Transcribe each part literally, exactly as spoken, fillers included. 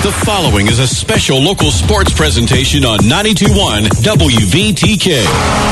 The following is a special local sports presentation on ninety-two point one W V T K.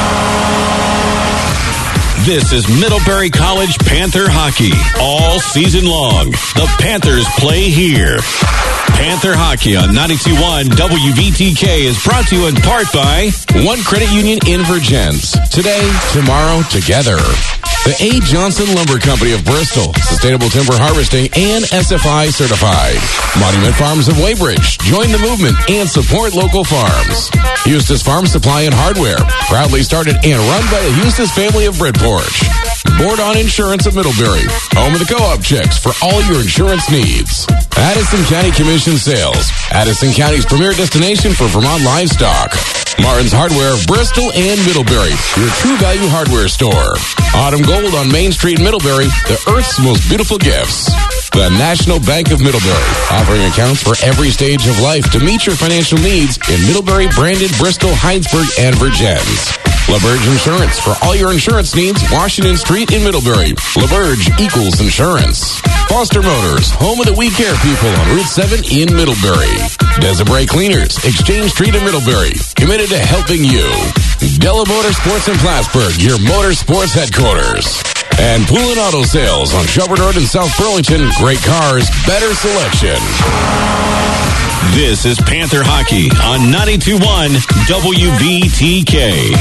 This is Middlebury College Panther hockey all season long. The Panthers play here. Panther hockey on ninety-two point one W V T K is brought to you in part by One Credit Union in Virgins. Today, tomorrow, together. The A. Johnson Lumber Company of Bristol, Sustainable Timber Harvesting, and S F I certified. Monument Farms of Weybridge. Join the movement and support local farms. Eustace Farm Supply and Hardware, proudly started and run by the Eustace family of Bridport. Board on Insurance of Middlebury, home of the co-op checks for all your insurance needs. Addison County Commission Sales, Addison County's premier destination for Vermont livestock. Martin's Hardware of Bristol and Middlebury, your true value hardware store. Autumn Gold on Main Street in Middlebury, the Earth's most beautiful gifts. The National Bank of Middlebury, offering accounts for every stage of life to meet your financial needs in Middlebury, Brandon, Bristol, Heinsberg, and Virgins. LaBerge Insurance for all your insurance needs, Washington Street in Middlebury. LaBerge equals insurance. Foster Motors, home of the We Care people on Route seven in Middlebury. Desibray Cleaners, Exchange Street in Middlebury, committed to helping you. Della Motorsports in Plattsburgh, your motorsports headquarters. And Pool and Auto Sales on Shelburne Road in South Burlington. Great cars, better selection. This is Panther hockey on ninety-two point one W V T K.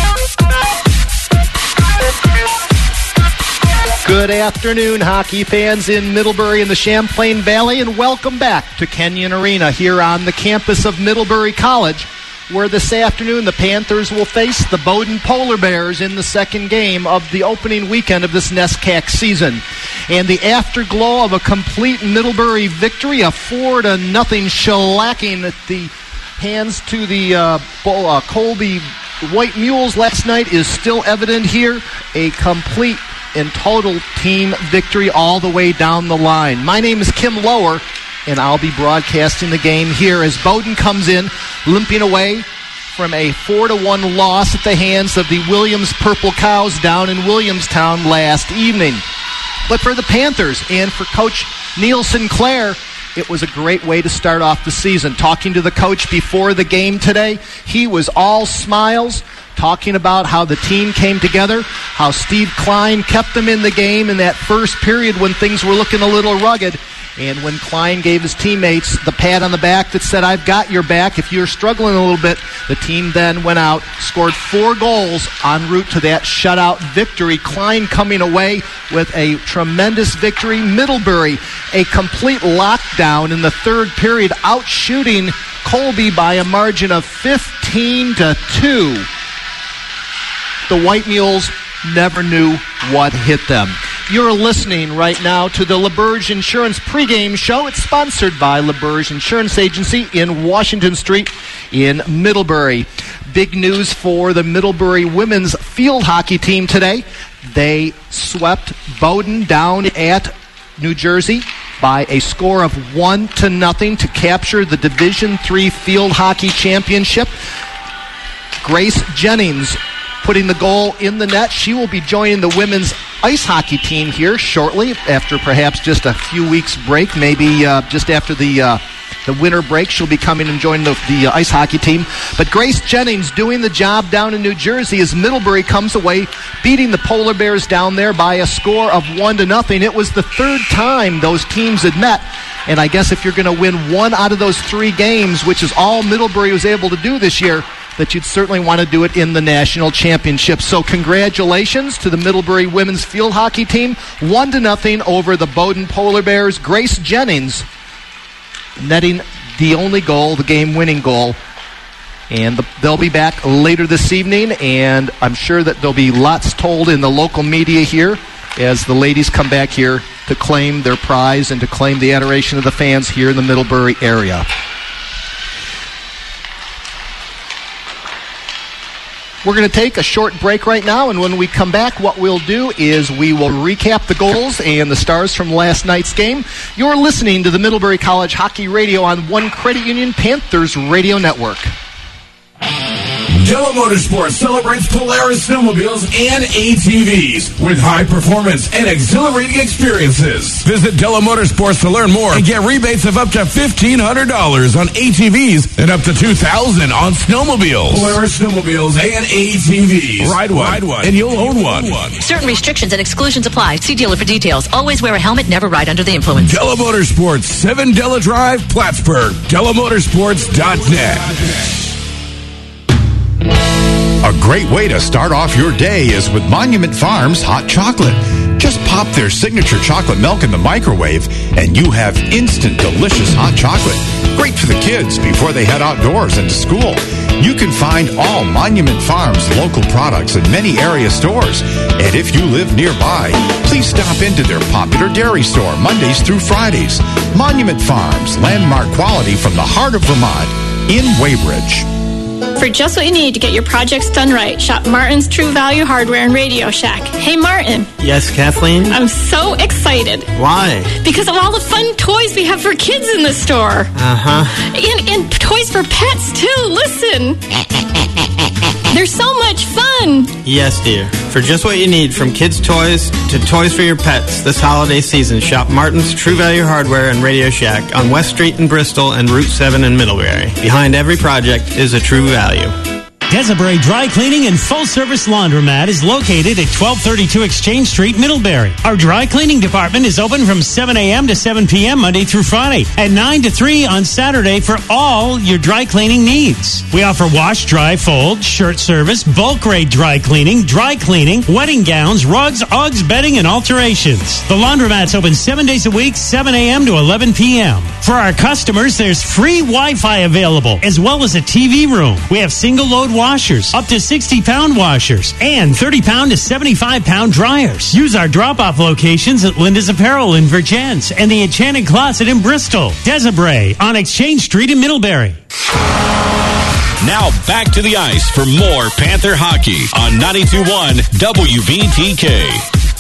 Good afternoon, hockey fans in Middlebury and the Champlain Valley, and welcome back to Kenyon Arena here on the campus of Middlebury College, where this afternoon the Panthers will face the Bowdoin Polar Bears in the second game of the opening weekend of this NESCAC season. And the afterglow of a complete Middlebury victory, a four to nothing shellacking at the hands to the uh, uh, Colby White Mules last night, is still evident here. A complete and total team victory all the way down the line. My name is Kim Lower, and I'll be broadcasting the game here as Bowdoin comes in limping away from a four to one loss at the hands of the Williams Purple Cows down in Williamstown last evening. But for the Panthers and for Coach Neil Sinclair, it was a great way to start off the season. Talking to the coach before the game today, he was all smiles, talking about how the team came together, how Steve Klein kept them in the game in that first period when things were looking a little rugged. And when Klein gave his teammates the pat on the back that said, "I've got your back if you're struggling a little bit," the team then went out, scored four goals en route to that shutout victory. Klein coming away with a tremendous victory. Middlebury, a complete lockdown in the third period, outshooting Colby by a margin of fifteen to two. The White Mules never knew what hit them. You're listening right now to the LaBerge Insurance pregame show. It's sponsored by LaBerge Insurance Agency in Washington Street in Middlebury. Big news for the Middlebury women's field hockey team today. They swept Bowdoin down at New Jersey by a score of one to nothing to capture the Division three field hockey championship. Grace Jennings putting the goal in the net. She will be joining the women's ice hockey team here shortly, after perhaps just a few weeks break, maybe uh, just after the uh, the winter break. She'll be coming and joining the, the uh, ice hockey team. But Grace Jennings doing the job down in New Jersey as Middlebury comes away beating the Polar Bears down there by a score of one to nothing. It was the third time those teams had met. And I guess if you're going to win one out of those three games, which is all Middlebury was able to do this year, that you'd certainly want to do it in the national championship. So congratulations to the Middlebury women's field hockey team. One to nothing over the Bowdoin Polar Bears. Grace Jennings netting the only goal, the game-winning goal. And the, they'll be back later this evening, and I'm sure that there'll be lots told in the local media here as the ladies come back here to claim their prize and to claim the adoration of the fans here in the Middlebury area. We're going to take a short break right now, and when we come back, what we'll do is we will recap the goals and the stars from last night's game. You're listening to the Middlebury College Hockey Radio on One Credit Union Panthers Radio Network. Della Motorsports celebrates Polaris snowmobiles and A T Vs with high performance and exhilarating experiences. Visit Della Motorsports to learn more and get rebates of up to fifteen hundred dollars on A T Vs and up to two thousand dollars on snowmobiles. Polaris snowmobiles and A T Vs. Ride one, Ride one and you'll own one. Certain restrictions and exclusions apply. See dealer for details. Always wear a helmet. Never ride under the influence. Della Motorsports, seven Della Drive, Plattsburgh. Della Motorsports dot net. A great way to start off your day is with Monument Farms hot chocolate. Just pop their signature chocolate milk in the microwave and you have instant delicious hot chocolate. Great for the kids before they head outdoors and to school. You can find all Monument Farms local products in many area stores. And if you live nearby, please stop into their popular dairy store Mondays through Fridays. Monument Farms, landmark quality from the heart of Vermont in Weybridge. For just what you need to get your projects done right, shop Martin's True Value Hardware and Radio Shack. Hey, Martin. Yes, Kathleen? I'm so excited. Why? Because of all the fun toys we have for kids in the store. Uh-huh. And, and toys for pets, too. Listen. They're so much fun. Yes, dear. For just what you need, from kids' toys to toys for your pets, this holiday season, shop Martin's True Value Hardware and Radio Shack on West Street in Bristol and Route seven in Middlebury. Behind every project is a true value. Desiree Dry Cleaning and Full Service Laundromat is located at twelve thirty-two Exchange Street, Middlebury. Our dry cleaning department is open from seven a.m. to seven p.m. Monday through Friday and nine to three on Saturday for all your dry cleaning needs. We offer wash, dry, fold, shirt service, bulk rate dry cleaning, dry cleaning, wedding gowns, rugs, Uggs, bedding, and alterations. The laundromat's open seven days a week, seven a.m. to eleven p.m. For our customers, there's free Wi-Fi available as well as a T V room. We have single load washers, up to sixty pound washers, and thirty pound to seventy-five pound dryers. Use our drop-off locations at Linda's Apparel in Virgins and the Enchanted Closet in Bristol. Desiree on Exchange Street in Middlebury. Now back to the ice for more Panther hockey on ninety-two point one W V T K.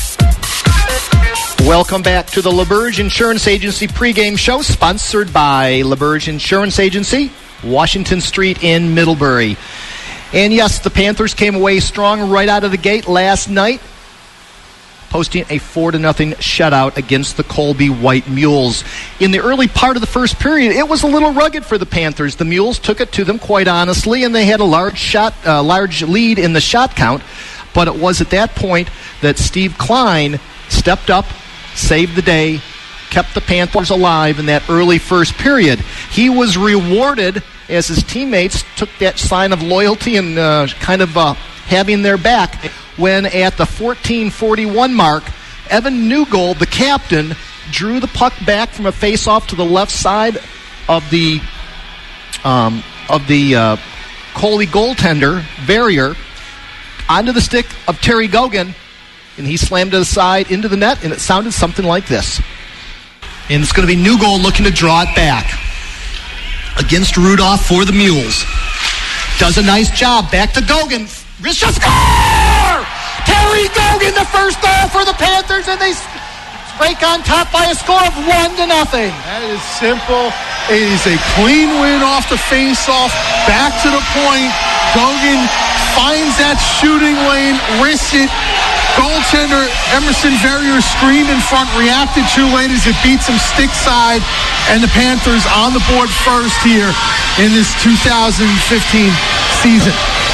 Welcome back to the LaBerge Insurance Agency pregame show, sponsored by LaBerge Insurance Agency, Washington Street in Middlebury. And yes, the Panthers came away strong right out of the gate last night, posting a four to nothing shutout against the Colby White Mules. In the early part of the first period, it was a little rugged for the Panthers. The Mules took it to them, quite honestly, and they had a large shot, uh, large lead in the shot count. But it was at that point that Steve Klein stepped up, saved the day, kept the Panthers alive in that early first period. He was rewarded as his teammates took that sign of loyalty and uh, kind of uh, having their back when at the fourteen forty-one mark, Evan Newgold, the captain, drew the puck back from a face-off to the left side of the um, of the uh, Coley goaltender, Verrier, onto the stick of Terry Gogan, and he slammed it aside into the net, and it sounded something like this. And it's going to be Newgold looking to draw it back against Rudolph for the Mules. Does a nice job. Back to Gogan. Wrist shot, score! Terry Gogan, the first goal for the Panthers, and they break on top by a score of one to nothing. That is simple. It is a clean win off the face-off. Back to the point. Gogan finds that shooting lane, wrists it. Goaltender Emerson Verrier screamed in front, reacted too late as it beats him stick side, and the Panthers on the board first here in this two thousand fifteen season.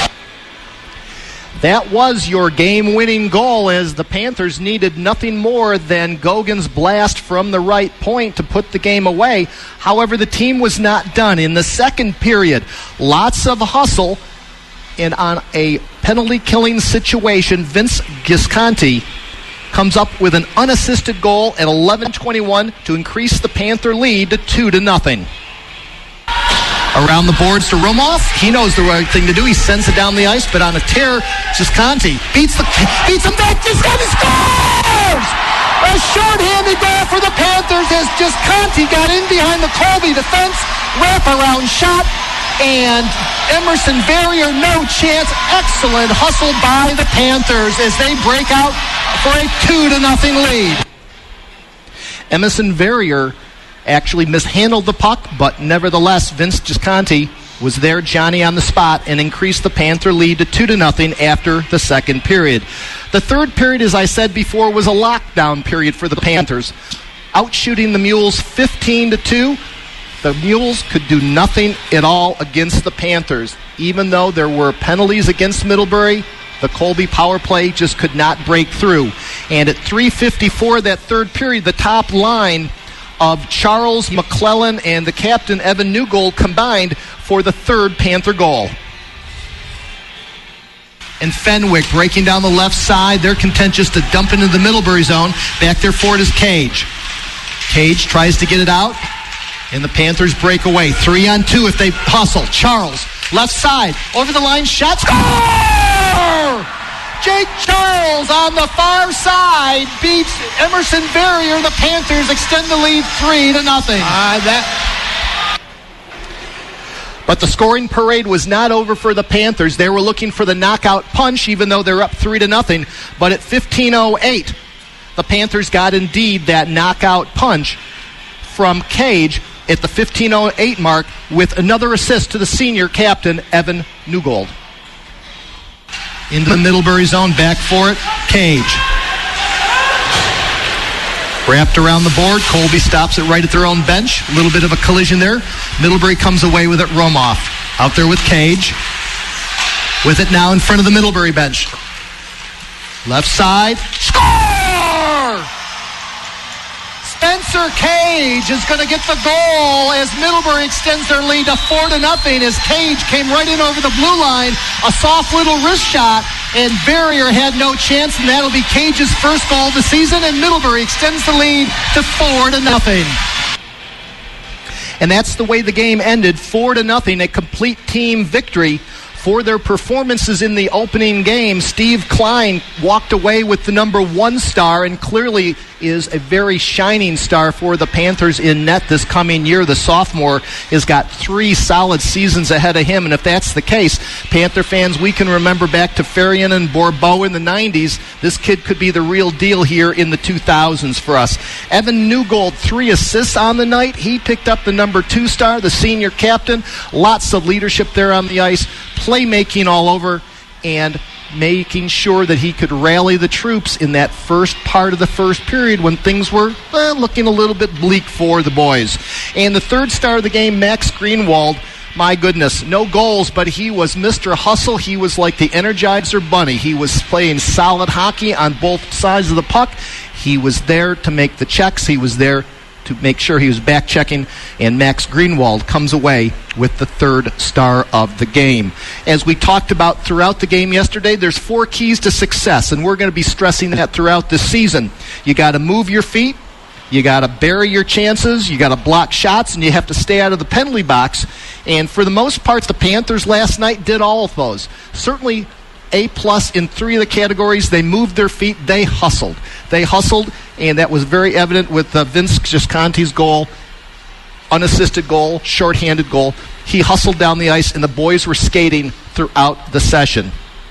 That was your game-winning goal, as the Panthers needed nothing more than Gogan's blast from the right point to put the game away. However, the team was not done. In the second period, lots of hustle, and on a penalty-killing situation, Vince Gisconti comes up with an unassisted goal at eleven twenty-one to increase the Panther lead to two to nothing. Around the boards to Rumoff. He knows the right thing to do. He sends it down the ice, but on a tear, Gisconti beats the beats him back. Gisconti scores! A short-handed goal for the Panthers as Gisconti got in behind the Colby defense. Wrap-around shot, and Emerson Verrier, no chance. Excellent hustle by the Panthers as they break out for a two to nothing lead. Emerson Verrier actually mishandled the puck, but nevertheless, Vince Gisconti was there, Johnny on the spot, and increased the Panther lead to two to nothing after the second period. The third period, as I said before, was a lockdown period for the Panthers. Outshooting the Mules fifteen to two. The Mules could do nothing at all against the Panthers. Even though there were penalties against Middlebury, the Colby power play just could not break through. And at three fifty-four that third period, the top line of Charles McClellan and the captain Evan Newgold combined for the third Panther goal. And Fenwick breaking down the left side. They're content just to dump into the Middlebury zone. Back there for it is Cage. Cage tries to get it out, and the Panthers break away. Three on two if they hustle. Charles, left side, over the line, shot, score! Jake Charles on the far side beats Emerson Barrier. The Panthers extend the lead three to nothing. Uh, that... But the scoring parade was not over for the Panthers. They were looking for the knockout punch, even though they're up three to nothing. But at fifteen oh eight, the Panthers got indeed that knockout punch from Cage at the fifteen oh eight mark with another assist to the senior captain, Evan Newgold. Into the Middlebury zone, back for it, Cage. Wrapped around the board, Colby stops it right at their own bench. A little bit of a collision there. Middlebury comes away with it, Romoff. Out there with Cage. With it now in front of the Middlebury bench. Left side, score! Spencer Cage is going to get the goal as Middlebury extends their lead to four to nothing as Cage came right in over the blue line. A soft little wrist shot, and Barrier had no chance, and that'll be Cage's first goal of the season, and Middlebury extends the lead to four to nothing. And that's the way the game ended, four to nothing, a complete team victory. For their performances in the opening game, Steve Klein walked away with the number one star and clearly is a very shining star for the Panthers in net this coming year. The sophomore has got three solid seasons ahead of him, and if that's the case, Panther fans, we can remember back to Farian and Bourbeau in the nineties. This kid could be the real deal here in the two thousands for us. Evan Newgold, three assists on the night. He picked up the number two star, the senior captain. Lots of leadership there on the ice. Playmaking all over and making sure that he could rally the troops in that first part of the first period when things were eh, looking a little bit bleak for the boys. And the third star of the game, Max Greenwald, my goodness, no goals, but he was Mister Hustle. He was like the Energizer Bunny. He was playing solid hockey on both sides of the puck. He was there to make the checks. He was there to make sure he was back checking, and Max Greenwald comes away with the third star of the game. As we talked about throughout the game yesterday, there's four keys to success, and we're going to be stressing that throughout this season. You got to move your feet, you got to bury your chances, you got to block shots, and you have to stay out of the penalty box. And for the most part, the Panthers last night did all of those. Certainly A plus in three of the categories. They moved their feet, they hustled. They hustled, and that was very evident with uh, Vince Gisconti's goal, unassisted goal, shorthanded goal. He hustled down the ice, and the boys were skating throughout the session.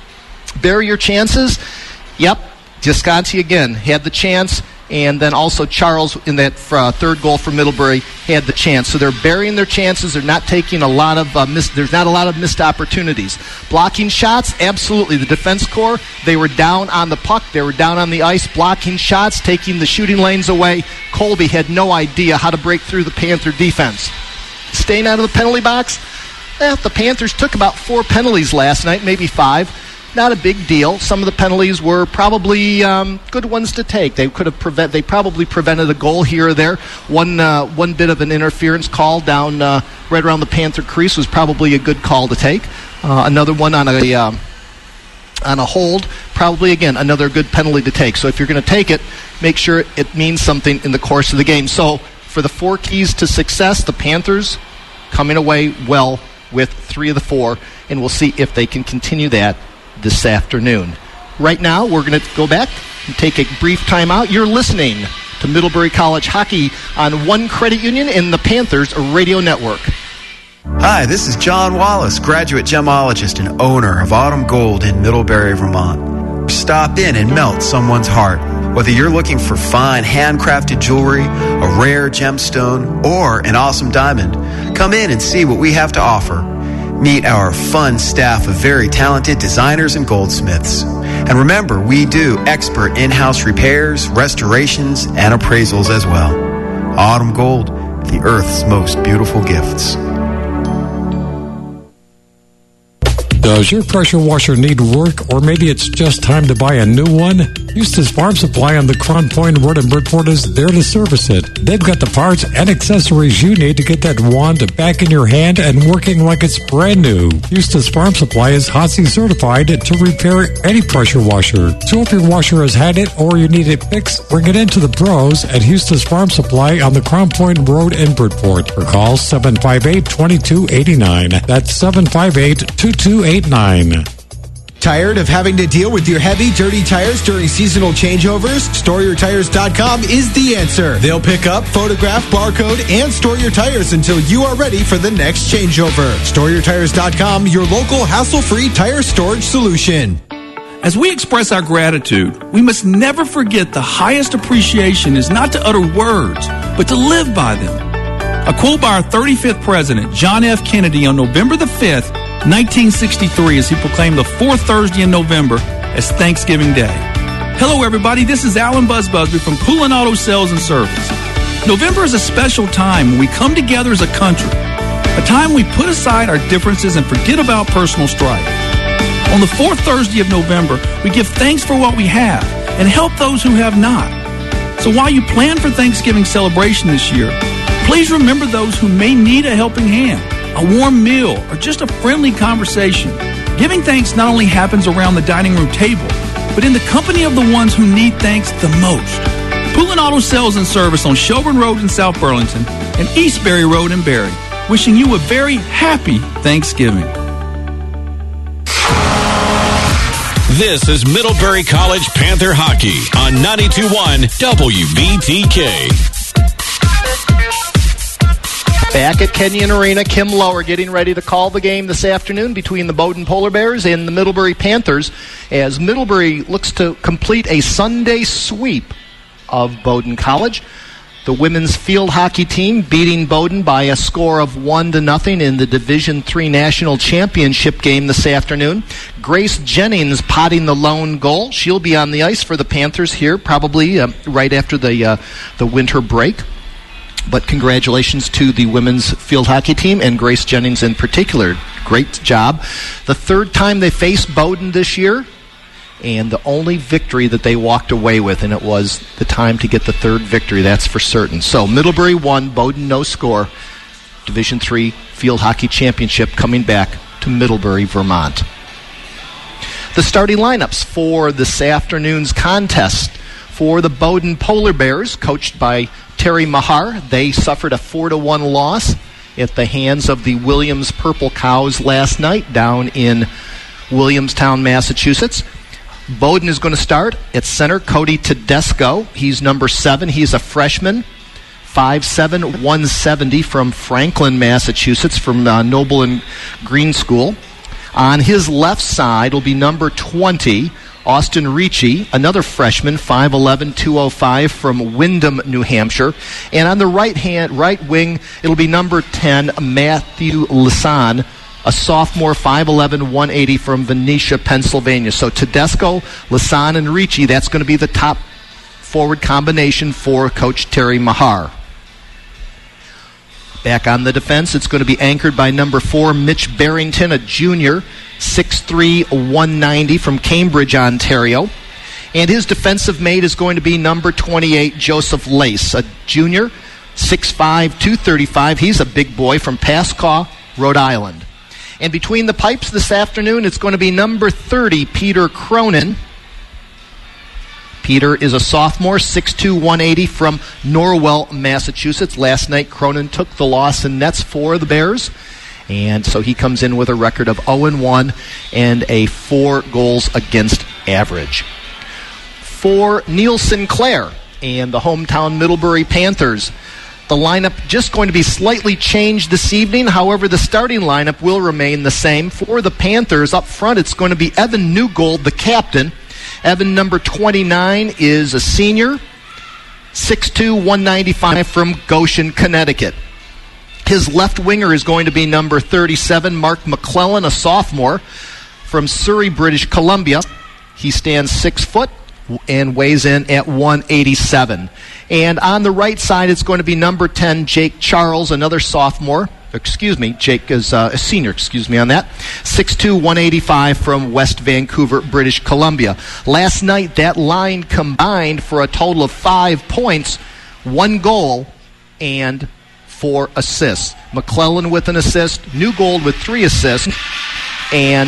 Bury your chances. Yep, Gisconti again had the chance, and then also Charles in that uh, third goal for Middlebury had the chance. So they're burying their chances. They're not taking a lot of uh, miss, there's not a lot of missed opportunities. Blocking shots, absolutely. The defense corps, they were down on the puck. They were down on the ice, blocking shots, taking the shooting lanes away. Colby had no idea how to break through the Panther defense. Staying out of the penalty box, eh, the Panthers took about four penalties last night, maybe five. Not a big deal. Some of the penalties were probably um, good ones to take. They could have prevent. They probably prevented a goal here or there. One uh, one bit of an interference call down uh, right around the Panther crease was probably a good call to take. Uh, another one on a um, on a hold, probably again another good penalty to take. So if you're going to take it, make sure it means something in the course of the game. So for the four keys to success, the Panthers coming away well with three of the four, and we'll see if they can continue that this afternoon. Right now, we're going to go back and take a brief timeout. You're listening to Middlebury College Hockey on One Credit Union and the Panthers Radio Network. Hi, this is John Wallace, graduate gemologist and owner of Autumn Gold in Middlebury, Vermont. Stop in and melt someone's heart. Whether you're looking for fine handcrafted jewelry, a rare gemstone, or an awesome diamond, come in and see what we have to offer. Meet our fun staff of very talented designers and goldsmiths. And remember, we do expert in-house repairs, restorations, and appraisals as well. Autumn Gold, the Earth's most beautiful gifts. Does your pressure washer need work, or maybe it's just time to buy a new one? Eustace Farm Supply on the Crown Point Road in Bridgeport is there to service it. They've got the parts and accessories you need to get that wand back in your hand and working like it's brand new. Eustace Farm Supply is H O S I certified to repair any pressure washer. So if your washer has had it or you need it fixed, bring it into the pros at Eustace Farm Supply on the Crown Point Road in Bridgeport. Or call seven five eight, two two eight nine. That's seven five eight, two two eight nine. Tired of having to deal with your heavy, dirty tires during seasonal changeovers? store your tires dot com is the answer. They'll pick up, photograph, barcode, and store your tires until you are ready for the next changeover. store your tires dot com, your local hassle-free tire storage solution. As we express our gratitude, we must never forget the highest appreciation is not to utter words, but to live by them. A quote by our thirty-fifth president, John F. Kennedy, on November the fifth, nineteen sixty-three, as he proclaimed the fourth Thursday in November as Thanksgiving Day. Hello, everybody. This is Alan Buzz Busby from Poulin Auto Sales and Service. November is a special time when we come together as a country, a time we put aside our differences and forget about personal strife. On the fourth Thursday of November, we give thanks for what we have and help those who have not. So while you plan for Thanksgiving celebration this year, please remember those who may need a helping hand, a warm meal, or just a friendly conversation. Giving thanks not only happens around the dining room table, but in the company of the ones who need thanks the most. Poulin Auto Sales and Service on Shelburne Road in South Burlington and Eastbury Road in Barry. Wishing you a very happy Thanksgiving. This is Middlebury College Panther Hockey on ninety-two point one W V T K. Back at Kenyon Arena, Kim Lower getting ready to call the game this afternoon between the Bowdoin Polar Bears and the Middlebury Panthers, as Middlebury looks to complete a Sunday sweep of Bowdoin College. The women's field hockey team beating Bowdoin by a score of one to nothing in the Division three National Championship game this afternoon. Grace Jennings potting the lone goal. She'll be on the ice for the Panthers here probably uh, right after the uh, the winter break. But congratulations to the women's field hockey team and Grace Jennings in particular. Great job. The third time they faced Bowdoin this year, and the only victory that they walked away with, and it was the time to get the third victory, that's for certain. So Middlebury won, Bowdoin no score. Division three Field Hockey Championship coming back to Middlebury, Vermont. The starting lineups for this afternoon's contest for the Bowdoin Polar Bears, coached by Terry Mahar. They suffered a four to one loss at the hands of the Williams Purple Cows last night down in Williamstown, Massachusetts. Bowdoin is going to start at center, Cody Tedesco. He's number seven. He's a freshman, five seven, one seventy from Franklin, Massachusetts, from uh, Noble and Green School. On his left side will be number twenty, Austin Ricci, another freshman, five eleven, two oh five from Windham, New Hampshire. And on the right hand, right wing, it'll be number ten, Matthew Lisan, a sophomore, five eleven, one eighty from Venetia, Pennsylvania. So Tedesco, Lisan, and Ricci, that's going to be the top forward combination for Coach Terry Mahar. Back on the defense, it's going to be anchored by number four, Mitch Barrington, a junior, six three, one ninety from Cambridge, Ontario. And his defensive mate is going to be number twenty-eight, Joseph Lace, a junior, six five, two thirty-five. He's a big boy from Pascaw, Rhode Island. And between the pipes this afternoon, it's going to be number thirty, Peter Cronin. Peter is a sophomore, six two, one eighty from Norwell, Massachusetts. Last night, Cronin took the loss in nets for the Bears. And so he comes in with a record of oh and one and a four goals against average. For Neil Sinclair and the hometown Middlebury Panthers, the lineup just going to be slightly changed this evening. However, the starting lineup will remain the same. For the Panthers, up front, it's going to be Evan Newgold, the captain. Evan, number twenty-nine, is a senior, six two, one ninety-five from Goshen, Connecticut. His left winger is going to be number thirty-seven, Mark McClellan, a sophomore from Surrey, British Columbia. He stands six foot and weighs in at one eighty-seven. And on the right side, it's going to be number ten, Jake Charles, another sophomore. Excuse me, Jake is uh, a senior, excuse me on that. six two, one eighty-five from West Vancouver, British Columbia. Last night, that line combined for a total of five points, one goal, and four assists. McClellan with an assist, Newgold with three assists, and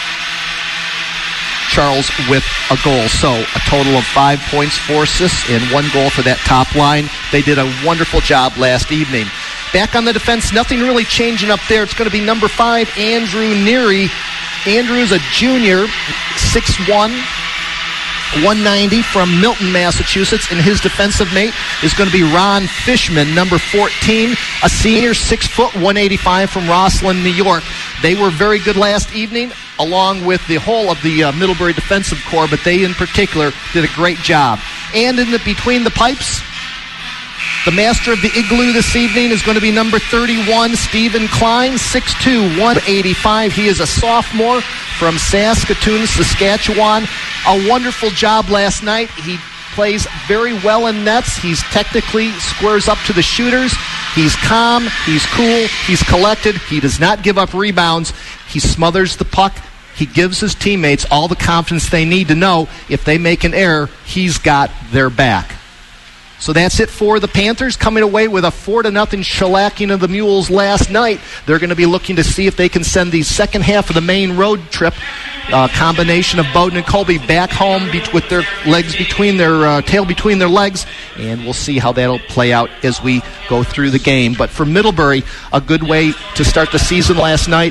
Charles with a goal. So a total of five points, four assists, and one goal for that top line. They did a wonderful job last evening. Back on the defense, nothing really changing up there. It's going to be number five, Andrew Neary. Andrew's a junior, six one, one ninety from Milton, Massachusetts, and his defensive mate is going to be Ron Fishman, number fourteen, a senior, six foot, one eighty-five from Rosslyn, New York. They were very good last evening, along with the whole of the uh, Middlebury defensive corps, but they in particular did a great job. And in the between the pipes, the master of the igloo this evening is going to be number thirty-one, Stephen Klein, six two, one eighty-five. He is a sophomore from Saskatoon, Saskatchewan. A wonderful job last night. He plays very well in nets. He's technically squares up to the shooters. He's calm. He's cool. He's collected. He does not give up rebounds. He smothers the puck. He gives his teammates all the confidence they need to know if they make an error, he's got their back. So that's it for the Panthers, coming away with a four to nothing shellacking of the Mules last night. They're going to be looking to see if they can send the second half of the main road trip, uh, combination of Bowdoin and Colby, back home be- with their legs between their uh, tail between their legs, and we'll see how that'll play out as we go through the game. But for Middlebury, a good way to start the season last night.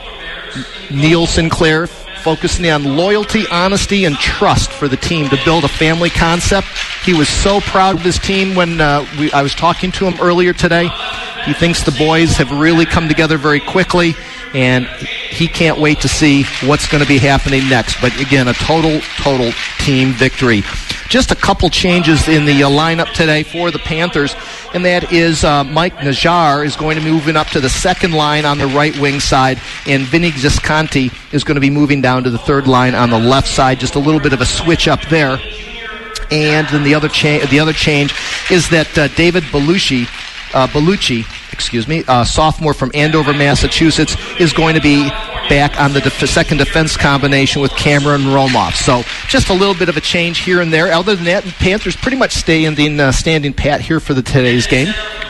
Neil Sinclair focusing on loyalty, honesty, and trust for the team to build a family concept. He was so proud of his team when uh, we, I was talking to him earlier today. He thinks the boys have really come together very quickly, and he can't wait to see what's going to be happening next. But again, a total, total team victory. Just a couple changes in the uh, lineup today for the Panthers, and that is uh, Mike Najjar is going to be moving up to the second line on the right wing side, and Vinny Gisconti is going to be moving down to the third line on the left side. Just a little bit of a switch up there. And then the other cha- the other change is that uh, David Belushi, uh, Bellucci, excuse me, uh, sophomore from Andover, Massachusetts, is going to be back on the def- second defense combination with Cameron Romoff. So just a little bit of a change here and there. Other than that, the Panthers pretty much stay in the uh, standing pat here for the today's game.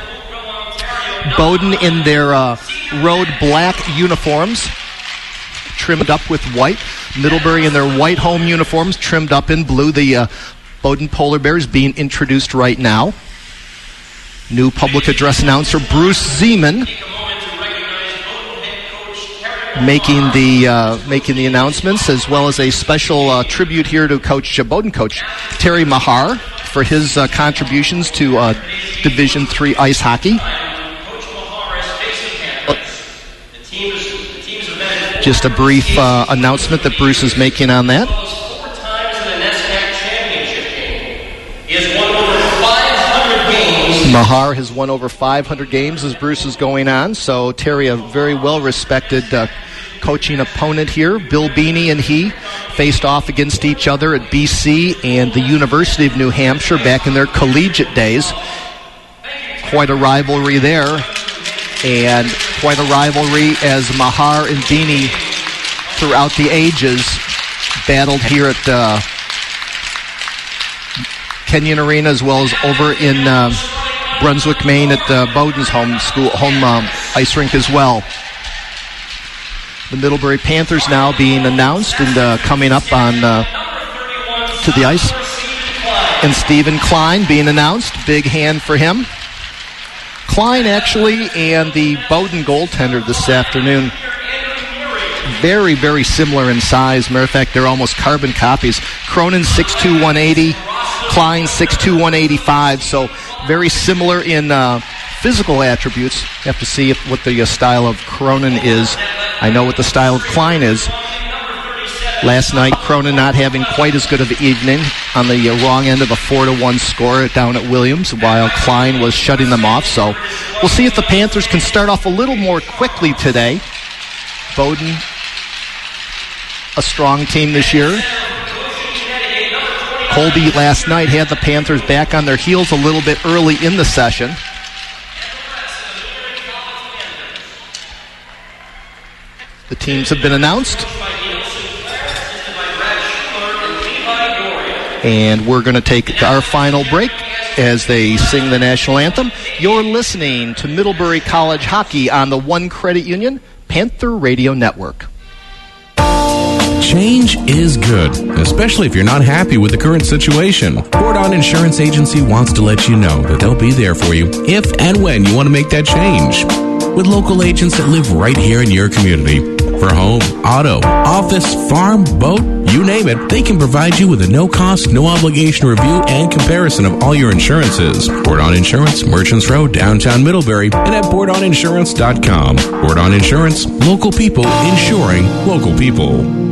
Bowdoin in their uh, road black uniforms, trimmed up with white. Middlebury in their white home uniforms, trimmed up in blue. The uh, Bowdoin Polar Bears being introduced right now. New public address announcer Bruce Zeman making the uh, making the announcements, as well as a special uh, tribute here to Coach uh, Bowdoin coach Terry Mahar for his uh, contributions to uh, Division three ice hockey. Just a brief uh, announcement that Bruce is making on that. Mahar has won over five hundred games as Bruce is going on, so Terry, a very well-respected uh, coaching opponent here. Bill Beanie and he faced off against each other at B C and the University of New Hampshire back in their collegiate days. Quite a rivalry there, and quite a rivalry as Mahar and Beanie throughout the ages battled here at uh, Kenyon Arena, as well as over in uh, Brunswick, Maine, at uh, Bowdoin's home school, home um, ice rink as well. The Middlebury Panthers now being announced and uh, coming up on uh, to the ice. And Stephen Klein being announced. Big hand for him. Klein actually and the Bowdoin goaltender this afternoon, very, very similar in size. Matter of fact, they're almost carbon copies. Cronin six two, one eighty. Klein six two, one eighty-five. So very similar in uh, physical attributes. You have to see if, what the uh, style of Cronin is. I know what the style of Klein is. Last night, Cronin not having quite as good of an evening on the wrong end of a four to one score down at Williams, while Klein was shutting them off. So we'll see if the Panthers can start off a little more quickly today. Bowdoin, a strong team this year. Colby last night had the Panthers back on their heels a little bit early in the session. The teams have been announced. And we're going to take our final break as they sing the national anthem. You're listening to Middlebury College Hockey on the One Credit Union Panther Radio Network. Change is good, especially if you're not happy with the current situation. Bordon Insurance Agency wants to let you know that they'll be there for you if and when you want to make that change. With local agents that live right here in your community. For home, auto, office, farm, boat, you name it, they can provide you with a no-cost, no-obligation review and comparison of all your insurances. Bordon Insurance, Merchants Road, downtown Middlebury, and at bordon insurance dot com. Bordon Insurance, local people insuring local people.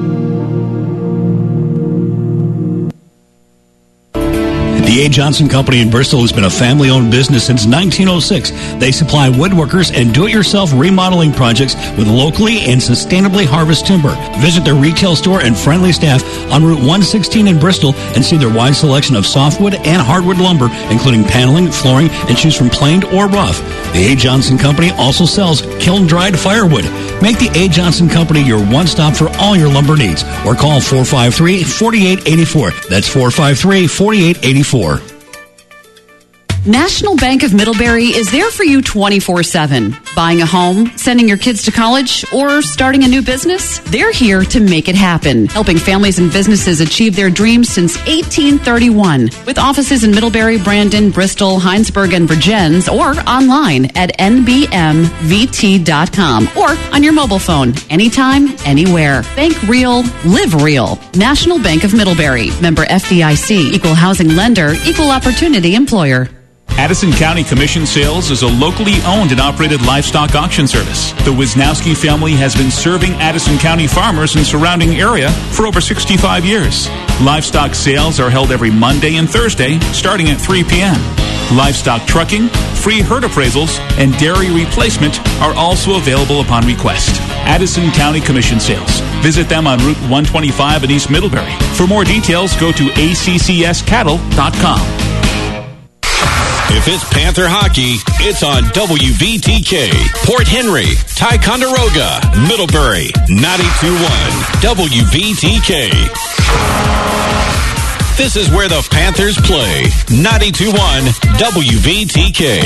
The A. Johnson Company in Bristol has been a family-owned business since nineteen oh six. They supply woodworkers and do-it-yourself remodeling projects with locally and sustainably harvested timber. Visit their retail store and friendly staff on Route one sixteen in Bristol and see their wide selection of softwood and hardwood lumber, including paneling, flooring, and choose from planed or rough. The A. Johnson Company also sells kiln-dried firewood. Make the A. Johnson Company your one-stop for all your lumber needs, or call four five three, four eight eight four. That's four five three, four eight eight four. National Bank of Middlebury is there for you twenty-four seven. Buying a home, sending your kids to college, or starting a new business? They're here to make it happen, helping families and businesses achieve their dreams since eighteen thirty-one. With offices in Middlebury, Brandon, Bristol, Heinsberg, and Virgins, or online at n b m v t dot com or on your mobile phone, anytime, anywhere. Bank real, live real. National Bank of Middlebury. Member F D I C. Equal housing lender. Equal opportunity employer. Addison County Commission Sales is a locally owned and operated livestock auction service. The Wisnowski family has been serving Addison County farmers and surrounding area for over sixty-five years. Livestock sales are held every Monday and Thursday, starting at three p.m. Livestock trucking, free herd appraisals, and dairy replacement are also available upon request. Addison County Commission Sales. Visit them on Route one twenty-five in East Middlebury. For more details, go to a c c s cattle dot com. If it's Panther hockey, it's on W V T K. Port Henry, Ticonderoga, Middlebury, ninety-two point one W V T K. This is where the Panthers play. ninety-two point one W V T K.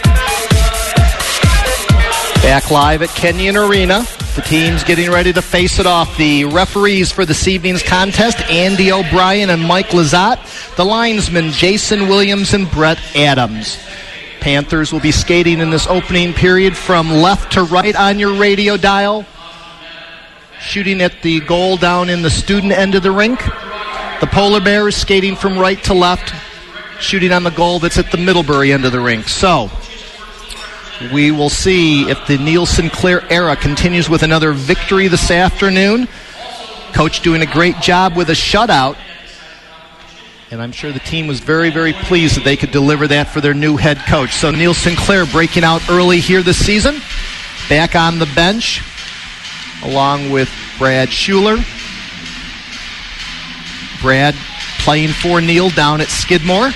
Back live at Kenyon Arena. The team's getting ready to face it off. The referees for this evening's contest, Andy O'Brien and Mike Lazat. The linesmen, Jason Williams and Brett Adams. Panthers will be skating in this opening period from left to right on your radio dial. Shooting at the goal down in the student end of the rink. The Polar Bears skating from right to left, shooting on the goal that's at the Middlebury end of the rink. So we will see if the Neil Sinclair era continues with another victory this afternoon. Coach doing a great job with a shutout. And I'm sure the team was very, very pleased that they could deliver that for their new head coach. So Neil Sinclair breaking out early here this season. Back on the bench, along with Brad Schuler. Brad playing for Neil down at Skidmore.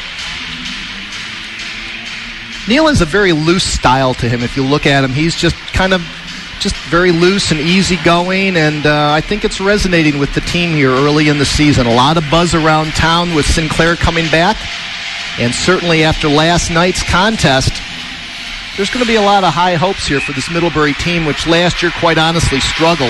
Neil has a very loose style to him. If you look at him, he's just kind of just very loose and easygoing, and uh, I think it's resonating with the team here early in the season. A lot of buzz around town with Sinclair coming back, and certainly after last night's contest, there's going to be a lot of high hopes here for this Middlebury team, which last year, quite honestly, struggled.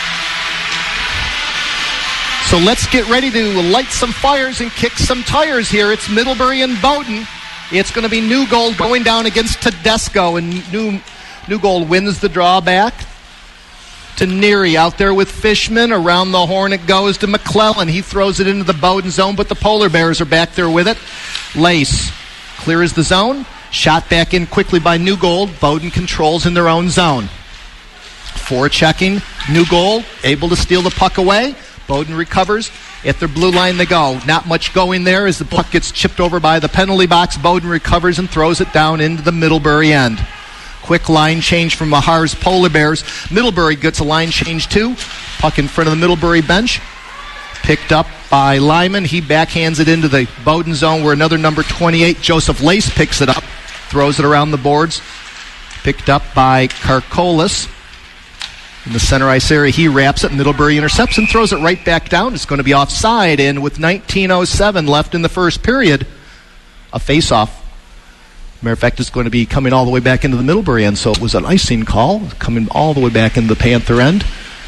So let's get ready to light some fires and kick some tires here. It's Middlebury and Bowdoin. It's going to be Newgold going down against Tedesco, and New Newgold wins the draw back to Neary out there with Fishman. Around the horn it goes to McClellan. He throws it into the Bowdoin zone, but the Polar Bears are back there with it. Lace clears the zone. Shot back in quickly by Newgold. Bowdoin controls in their own zone. Forechecking. Newgold able to steal the puck away. Bowden recovers. At their blue line they go. Not much going there as the puck gets chipped over by the penalty box. Bowden recovers and throws it down into the Middlebury end. Quick line change from Mahar's Polar Bears. Middlebury gets a line change too. Puck in front of the Middlebury bench. Picked up by Lyman. He backhands it into the Bowden zone where another number twenty-eight, Joseph Lace, picks it up. Throws it around the boards. Picked up by Karkolis. In the center ice area, he wraps it. Middlebury intercepts and throws it right back down. It's going to be offside, and with nineteen oh seven left in the first period, a face-off. Matter of fact, it's going to be coming all the way back into the Middlebury end, so it was an icing call, coming all the way back into the Panther end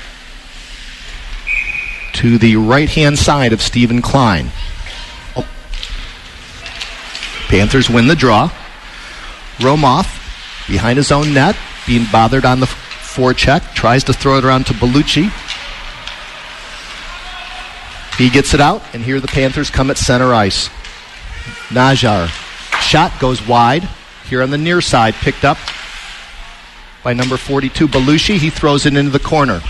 to the right-hand side of Stephen Klein. Oh. Panthers win the draw. Romoff behind his own net, being bothered on the forecheck, tries to throw it around to Bellucci. He gets it out, and here the Panthers come at center ice. Najjar. Shot goes wide here on the near side, picked up by number forty-two, Bellucci. He throws it into the corner.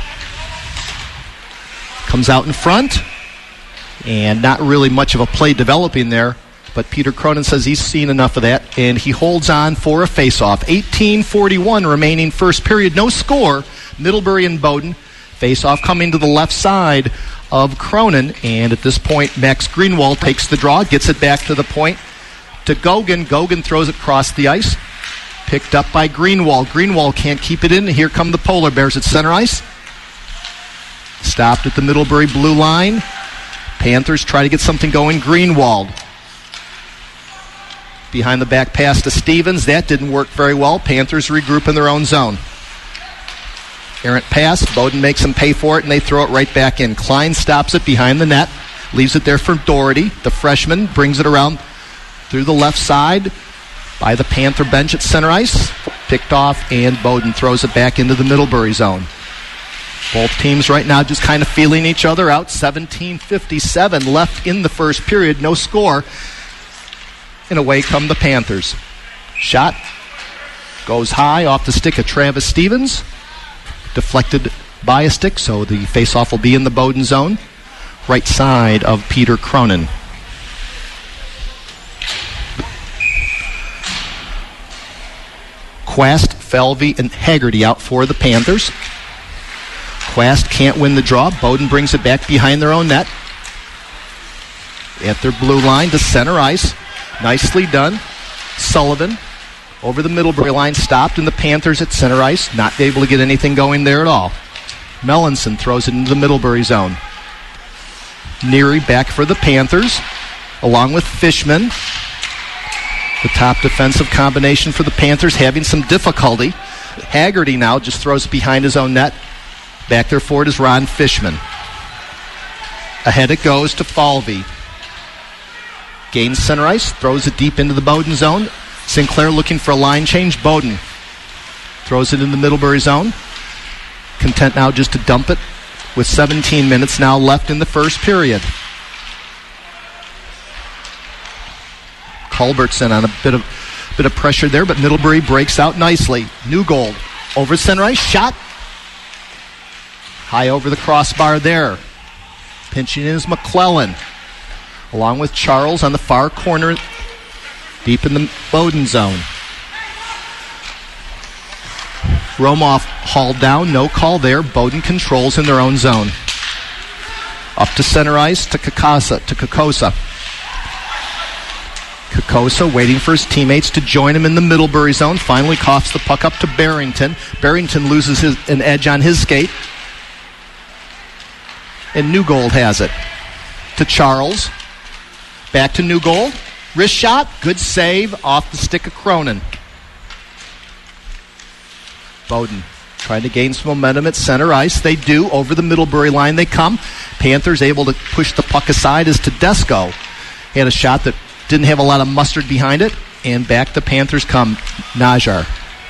Comes out in front, and not really much of a play developing there, but Peter Cronin says he's seen enough of that, and he holds on for a face-off. eighteen forty-one remaining first period, no score. Middlebury and Bowden. Face-off coming to the left side of Cronin, and at this point, Max Greenwald takes the draw, gets it back to the point. To Gogan. Gogan throws it across the ice. Picked up by Greenwald. Greenwald can't keep it in. Here come the Polar Bears at center ice. Stopped at the Middlebury blue line. Panthers try to get something going. Greenwald. Behind the back pass to Stevens. That didn't work very well. Panthers regroup in their own zone. Errant pass. Bowden makes them pay for it, and they throw it right back in. Klein stops it behind the net. Leaves it there for Doherty. The freshman brings it around through the left side by the Panther bench at center ice. Picked off, and Bowden throws it back into the Middlebury zone. Both teams right now just kind of feeling each other out. seventeen fifty-seven left in the first period. No score. And away come the Panthers. Shot goes high off the stick of Travis Stevens. Deflected by a stick, so the faceoff will be in the Bowden zone. Right side of Peter Cronin. Quast, Felvey, and Haggerty out for the Panthers. Quast can't win the draw. Bowden brings it back behind their own net. At their blue line to center ice. Nicely done. Sullivan over the Middlebury line, stopped, and the Panthers at center ice, not able to get anything going there at all. Mellinson throws it into the Middlebury zone. Neary back for the Panthers, along with Fishman. The top defensive combination for the Panthers having some difficulty. Haggerty now just throws it behind his own net. Back there for it is Ron Fishman. Ahead it goes to Falvey. Gains center ice, throws it deep into the Bowden zone. Sinclair looking for a line change. Bowden throws it in the Middlebury zone. Content now just to dump it with seventeen minutes now left in the first period. Culbertson on a bit of bit of pressure there, but Middlebury breaks out nicely. Newgold over center ice, shot high over the crossbar there. Pinching in is McClellan, along with Charles on the far corner, deep in the Bowden zone. Romoff hauled down, no call there. Bowden controls in their own zone. Up to center ice to Kakasa, to Kokosa. Kokosa waiting for his teammates to join him in the Middlebury zone. Finally coughs the puck up to Barrington. Barrington loses his, an edge on his skate. And Newgold has it. To Charles. Back to Newgold. Wrist shot. Good save off the stick of Cronin. Bowden trying to gain some momentum at center ice. They do. Over the Middlebury line they come. Panthers able to push the puck aside as Tedesco had a shot that didn't have a lot of mustard behind it. And back the Panthers come. Najjar.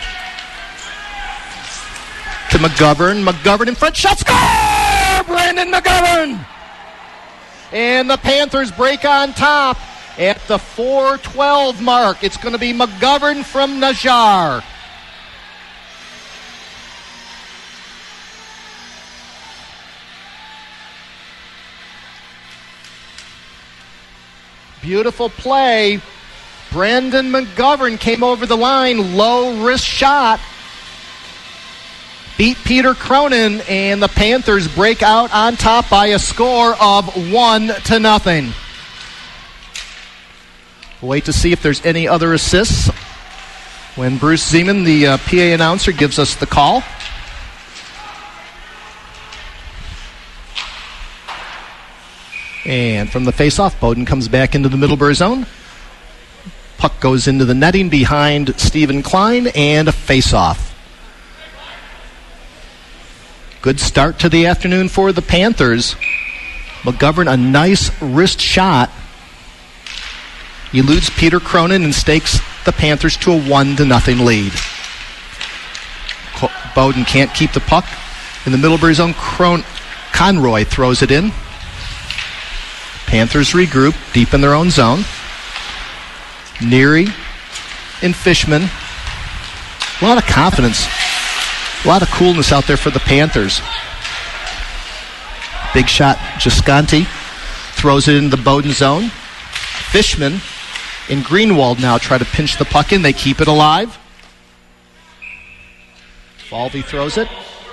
To McGovern. McGovern in front. Shot. Score! Brandon McGovern! And the Panthers break on top at the four twelve mark. It's going to be McGovern from Najjar. Beautiful play. Brandon McGovern came over the line. Low wrist shot. Beat Peter Cronin, and the Panthers break out on top by a score of one to nothing. We'll wait to see if there's any other assists when Bruce Zeman, the uh, P A announcer, gives us the call. And from the faceoff, Bowdoin comes back into the Middlebury zone. Puck goes into the netting behind Stephen Klein, and a faceoff. Good start to the afternoon for the Panthers. McGovern, a nice wrist shot, eludes Peter Cronin and stakes the Panthers to a one to nothing lead. Bowdoin can't keep the puck in the Middlebury zone. Cron- Conroy throws it in. Panthers regroup deep in their own zone. Neary and Fishman. A lot of confidence. A lot of coolness out there for the Panthers. Big shot, Gisconti throws it into the Bowdoin zone. Fishman and Greenwald now try to pinch the puck in. They keep it alive. Falvey throws it.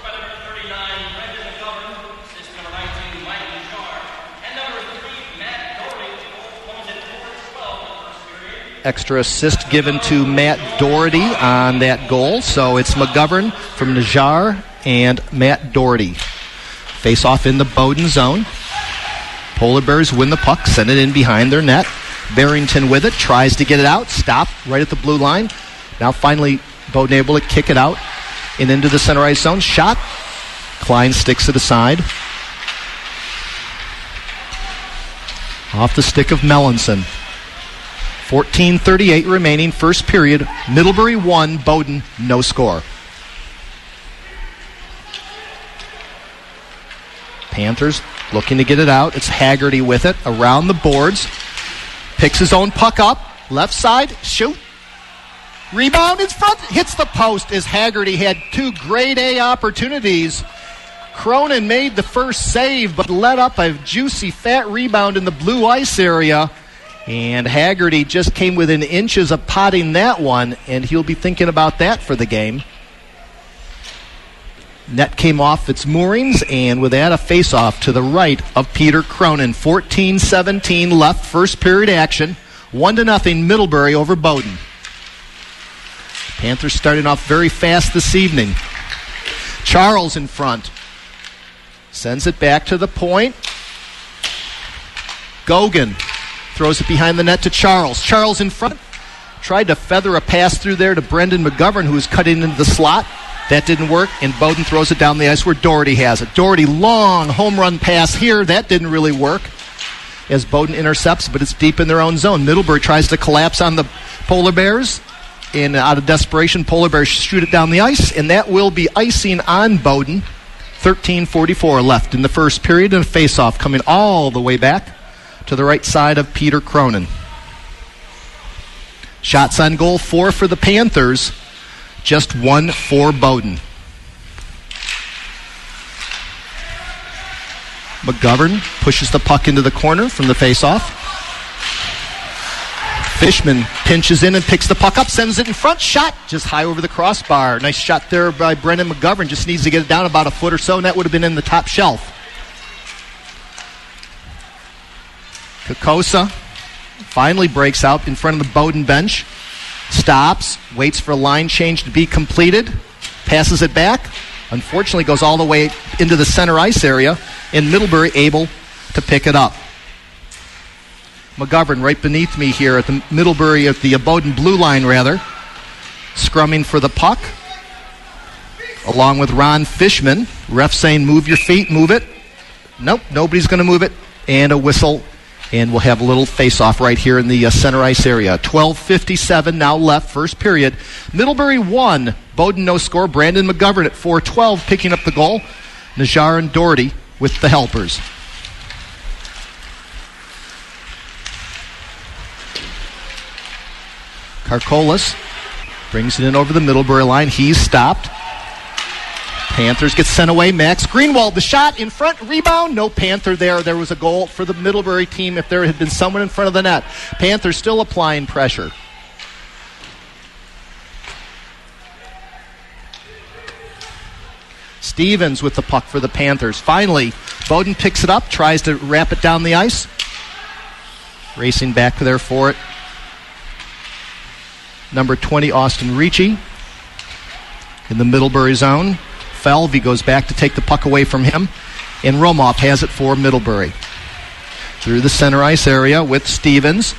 Extra assist given to Matt Doherty on that goal. So it's McGovern from Najar and Matt Doherty. Face off in the Bowdoin zone. Polar Bears win the puck, send it in behind their net. Barrington with it, tries to get it out. Stop right at the blue line. Now finally Bowdoin able to kick it out and into the center ice zone. Shot. Klein sticks it aside. Off the stick of Mellinson. fourteen thirty-eight remaining, first period. Middlebury one, Bowdoin no score. Panthers looking to get it out. It's Haggerty with it around the boards. Picks his own puck up. Left side, shoot. Rebound in front, hits the post as Haggerty had two grade A opportunities. Cronin made the first save, but let up a juicy fat rebound in the blue ice area. And Haggerty just came within inches of potting that one, and he'll be thinking about that for the game. Net came off its moorings, and with that, a face-off to the right of Peter Cronin. fourteen seventeen left, first period action. One to nothing, Middlebury over Bowdoin. Panthers starting off very fast this evening. Charles in front. Sends it back to the point. Gogan throws it behind the net to Charles. Charles in front. Tried to feather a pass through there to Brendan McGovern, who was cutting into the slot. That didn't work, and Bowdoin throws it down the ice where Doherty has it. Doherty, long home run pass here. That didn't really work as Bowdoin intercepts, but it's deep in their own zone. Middlebury tries to collapse on the Polar Bears, and out of desperation, Polar Bears shoot it down the ice, and that will be icing on Bowdoin. thirteen forty-four left in the first period, and a face-off coming all the way back to the right side of Peter Cronin. Shots on goal, four for the Panthers, just one for Bowdoin. McGovern pushes the puck into the corner from the face-off. Fishman pinches in and picks the puck up, sends it in front, shot just high over the crossbar. Nice shot there by Brendan McGovern, just needs to get it down about a foot or so, and that would have been in the top shelf. Kokosa finally breaks out in front of the Bowdoin bench. Stops, waits for a line change to be completed, passes it back. Unfortunately, goes all the way into the center ice area, and Middlebury able to pick it up. McGovern right beneath me here at the Middlebury, at the Bowdoin blue line, rather. Scrumming for the puck, along with Ron Fishman. Ref saying, move your feet, move it. Nope, nobody's going to move it. And a whistle. And we'll have a little face-off right here in the uh, center ice area. twelve fifty-seven now left, first period. Middlebury one, Bowdoin no score. Brandon McGovern at four twelve picking up the goal. Najar and Doherty with the helpers. Karkolas brings it in over the Middlebury line. He's stopped. Panthers get sent away. Max Greenwald, the shot in front, rebound. No Panther there. There was a goal for the Middlebury team if there had been someone in front of the net. Panthers still applying pressure. Stevens with the puck for the Panthers. Finally, Bowden picks it up, tries to wrap it down the ice. Racing back there for it. Number twenty, Austin Ricci. In the Middlebury zone. Falvey goes back to take the puck away from him. And Romoff has it for Middlebury. Through the center ice area with Stevens.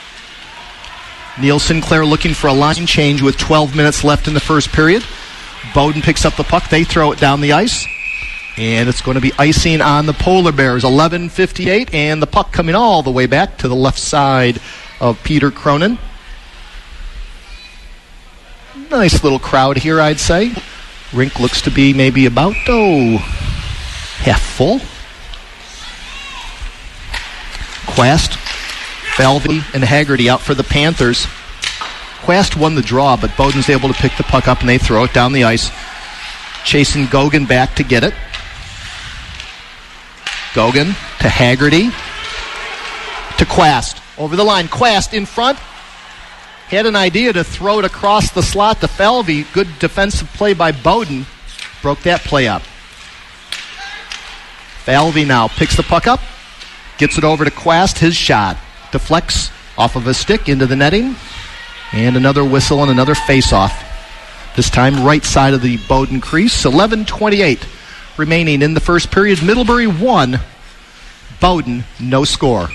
Neil Sinclair looking for a line change with twelve minutes left in the first period. Bowden picks up the puck. They throw it down the ice. And it's going to be icing on the Polar Bears. eleven fifty-eight, and the puck coming all the way back to the left side of Peter Cronin. Nice little crowd here, I'd say. Rink looks to be maybe about, oh, half full. Quast, Falvey, and Haggerty out for the Panthers. Quast won the draw, but Bowden's able to pick the puck up, and they throw it down the ice. Chasing Gogan back to get it. Gogan to Haggerty. To Quast. Over the line. Quast in front. Had an idea to throw it across the slot to Falvey. Good defensive play by Bowden. Broke that play up. Falvey now picks the puck up. Gets it over to Quast. His shot. Deflects off of a stick into the netting. And another whistle and another face-off. This time right side of the Bowden crease. eleven twenty-eight remaining in the first period. Middlebury one. Bowden no score.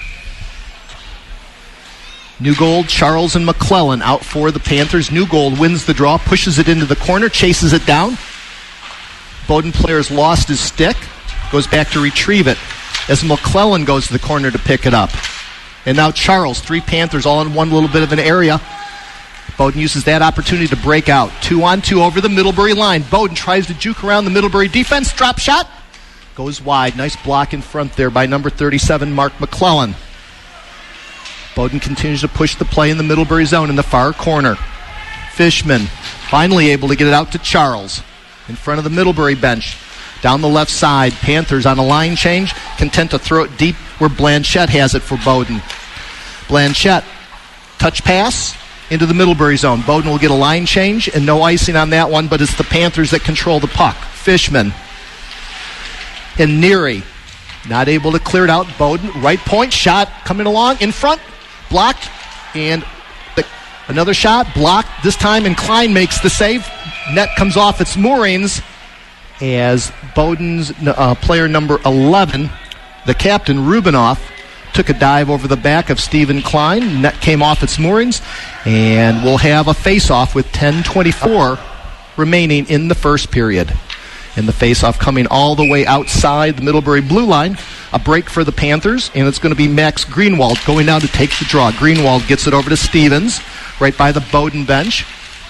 Newgold, Charles, and McClellan out for the Panthers. Newgold wins the draw, pushes it into the corner, chases it down. Bowden player's lost his stick. Goes back to retrieve it as McClellan goes to the corner to pick it up. And now Charles, three Panthers all in one little bit of an area. Bowden uses that opportunity to break out. Two on two over the Middlebury line. Bowden tries to juke around the Middlebury defense. Drop shot. Goes wide. Nice block in front there by number thirty-seven, Mark McClellan. Bowden continues to push the play in the Middlebury zone in the far corner. Fishman finally able to get it out to Charles in front of the Middlebury bench. Down the left side, Panthers on a line change, content to throw it deep where Blanchette has it for Bowden. Blanchette, touch pass into the Middlebury zone. Bowden will get a line change and no icing on that one, but it's the Panthers that control the puck. Fishman and Neary not able to clear it out. Bowden, right point, shot coming along in front, blocked, and the, another shot, blocked. This time, and Klein makes the save. Net comes off its moorings as Bowden's uh, player number eleven, the captain, Rubinoff, took a dive over the back of Stephen Klein. Net came off its moorings, and we'll have a face-off with ten twenty-four remaining in the first period. And the face-off coming all the way outside the Middlebury blue line. A break for the Panthers, and it's going to be Max Greenwald going down to take the draw. Greenwald gets it over to Stevens, right by the Bowden bench.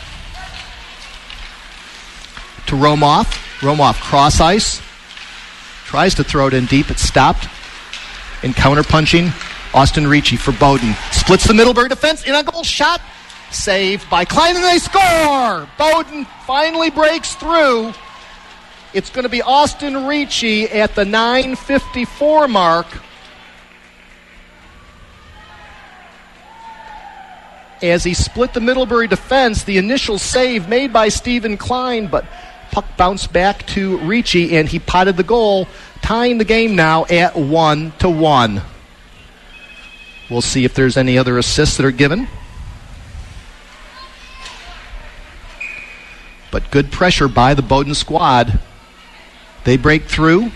To Romoff. Romoff cross ice. Tries to throw it in deep. It's stopped. And counter-punching, Austin Ricci for Bowden. Splits the Middlebury defense. In a goal shot. Saved by Klein, and they score! Bowden finally breaks through. It's going to be Austin Ricci at the nine fifty-four mark. As he split the Middlebury defense, the initial save made by Stephen Klein, but puck bounced back to Ricci, and he potted the goal, tying the game now at one to one. We'll see if there's any other assists that are given. But good pressure by the Bowden squad. They break through.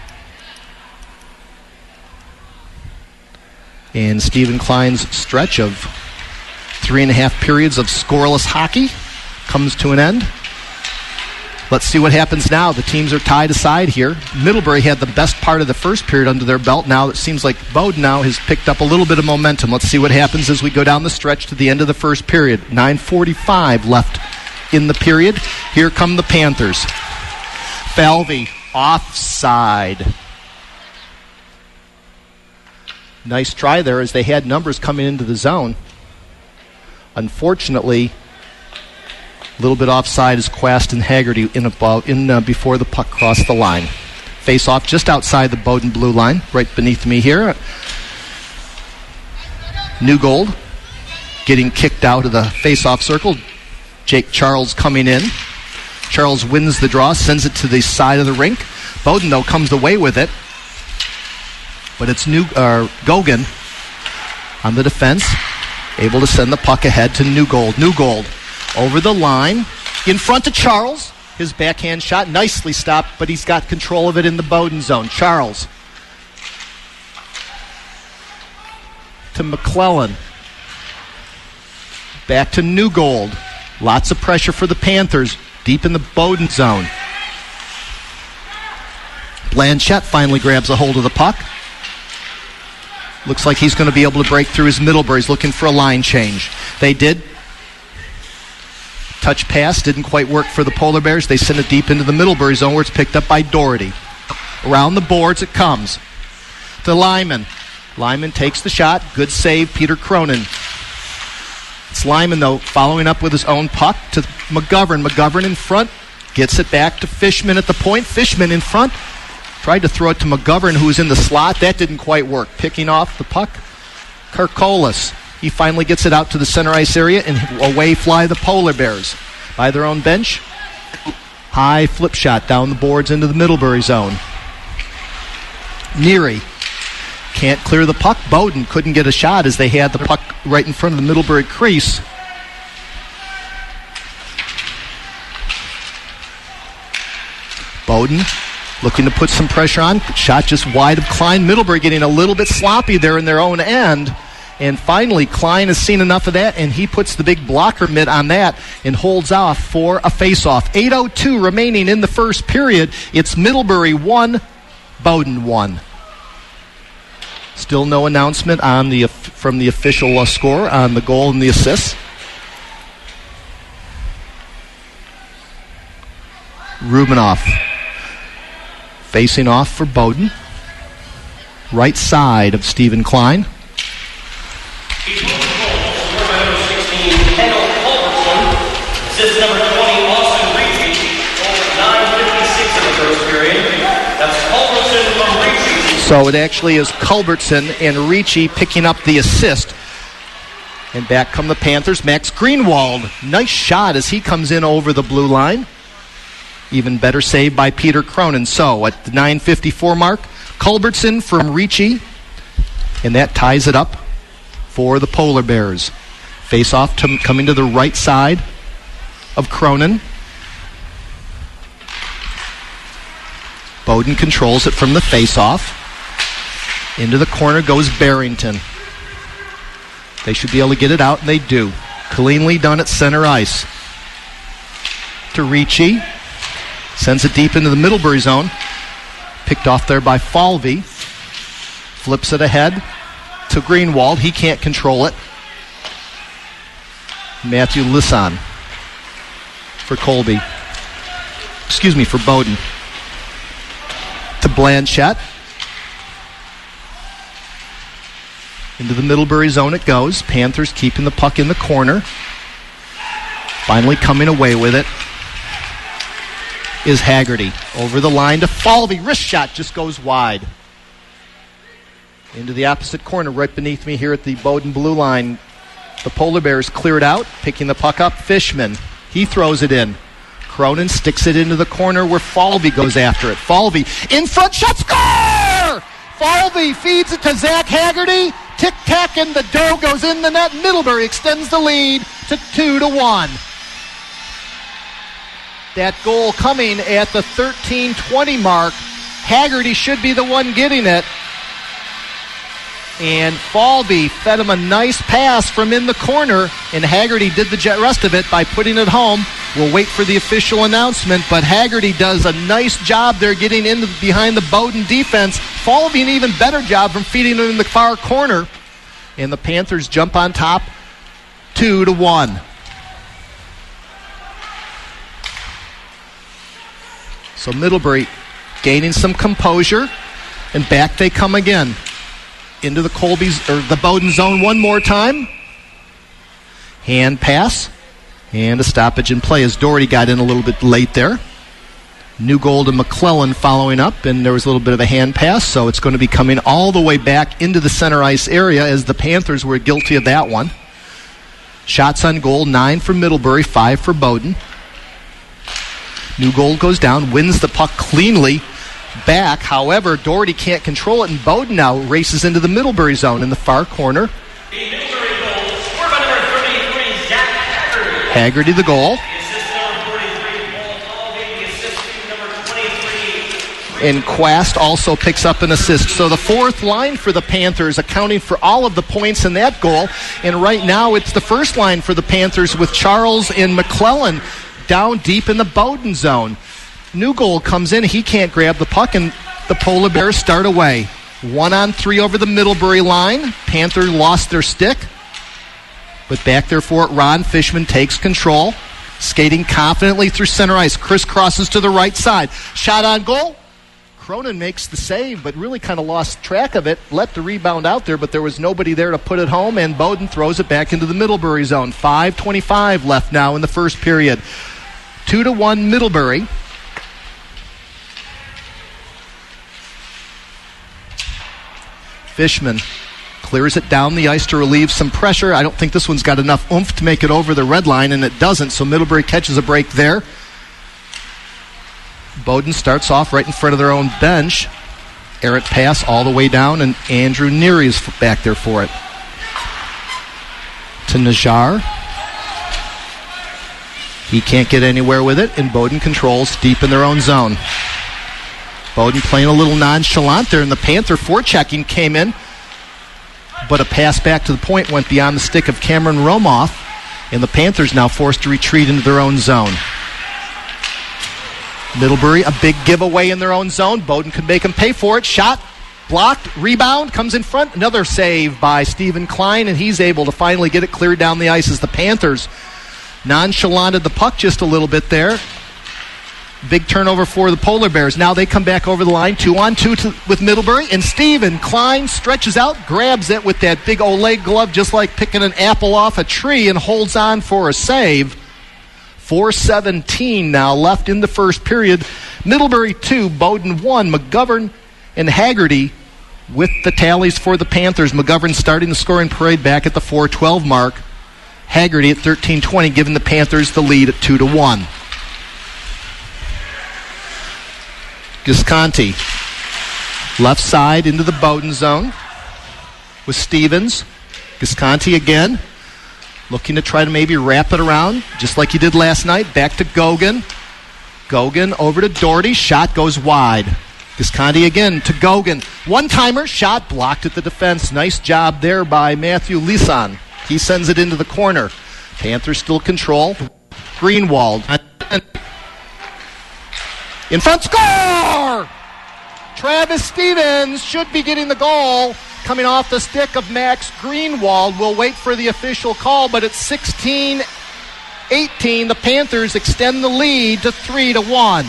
And Stephen Klein's stretch of three and a half periods of scoreless hockey comes to an end. Let's see what happens now. The teams are tied aside here. Middlebury had the best part of the first period under their belt. Now it seems like Bowden now has picked up a little bit of momentum. Let's see what happens as we go down the stretch to the end of the first period. nine forty-five left in the period. Here come the Panthers. Falvey. Offside. Nice try there as they had numbers coming into the zone. Unfortunately, little bit offside as Quast and Haggerty in, above, in uh, before the puck crossed the line. Face off just outside the Bowdoin blue line, right beneath me here. Newgold getting kicked out of the face-off circle. Jake Charles coming in. Charles wins the draw, sends it to the side of the rink. Bowdoin, though, comes away with it. But it's New uh, Gogan on the defense, able to send the puck ahead to Newgold. Newgold over the line, in front of Charles. His backhand shot, nicely stopped, but he's got control of it in the Bowdoin zone. Charles to McClellan. Back to Newgold. Lots of pressure for the Panthers, deep in the Bowdoin zone. Blanchette finally grabs a hold of the puck. Looks like he's going to be able to break through his Middlebury. He's looking for a line change. They did. Touch pass didn't quite work for the Polar Bears. They send it deep into the Middlebury zone where it's picked up by Doherty. Around the boards it comes to Lyman. Lyman takes the shot. Good save, Peter Cronin. It's Lyman, though, following up with his own puck to McGovern. McGovern in front. Gets it back to Fishman at the point. Fishman in front. Tried to throw it to McGovern, who was in the slot. That didn't quite work. Picking off the puck, Karkolas. He finally gets it out to the center ice area, and away fly the Polar Bears. By their own bench, high flip shot down the boards into the Middlebury zone. Neary can't clear the puck. Bowdoin couldn't get a shot as they had the puck right in front of the Middlebury crease. Bowdoin looking to put some pressure on. Shot just wide of Klein. Middlebury getting a little bit sloppy there in their own end. And finally, Klein has seen enough of that, and he puts the big blocker mitt on that and holds off for a face-off. eight oh two remaining in the first period. It's Middlebury one, Bowdoin one. Still no announcement on the from the official uh, score on the goal and the assist. Rubinoff facing off for Bowdoin. Right side of Stephen Klein. Assist number twenty, Austin Ricci, over nine fifty-six in the first period. That's Culbertson from Ricci. So it actually is Culbertson and Ricci picking up the assist. And back come the Panthers. Max Greenwald, nice shot as he comes in over the blue line. Even better save by Peter Cronin. So at the nine fifty-four mark, Culbertson from Ricci. And that ties it up for the Polar Bears. Face off to, coming to the right side of Cronin. Bowdoin controls it from the face-off. Into the corner goes Barrington. They should be able to get it out, and they do. Cleanly done at center ice. To Ricci. Sends it deep into the Middlebury zone. Picked off there by Falvey. Flips it ahead to Greenwald. He can't control it. Matthew Lisson for Colby. Excuse me, for Bowdoin. To Blanchette. Into the Middlebury zone it goes. Panthers keeping the puck in the corner. Finally coming away with it is Haggerty. Over the line to Falvey. Wrist shot just goes wide. Into the opposite corner right beneath me here at the Bowdoin blue line. The Polar Bears clear it out, picking the puck up. Fishman. He throws it in. Cronin sticks it into the corner where Falvey goes after it. Falvey in front, shot, score! Falvey feeds it to Zach Haggerty. Tic-tac, and the dough goes in the net. Middlebury extends the lead to two to one. That goal coming at the thirteen twenty mark. Haggerty should be the one getting it. And Falvey fed him a nice pass from in the corner, and Haggerty did the rest of it by putting it home. We'll wait for the official announcement, but Haggerty does a nice job there getting in behind the Bowdoin defense. Falvey an even better job from feeding it in the far corner. And the Panthers jump on top, two to one. So Middlebury gaining some composure, and back they come again. Into the Colby's or the Bowdoin zone one more time. Hand pass And a stoppage in play as Doherty got in a little bit late there. New goal to McClellan following up, and there was a little bit of a hand pass, so it's going to be coming all the way back into the center ice area as the Panthers were guilty of that one. Shots on goal, nine for Middlebury, five for Bowdoin. New goal goes down, wins the puck cleanly back. However, Doherty can't control it, and Bowdoin now races into the Middlebury zone in the far corner. The Middlebury goal, scored by number thirty-three, Zach Haggerty. Haggerty the goal. And Quast also picks up an assist. So the fourth line for the Panthers accounting for all of the points in that goal. And right now it's the first line for the Panthers with Charles and McClellan down deep in the Bowdoin zone. New goal comes in. He can't grab the puck, and the Polar Bears start away. One on three over the Middlebury line. Panther lost their stick. But back there for it, Ron Fishman takes control. Skating confidently through center ice. Crisscrosses to the right side. Shot on goal. Cronin makes the save, but really kind of lost track of it. Let the rebound out there, but there was nobody there to put it home, and Bowdoin throws it back into the Middlebury zone. five twenty-five left now in the first period. Two to one Middlebury. Fishman clears it down the ice to relieve some pressure. I don't think this one's got enough oomph to make it over the red line, and it doesn't, so Middlebury catches a break there. Bowdoin starts off right in front of their own bench. Errant pass all the way down, and Andrew Neary is back there for it. To Najjar. He can't get anywhere with it, and Bowdoin controls deep in their own zone. Bowdoin playing a little nonchalant there, and the Panther forechecking came in, but a pass back to the point went beyond the stick of Cameron Romoff, and the Panthers now forced to retreat into their own zone. Middlebury, a big giveaway in their own zone. Bowdoin could make them pay for it. Shot, blocked, rebound, comes in front. Another save by Stephen Klein, and he's able to finally get it cleared down the ice as the Panthers nonchalanted the puck just a little bit there. Big turnover for the Polar Bears. Now they come back over the line, two on two to, with Middlebury, and Stephen Klein stretches out, grabs it with that big Olay glove, just like picking an apple off a tree, and holds on for a save. four seventeen now left in the first period. Middlebury two, Bowdoin one. McGovern and Haggerty with the tallies for the Panthers. McGovern starting the scoring parade back at the four twelve mark. Haggerty at thirteen twenty, giving the Panthers the lead at two to one. Gisconti, left side into the Bowdoin zone with Stevens. Gisconti again, looking to try to maybe wrap it around, just like he did last night. Back to Gogan. Gogan over to Doherty. Shot goes wide. Gisconti again to Gogan. One-timer, shot blocked at the defense. Nice job there by Matthew Lisan. He sends it into the corner. Panthers still control. Greenwald. In front, score! Travis Stevens should be getting the goal. Coming off the stick of Max Greenwald. We'll wait for the official call, but it's sixteen eighteen. The Panthers extend the lead to three to one.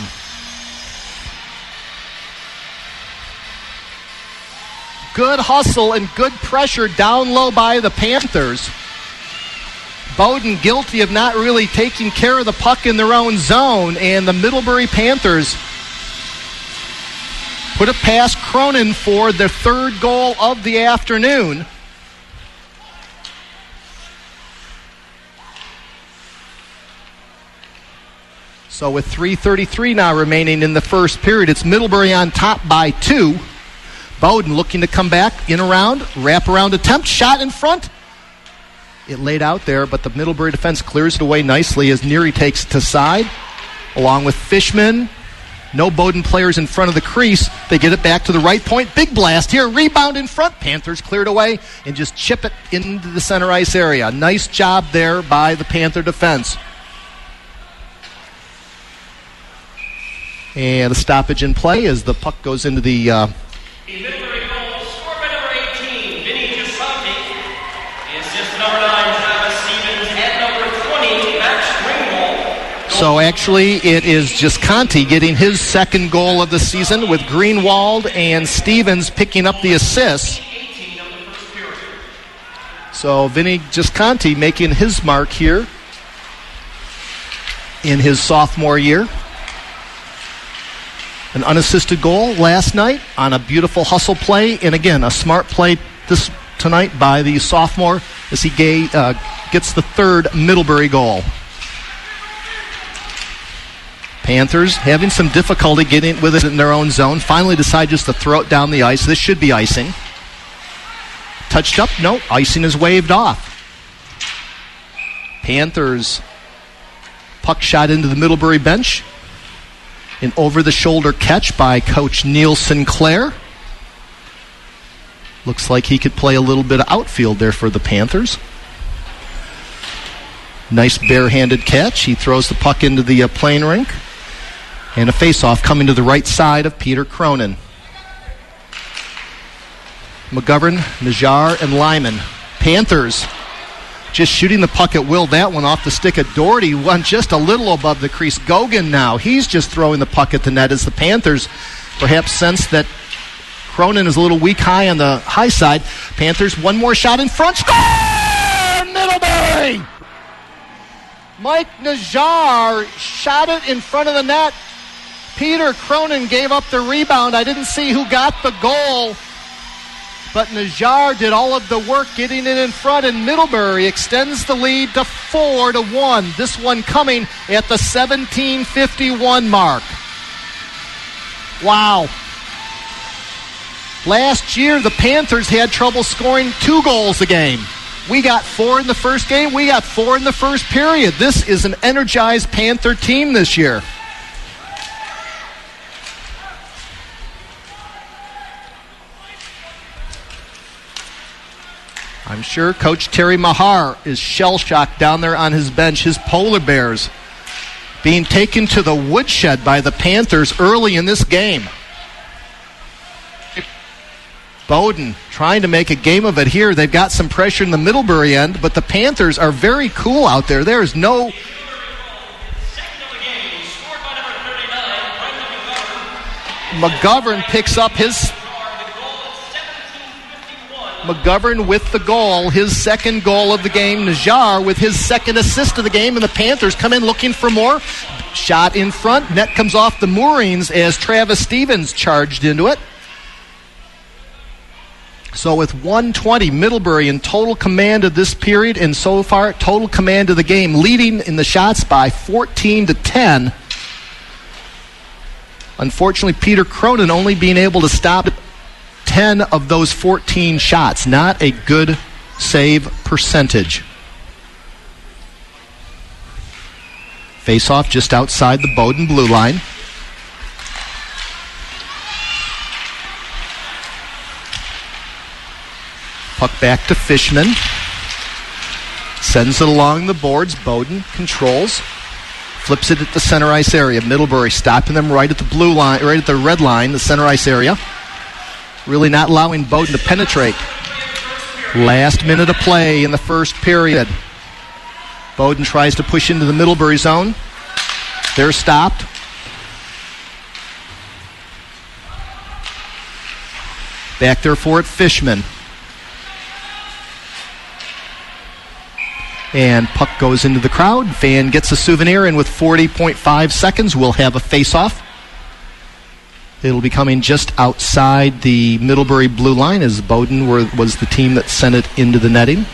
Good hustle and good pressure down low by the Panthers. Bowdoin guilty of not really taking care of the puck in their own zone, and the Middlebury Panthers put it past Cronin for their third goal of the afternoon. So with three thirty-three now remaining in the first period, it's Middlebury on top by two. Bowdoin looking to come back in around, wrap around attempt, shot in front. It laid out there, but the Middlebury defense clears it away nicely as Neary takes it to side, along with Fishman. No Bowdoin players in front of the crease. They get it back to the right point. Big blast here. Rebound in front. Panthers cleared away and just chip it into the center ice area. Nice job there by the Panther defense. And a stoppage in play as the puck goes into the... Uh, The Middlebury goal scored by number eighteen, Vinny Gisconti. Assist number nine, Travis Stevens. And number twenty, Max Greenwald. So actually it is Gisconti getting his second goal of the season, with Greenwald and Stevens picking up the assists. So Vinny Gisconti making his mark here in his sophomore year. An unassisted goal last night on a beautiful hustle play, and again, a smart play this tonight by the sophomore as he gay, uh, gets the third Middlebury goal. Panthers having some difficulty getting with it in their own zone. Finally decide just to throw it down the ice. This should be icing. Touched up? No, icing is waved off. Panthers puck shot into the Middlebury bench. An over-the-shoulder catch by Coach Neil Sinclair. Looks like he could play a little bit of outfield there for the Panthers. Nice barehanded catch. He throws the puck into the uh, playing rink. And a face-off coming to the right side of Peter Cronin. McGovern, Najjar, and Lyman. Panthers just shooting the puck at will. That one off the stick of Doherty. One just a little above the crease. Gogan now. He's just throwing the puck at the net as the Panthers perhaps sense that Cronin is a little weak high on the high side. Panthers, one more shot in front. Score! Middlebury! Mike Najjar shot it in front of the net. Peter Cronin gave up the rebound. I didn't see who got the goal, but Najjar did all of the work getting it in front, and Middlebury extends the lead to four to one. This one coming at the seventeen fifty-one mark. Wow. Last year, the Panthers had trouble scoring two goals a game. We got four in the first game. We got four in the first period. This is an energized Panther team this year. I'm sure Coach Terry Mahar is shell-shocked down there on his bench. His Polar Bears being taken to the woodshed by the Panthers early in this game. Bowden trying to make a game of it here. They've got some pressure in the Middlebury end, but the Panthers are very cool out there. There is no... McGovern picks up his... McGovern with the goal, his second goal of the game. Najjar with his second assist of the game, and the Panthers come in looking for more. Shot in front. Net comes off the moorings as Travis Stevens charged into it. So with one twenty, Middlebury in total command of this period, and so far total command of the game, leading in the shots by fourteen to ten. Unfortunately, Peter Cronin only being able to stop ten of those fourteen shots. Not a good save percentage. Face-off just outside the Bowden blue line. Puck back to Fishman. Sends it along the boards. Bowden controls. Flips it at the center ice area. Middlebury stopping them right at the blue line, right at the red line, the center ice area. Really not allowing Bowden to penetrate. Last minute of play in the first period. Bowden tries to push into the Middlebury zone. They're stopped. Back there for it, Fishman. And puck goes into the crowd. Fan gets a souvenir, and with forty point five seconds, we'll have a face-off. It'll be coming just outside the Middlebury blue line, as Bowden were, was the team that sent it into the netting.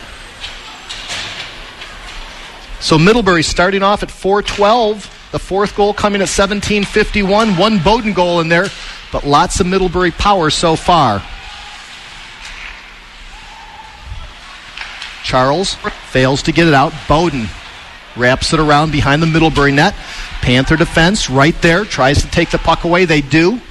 So Middlebury starting off at four twelve. The fourth goal coming at seventeen fifty-one. One Bowden goal in there, but lots of Middlebury power so far. Charles fails to get it out. Bowden wraps it around behind the Middlebury net. Panther defense right there. Tries to take the puck away. They do.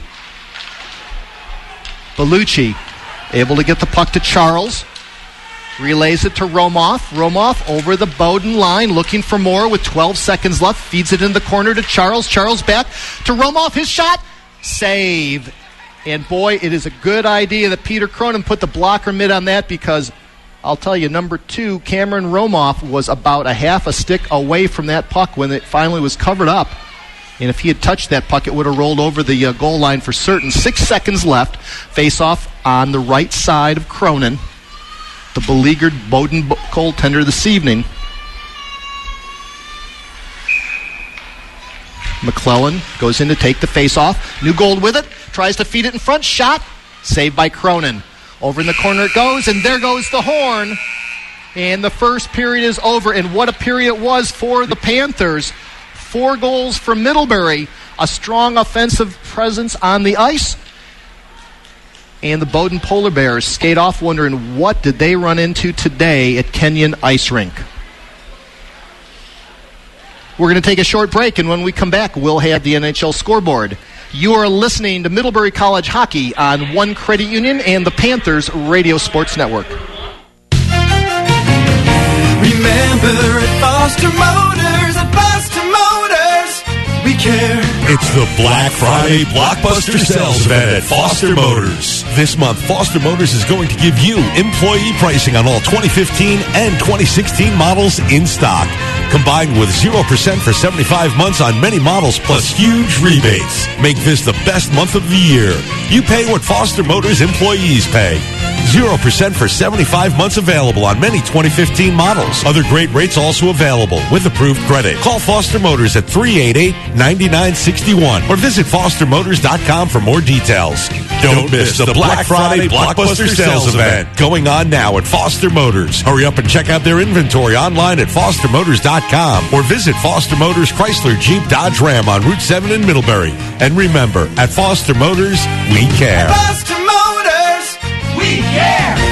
Bellucci able to get the puck to Charles. Relays it to Romoff. Romoff over the Bowden line looking for more with twelve seconds left. Feeds it in the corner to Charles. Charles back to Romoff. His shot. Save. And boy, it is a good idea that Peter Cronin put the blocker mid on that, because I'll tell you, number two, Cameron Romoff, was about a half a stick away from that puck when it finally was covered up. And if he had touched that puck, it would have rolled over the uh, goal line for certain. Six seconds left. Face-off on the right side of Cronin, the beleaguered Bowden goaltender this evening. McClellan goes in to take the face-off. Newgold with it. Tries to feed it in front. Shot. Saved by Cronin. Over in the corner it goes, and there goes the horn. And the first period is over. And what a period it was for the Panthers. Four goals from Middlebury. A strong offensive presence on the ice. And the Bowdoin Polar Bears skate off wondering what did they run into today at Kenyon Ice Rink. We're going to take a short break, and when we come back, we'll have the N H L scoreboard. You are listening to Middlebury College Hockey on One Credit Union and the Panthers Radio Sports Network. Remember at Foster Motors, at Foster Motors, we care. It's the Black Friday Blockbuster Sales Event at Foster Motors. This month, Foster Motors is going to give you employee pricing on all twenty fifteen and twenty sixteen models in stock, combined with zero percent for seventy-five months on many models, plus huge rebates. Make this the best month of the year. You pay what Foster Motors employees pay. zero percent for seventy-five months available on many twenty fifteen models. Other great rates also available with approved credit. Call Foster Motors at three eight eight, nine nine six one or visit foster motors dot com for more details. Don't miss the Black Friday Blockbuster Sales Event going on now at Foster Motors. Hurry up and check out their inventory online at foster motors dot com or visit Foster Motors Chrysler Jeep Dodge Ram on Route seven in Middlebury. And remember, at Foster Motors, we care. Foster Motors, we care.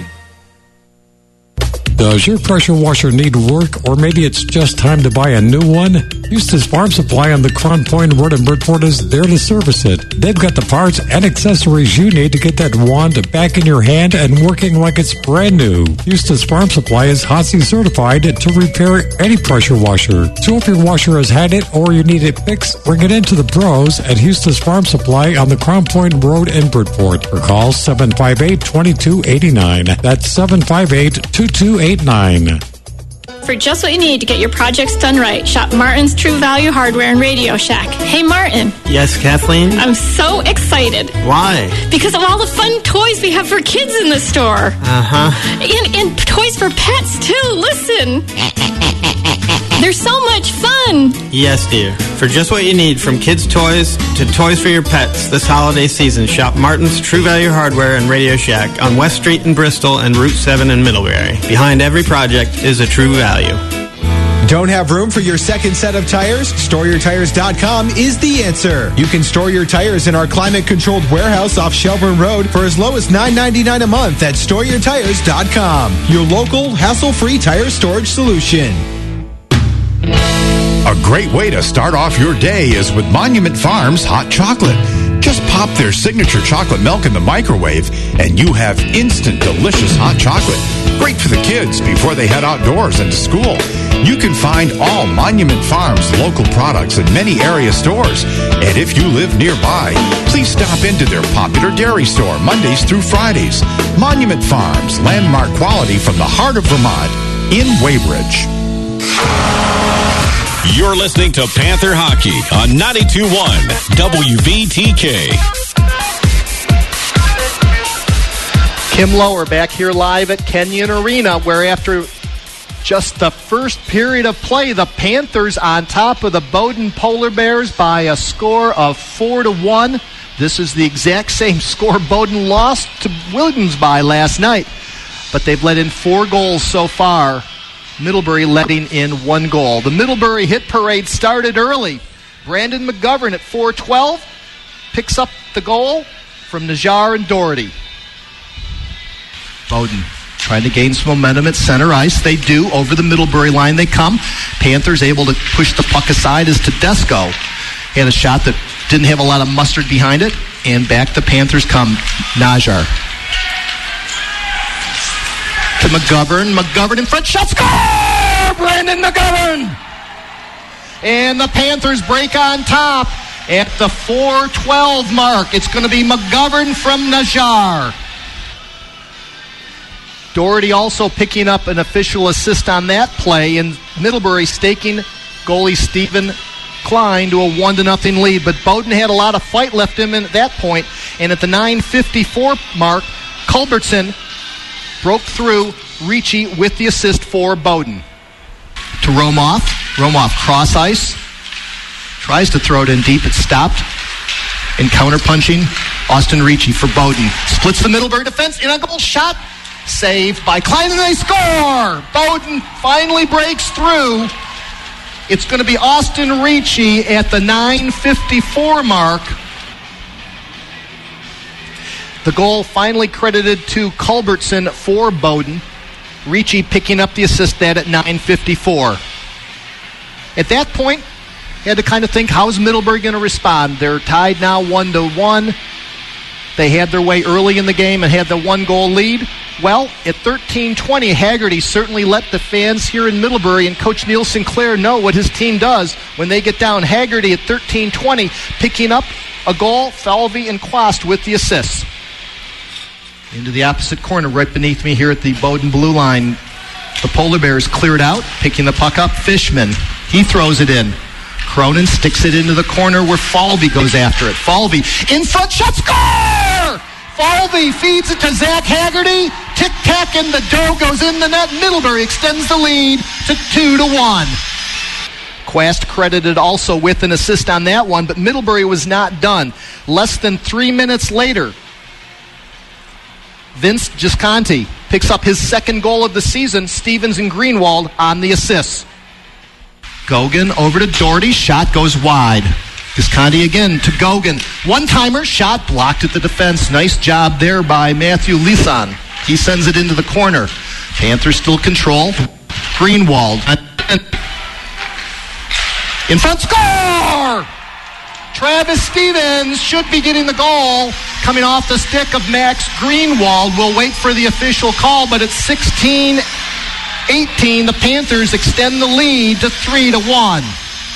Does your pressure washer need work, or maybe it's just time to buy a new one? Eustace Farm Supply on the Crown Point Road in Bridgeport is there to service it. They've got the parts and accessories you need to get that wand back in your hand and working like it's brand new. Eustace Farm Supply is H O S I certified to repair any pressure washer. So if your washer has had it or you need it fixed, bring it into the pros at Eustace Farm Supply on the Crown Point Road in Bridgeport. Or call seven five eight, two two eight nine. That's seven five eight, two two eight nine. For just what you need to get your projects done right, shop Martin's True Value Hardware and Radio Shack. Hey, Martin. Yes, Kathleen? I'm so excited. Why? Because of all the fun toys we have for kids in the store. Uh-huh. And, and toys for pets, too. Listen. They're so much fun. Yes, dear. For just what you need, from kids' toys to toys for your pets, this holiday season, shop Martin's True Value Hardware and Radio Shack on West Street in Bristol and Route seven in Middlebury. Behind every project is a true value. Don't have room for your second set of tires? store your tires dot com is the answer. You can store your tires in our climate-controlled warehouse off Shelburne Road for as low as nine ninety-nine a month at store your tires dot com. Your local, hassle-free tire storage solution. A great way to start off your day is with Monument Farms hot chocolate. Just pop their signature chocolate milk in the microwave and you have instant delicious hot chocolate. Great for the kids before they head outdoors and to school. You can find all Monument Farms local products in many area stores. And if you live nearby, please stop into their popular dairy store Mondays through Fridays. Monument Farms, landmark quality from the heart of Vermont in Weybridge. You're listening to Panther Hockey on ninety-two point one W V T K. Kim Lower back here live at Kenyon Arena, where after just the first period of play, the Panthers on top of the Bowdoin Polar Bears by a score of four to one. This is the exact same score Bowdoin lost to Williams by last night, but they've let in four goals so far. Middlebury letting in one goal. The Middlebury hit parade started early. Brandon McGovern at four twelve picks up the goal from Najjar and Doherty. Bowdoin trying to gain some momentum at center ice. They do. Over the Middlebury line they come. Panthers able to push the puck aside as Tedesco had a shot that didn't have a lot of mustard behind it. And back the Panthers come. Najjar to McGovern. McGovern in front. Shot. Score! Brandon McGovern! And the Panthers break on top at the four twelve mark. It's going to be McGovern from Najjar. Doherty also picking up an official assist on that play, and Middlebury staking goalie Stephen Klein to a one to nothing lead. But Bowdoin had a lot of fight left in him at that point, and at the nine fifty-four mark, Culbertson broke through Ricci with the assist for Bowdoin. To Romoff. Romoff cross ice. Tries to throw it in deep. It's stopped. And counter-punching, Austin Ricci for Bowdoin. Splits the Middlebury defense. In a goal shot. Saved by Klein, and they score! Bowdoin finally breaks through. It's going to be Austin Ricci at the nine fifty-four mark. The goal finally credited to Culbertson for Bowdoin. Ricci picking up the assist that at nine fifty-four. At that point, you had to kind of think, how's Middlebury going to respond? They're tied now one to one. They had their way early in the game and had the one-goal lead. Well, at thirteen twenty, Haggerty certainly let the fans here in Middlebury and Coach Neil Sinclair know what his team does when they get down. Haggerty at thirteen twenty, picking up a goal, Falvey and Quast with the assists. Into the opposite corner, right beneath me here at the Bowdoin blue line. The Polar Bears cleared out, picking the puck up. Fishman, he throws it in. Cronin sticks it into the corner where Falvey goes after it. Falvey in front, shot, score! Falvey feeds it to Zach Haggerty. Tic-tac, and the dough goes in the net. Middlebury extends the lead to two to one. Quast credited also with an assist on that one, but Middlebury was not done. Less than three minutes later, Vince Gisconti picks up his second goal of the season. Stevens and Greenwald on the assists. Gogan over to Doherty. Shot goes wide. Gisconti again to Gogan. One-timer, shot blocked at the defense. Nice job there by Matthew Lisan. He sends it into the corner. Panthers still control. Greenwald. In front, score! Travis Stevens should be getting the goal. Coming off the stick of Max Greenwald. We'll wait for the official call, but it's sixteen eighteen. The Panthers extend the lead to three to one.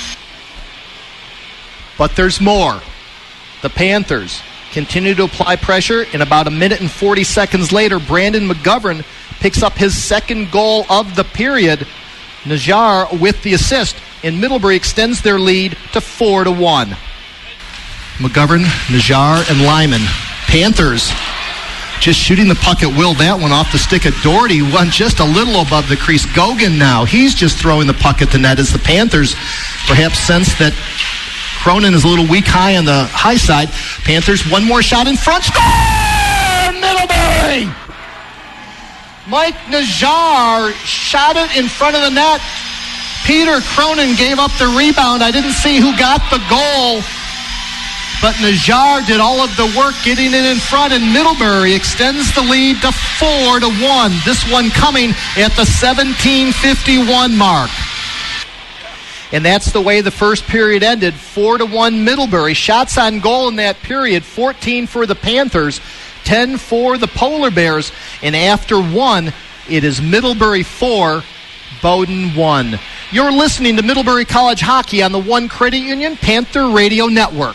But there's more. The Panthers continue to apply pressure, and about a minute and forty seconds later, Brandon McGovern picks up his second goal of the period. Najjar with the assist, and Middlebury extends their lead to four to one. McGovern, Najjar, and Lyman. Panthers just shooting the puck at will. That one off the stick at Doherty, one just a little above the crease. Gogan now, he's just throwing the puck at the net as the Panthers perhaps sense that Cronin is a little weak high on the high side. Panthers, one more shot in front. Score! Middlebury! Mike Najjar shot it in front of the net. Peter Cronin gave up the rebound. I didn't see who got the goal, but Najjar did all of the work getting it in front, and Middlebury extends the lead to four to one. This one coming at the seventeen fifty-one mark. And that's the way the first period ended. Four to one Middlebury. Shots on goal in that period. fourteen for the Panthers, ten for the Polar Bears. And after one, it is Middlebury four, Bowdoin one. You're listening to Middlebury College Hockey on the One Credit Union Panther Radio Network.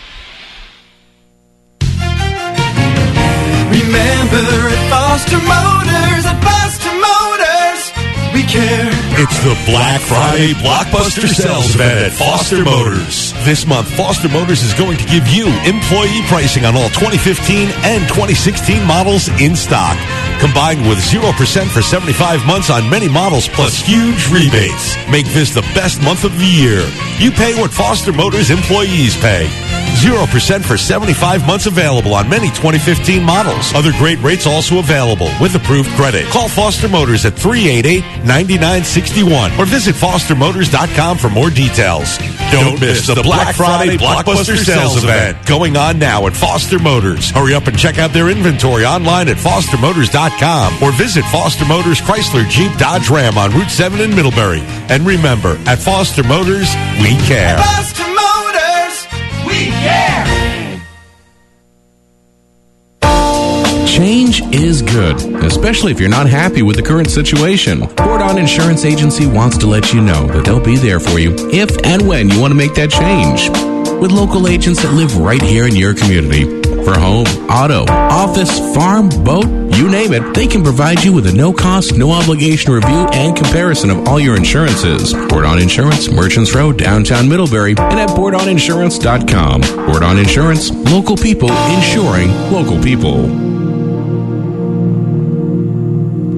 Remember at Foster Motors, at Foster Motors, we care. It's the Black Friday Blockbuster Sales Event at Foster Motors. This month, Foster Motors is going to give you employee pricing on all twenty fifteen and twenty sixteen models in stock, combined with zero percent for seventy-five months on many models, plus huge rebates. Make this the best month of the year. You pay what Foster Motors employees pay. zero percent for seventy-five months available on many twenty fifteen models. Other great rates also available with approved credit. Call Foster Motors at three eight eight, nine nine six one or visit foster motors dot com for more details. Don't miss the Black Friday Blockbuster Sales Event going on now at Foster Motors. Hurry up and check out their inventory online at foster motors dot com or visit Foster Motors Chrysler Jeep Dodge Ram on Route seven in Middlebury. And remember, at Foster Motors, we care. Foster Motors, we care. Change is good, especially if you're not happy with the current situation. Bordon Insurance Agency wants to let you know that they'll be there for you if and when you want to make that change. With local agents that live right here in your community. For home, auto, office, farm, boat, you name it, they can provide you with a no-cost, no-obligation review and comparison of all your insurances. Bordon Insurance, Merchants Road, downtown Middlebury, and at bordon insurance dot com. Bordon Insurance, local people insuring local people.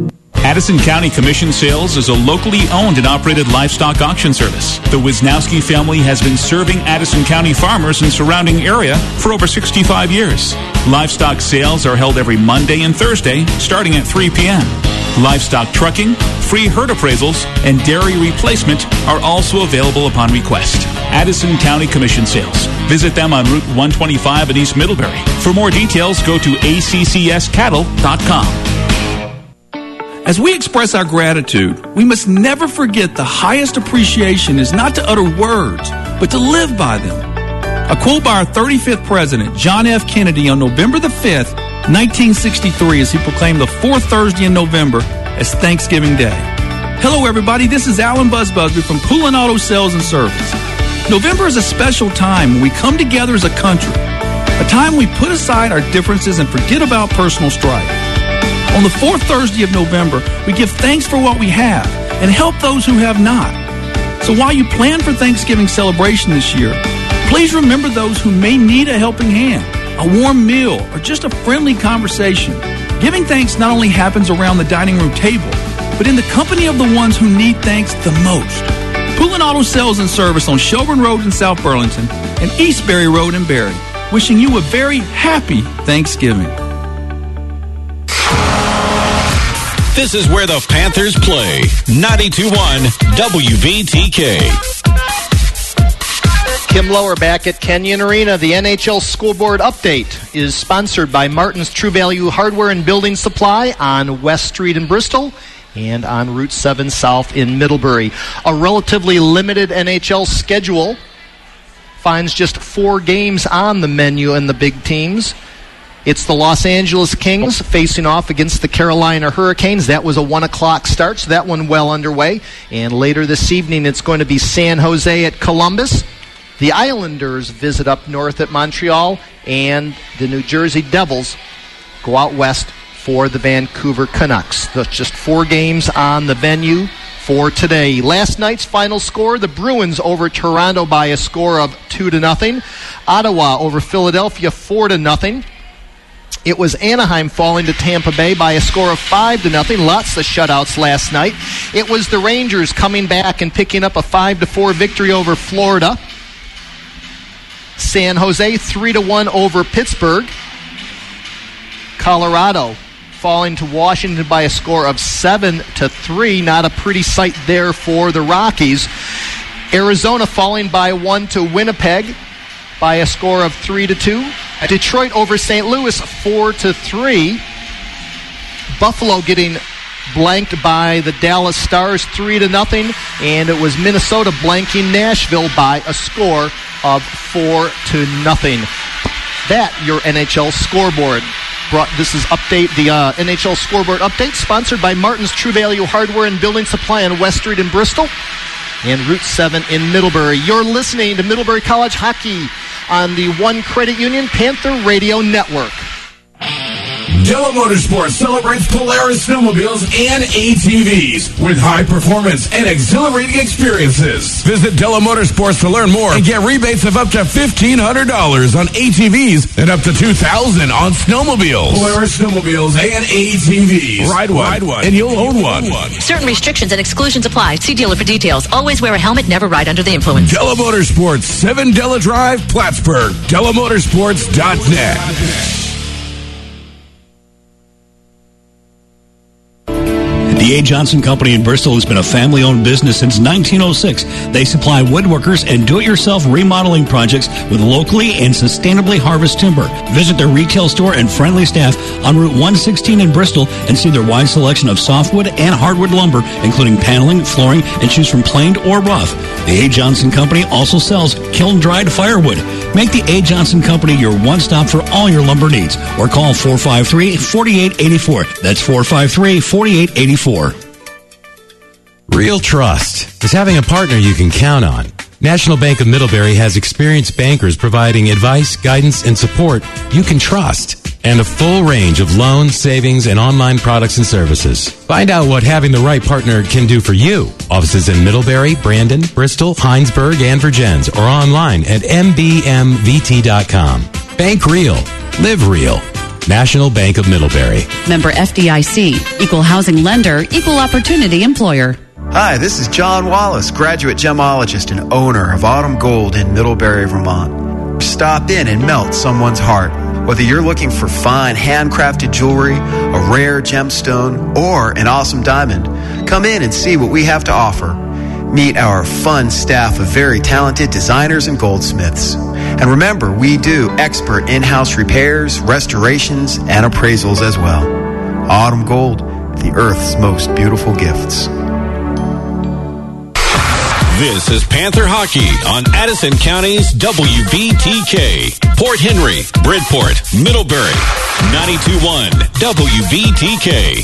Addison County Commission Sales is a locally owned and operated livestock auction service. The Wisnowski family has been serving Addison County farmers and surrounding area for over sixty-five years. Livestock sales are held every Monday and Thursday, starting at three p.m. Livestock trucking, free herd appraisals, and dairy replacement are also available upon request. Addison County Commission Sales. Visit them on Route one twenty-five in East Middlebury. For more details, go to a c c s cattle dot com. As we express our gratitude, we must never forget the highest appreciation is not to utter words, but to live by them. A quote by our thirty-fifth president, John F. Kennedy, on November the fifth, nineteen sixty-three, as he proclaimed the fourth Thursday in November as Thanksgiving Day. Hello, everybody. This is Alan Buzz Busby from Poulin Auto Sales and Service. November is a special time when we come together as a country, a time we put aside our differences and forget about personal strife. On the fourth Thursday of November, we give thanks for what we have and help those who have not. So while you plan for Thanksgiving celebration this year, please remember those who may need a helping hand, a warm meal, or just a friendly conversation. Giving thanks not only happens around the dining room table, but in the company of the ones who need thanks the most. Poulin Auto Sales and Service on Shelburne Road in South Burlington and Eastbury Road in Barry. Wishing you a very happy Thanksgiving. This is where the Panthers play. ninety-two point one W V T K. Kim Lower back at Kenyon Arena. The N H L Scoreboard Update is sponsored by Martin's True Value Hardware and Building Supply on West Street in Bristol and on Route seven South in Middlebury. A relatively limited N H L schedule finds just four games on the menu in the big teams. It's the Los Angeles Kings facing off against the Carolina Hurricanes. That was a one o'clock start, so that one well underway. And later this evening, it's going to be San Jose at Columbus. The Islanders visit up north at Montreal, and the New Jersey Devils go out west for the Vancouver Canucks. That's just four games on the venue for today. Last night's final score, the Bruins over Toronto by a score of two to nothing. Ottawa over Philadelphia four to nothing. It was Anaheim falling to Tampa Bay by a score of five to nothing. Lots of shutouts last night. It was the Rangers coming back and picking up a five to four victory over Florida. San Jose three to one over Pittsburgh. Colorado falling to Washington by a score of seven to three. Not a pretty sight there for the Rockies. Arizona falling by one to Winnipeg by a score of three to two. Detroit over Saint Louis four to three. Buffalo getting blanked by the Dallas Stars three to nothing, and it was Minnesota blanking Nashville by a score of four to nothing. That your N H L scoreboard. Brought, this is update the uh, N H L scoreboard update sponsored by Martin's True Value Hardware and Building Supply on West Street in Bristol and Route seven in Middlebury. You're listening to Middlebury College Hockey on the One Credit Union Panther Radio Network. Della Motorsports celebrates Polaris snowmobiles and A T Vs with high performance and exhilarating experiences. Visit Della Motorsports to learn more and get rebates of up to fifteen hundred dollars on A T Vs and up to two thousand dollars on snowmobiles. Polaris snowmobiles and A T Vs. Ride one, Ride one and you'll own one. Certain restrictions and exclusions apply. See dealer for details. Always wear a helmet. Never ride under the influence. Della Motorsports, seven Della Drive, Plattsburgh. Della Motorsports dot net. The A. Johnson Company in Bristol has been a family-owned business since nineteen oh six. They supply woodworkers and do-it-yourself remodeling projects with locally and sustainably harvested timber. Visit their retail store and friendly staff on Route one sixteen in Bristol and see their wide selection of softwood and hardwood lumber, including paneling, flooring, and choose from planed or rough. The A. Johnson Company also sells kiln-dried firewood. Make the A. Johnson Company your one-stop for all your lumber needs, or call four five three, four eight eight four. That's four five three, four eight eight four. Real trust is having a partner you can count on. National Bank of Middlebury has experienced bankers providing advice, guidance, and support you can trust, and a full range of loans, savings, and online products and services. Find out what having the right partner can do for you. Offices in Middlebury, Brandon, Bristol, Heinsberg, and Virgins, or online at m b m v t dot com. Bank real. Live real. National Bank of Middlebury. Member F D I C, Equal Housing Lender, Equal Opportunity Employer. Hi, this is John Wallace, graduate gemologist and owner of Autumn Gold in Middlebury, Vermont. Stop in and melt someone's heart. Whether you're looking for fine handcrafted jewelry, a rare gemstone, or an awesome diamond, come in and see what we have to offer. Meet our fun staff of very talented designers and goldsmiths. And remember, we do expert in-house repairs, restorations, and appraisals as well. Autumn Gold, the Earth's most beautiful gifts. This is Panther Hockey on Addison County's W V T K. Port Henry, Bridport, Middlebury, ninety-two point one W V T K.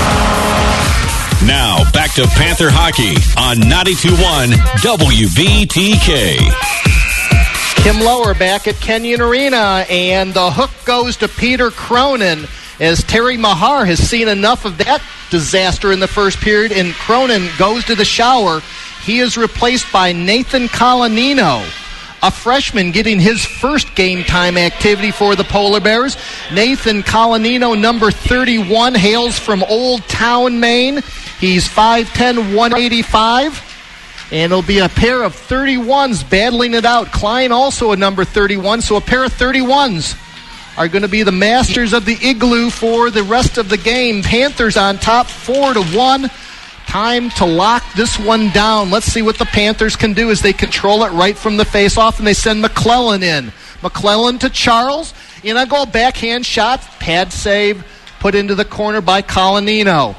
Now, back to Panther Hockey on ninety-two point one W V T K. Kim Lower back at Kenyon Arena, and the hook goes to Peter Cronin as Terry Mahar has seen enough of that disaster in the first period, and Cronin goes to the shower. He is replaced by Nathan Colanino, a freshman getting his first game time activity for the Polar Bears. Nathan Colanino, number thirty-one, hails from Old Town, Maine. He's five ten, one eighty-five. And it'll be a pair of thirty-ones battling it out. Klein also a number thirty-one, so a pair of thirty-ones are going to be the masters of the Igloo for the rest of the game. Panthers on top, four to one. Time to lock this one down. Let's see what the Panthers can do as they control it right from the faceoff, and they send McClellan in. McClellan to Charles. In a goal, backhand shot. Pad save put into the corner by Colanino.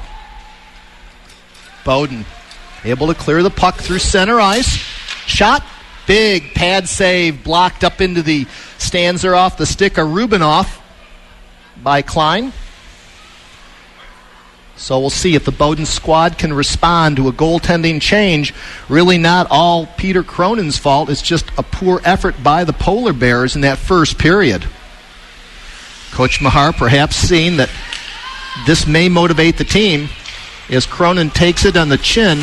Bowden able to clear the puck through center ice. Shot. Big pad save blocked up into the stands there off the stick of Rubinoff by Klein. So we'll see if the Bowden squad can respond to a goaltending change. Really not all Peter Cronin's fault. It's just a poor effort by the Polar Bears in that first period. Coach Mahar perhaps seeing that this may motivate the team as Cronin takes it on the chin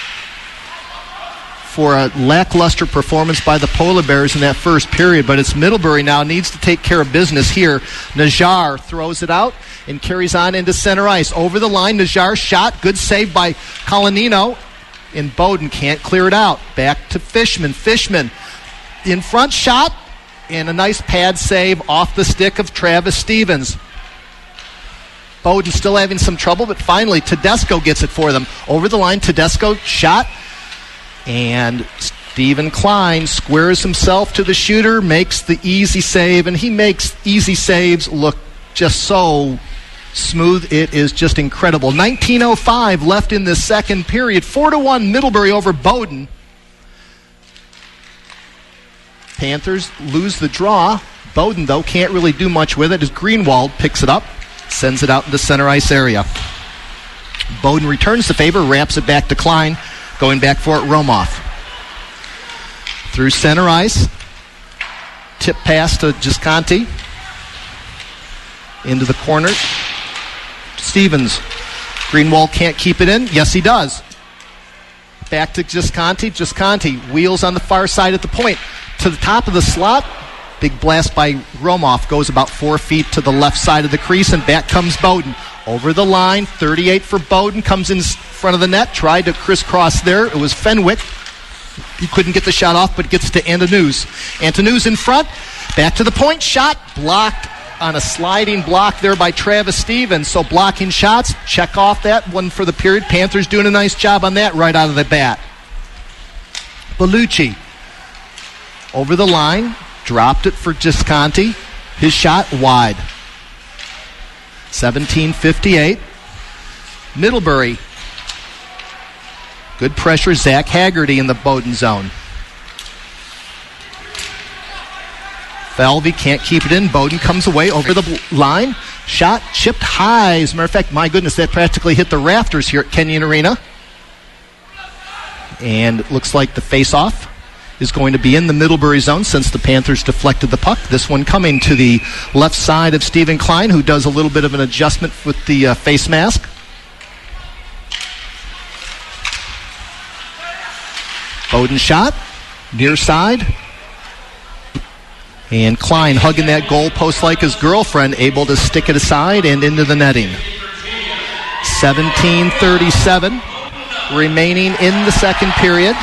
for a lackluster performance by the Polar Bears in that first period. But it's Middlebury now needs to take care of business here. Najjar throws it out and carries on into center ice. Over the line, Najjar shot. Good save by Colanino. And Bowden can't clear it out. Back to Fishman. Fishman in front, shot. And a nice pad save off the stick of Travis Stevens. Bowden still having some trouble, but finally Tedesco gets it for them. Over the line, Tedesco shot. And Stephen Klein squares himself to the shooter, makes the easy save, and he makes easy saves look just so smooth. It is just incredible. nineteen oh five left in the second period. four to one Middlebury over Bowden. Panthers lose the draw. Bowden, though, can't really do much with it as Greenwald picks it up, sends it out into center ice area. Bowden returns the favor, ramps it back to Klein. Going back for it, Romoff. Through center ice. Tip pass to Gisconti. Into the corner. Stevens. Greenwald can't keep it in. Yes, he does. Back to Gisconti. Gisconti wheels on the far side at the point. To the top of the slot. Big blast by Romoff. Goes about four feet to the left side of the crease, and back comes Bowden. Over the line, thirty-eight for Bowden, comes in front of the net, tried to crisscross there. It was Fenwick. He couldn't get the shot off, but gets to Antonews. Antonews in front, back to the point, shot, blocked on a sliding block there by Travis Stevens. So blocking shots, check off that one for the period. Panthers doing a nice job on that right out of the bat. Bellucci over the line, dropped it for Gisconti. His shot wide. seventeen fifty-eight. Middlebury. Good pressure. Zach Haggerty in the Bowden zone. Falvey can't keep it in. Bowden comes away over the line. Shot chipped high. As a matter of fact, my goodness, that practically hit the rafters here at Kenyon Arena. And it looks like the face-off is going to be in the Middlebury zone since the Panthers deflected the puck. This one coming to the left side of Stephen Klein, who does a little bit of an adjustment with the uh, face mask. Bowden shot, near side. And Klein hugging that goalpost like his girlfriend, able to stick it aside and into the netting. seventeen thirty-seven remaining in the second period.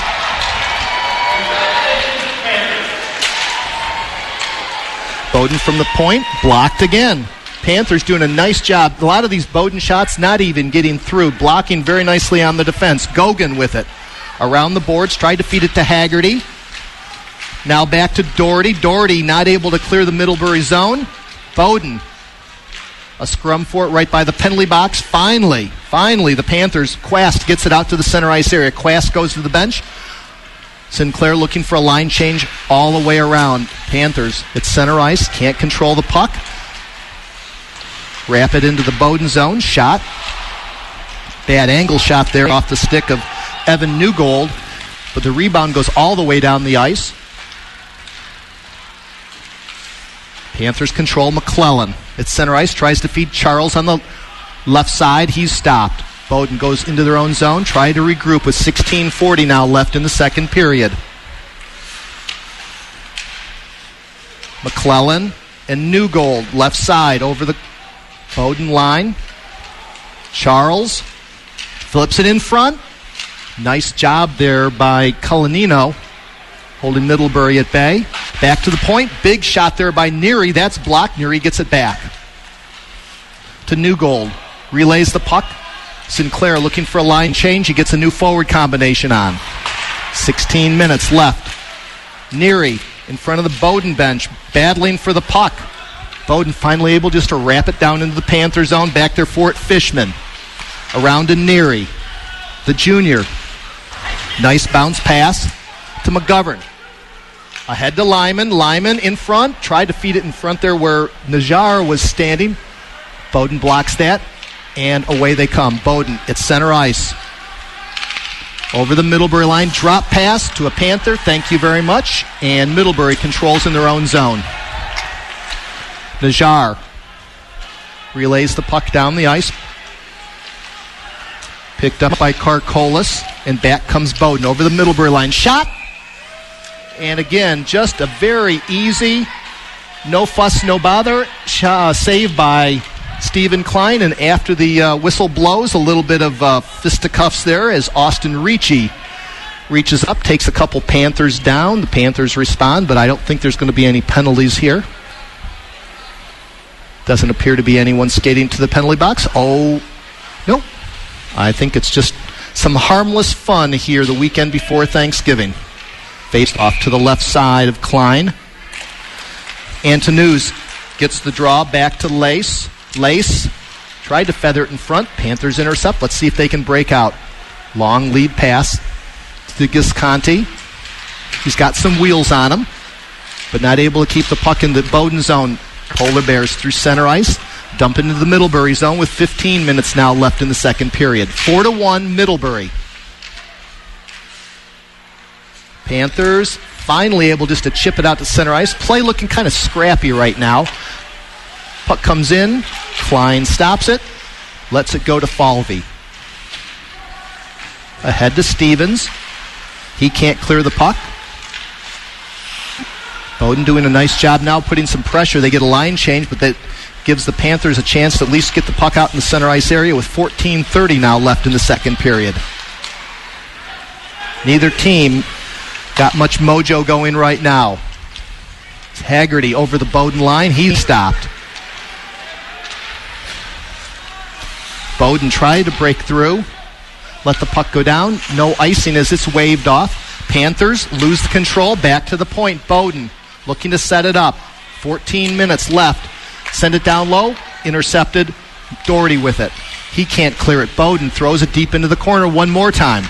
Bowden from the point, blocked again. Panthers doing a nice job. A lot of these Bowden shots not even getting through, blocking very nicely on the defense. Gogan with it. Around the boards, tried to feed it to Haggerty. Now back to Doherty. Doherty not able to clear the Middlebury zone. Bowden, a scrum for it right by the penalty box. Finally, finally, the Panthers, Quast gets it out to the center ice area. Quast goes to the bench. Sinclair looking for a line change all the way around. Panthers, it's center ice, can't control the puck. Wrap it into the Bowden zone. Shot. Bad angle shot there off the stick of Evan Newgold. But the rebound goes all the way down the ice. Panthers control McClellan. It's center ice. Tries to feed Charles on the left side. He's stopped. Bowden goes into their own zone. Try to regroup with sixteen forty now left in the second period. McClellan and Newgold left side over the Bowden line. Charles flips it in front. Nice job there by Culinino, holding Middlebury at bay. Back to the point. Big shot there by Neary. That's blocked. Neary gets it back to Newgold. Relays the puck. Sinclair looking for a line change. He gets a new forward combination on. sixteen minutes left. Neary in front of the Bowden bench, battling for the puck. Bowden finally able just to wrap it down into the Panther zone. Back there for it, Fishman. Around to Neary, the junior. Nice bounce pass to McGovern. Ahead to Lyman. Lyman in front. Tried to feed it in front there where Najjar was standing. Bowden blocks that. And away they come. Bowden, it's center ice. Over the Middlebury line. Drop pass to a Panther. Thank you very much. And Middlebury controls in their own zone. Najjar relays the puck down the ice. Picked up by Karkolis. And back comes Bowden over the Middlebury line. Shot. And again, just a very easy, no fuss, no bother uh, save by Stephen Klein. And after the uh, whistle blows, a little bit of uh, fisticuffs there as Austin Ricci reaches up, takes a couple Panthers down. The Panthers respond, but I don't think there's going to be any penalties here. Doesn't appear to be anyone skating to the penalty box. Oh, no. I think it's just some harmless fun here the weekend before Thanksgiving. Faced off to the left side of Klein. Antonews gets the draw back to Lace. Lace tried to feather it in front. Panthers intercept. Let's see if they can break out. Long lead pass to Gisconti. He's got some wheels on him, but not able to keep the puck in the Bowden zone. Polar Bears through center ice. Dump into the Middlebury zone with fifteen minutes now left in the second period. Four to one, Middlebury. Panthers finally able just to chip it out to center ice. Play looking kind of scrappy right now. Puck comes in. Klein stops it. Lets it go to Falvey. Ahead to Stevens. He can't clear the puck. Bowden doing a nice job now putting some pressure. They get a line change, but that gives the Panthers a chance to at least get the puck out in the center ice area with fourteen thirty now left in the second period. Neither team got much mojo going right now. It's Haggerty over the Bowden line. He's stopped. Bowden tried to break through. Let the puck go down. No icing as it's waved off. Panthers lose the control. Back to the point. Bowden looking to set it up. fourteen minutes left. Send it down low. Intercepted. Doherty with it. He can't clear it. Bowden throws it deep into the corner one more time.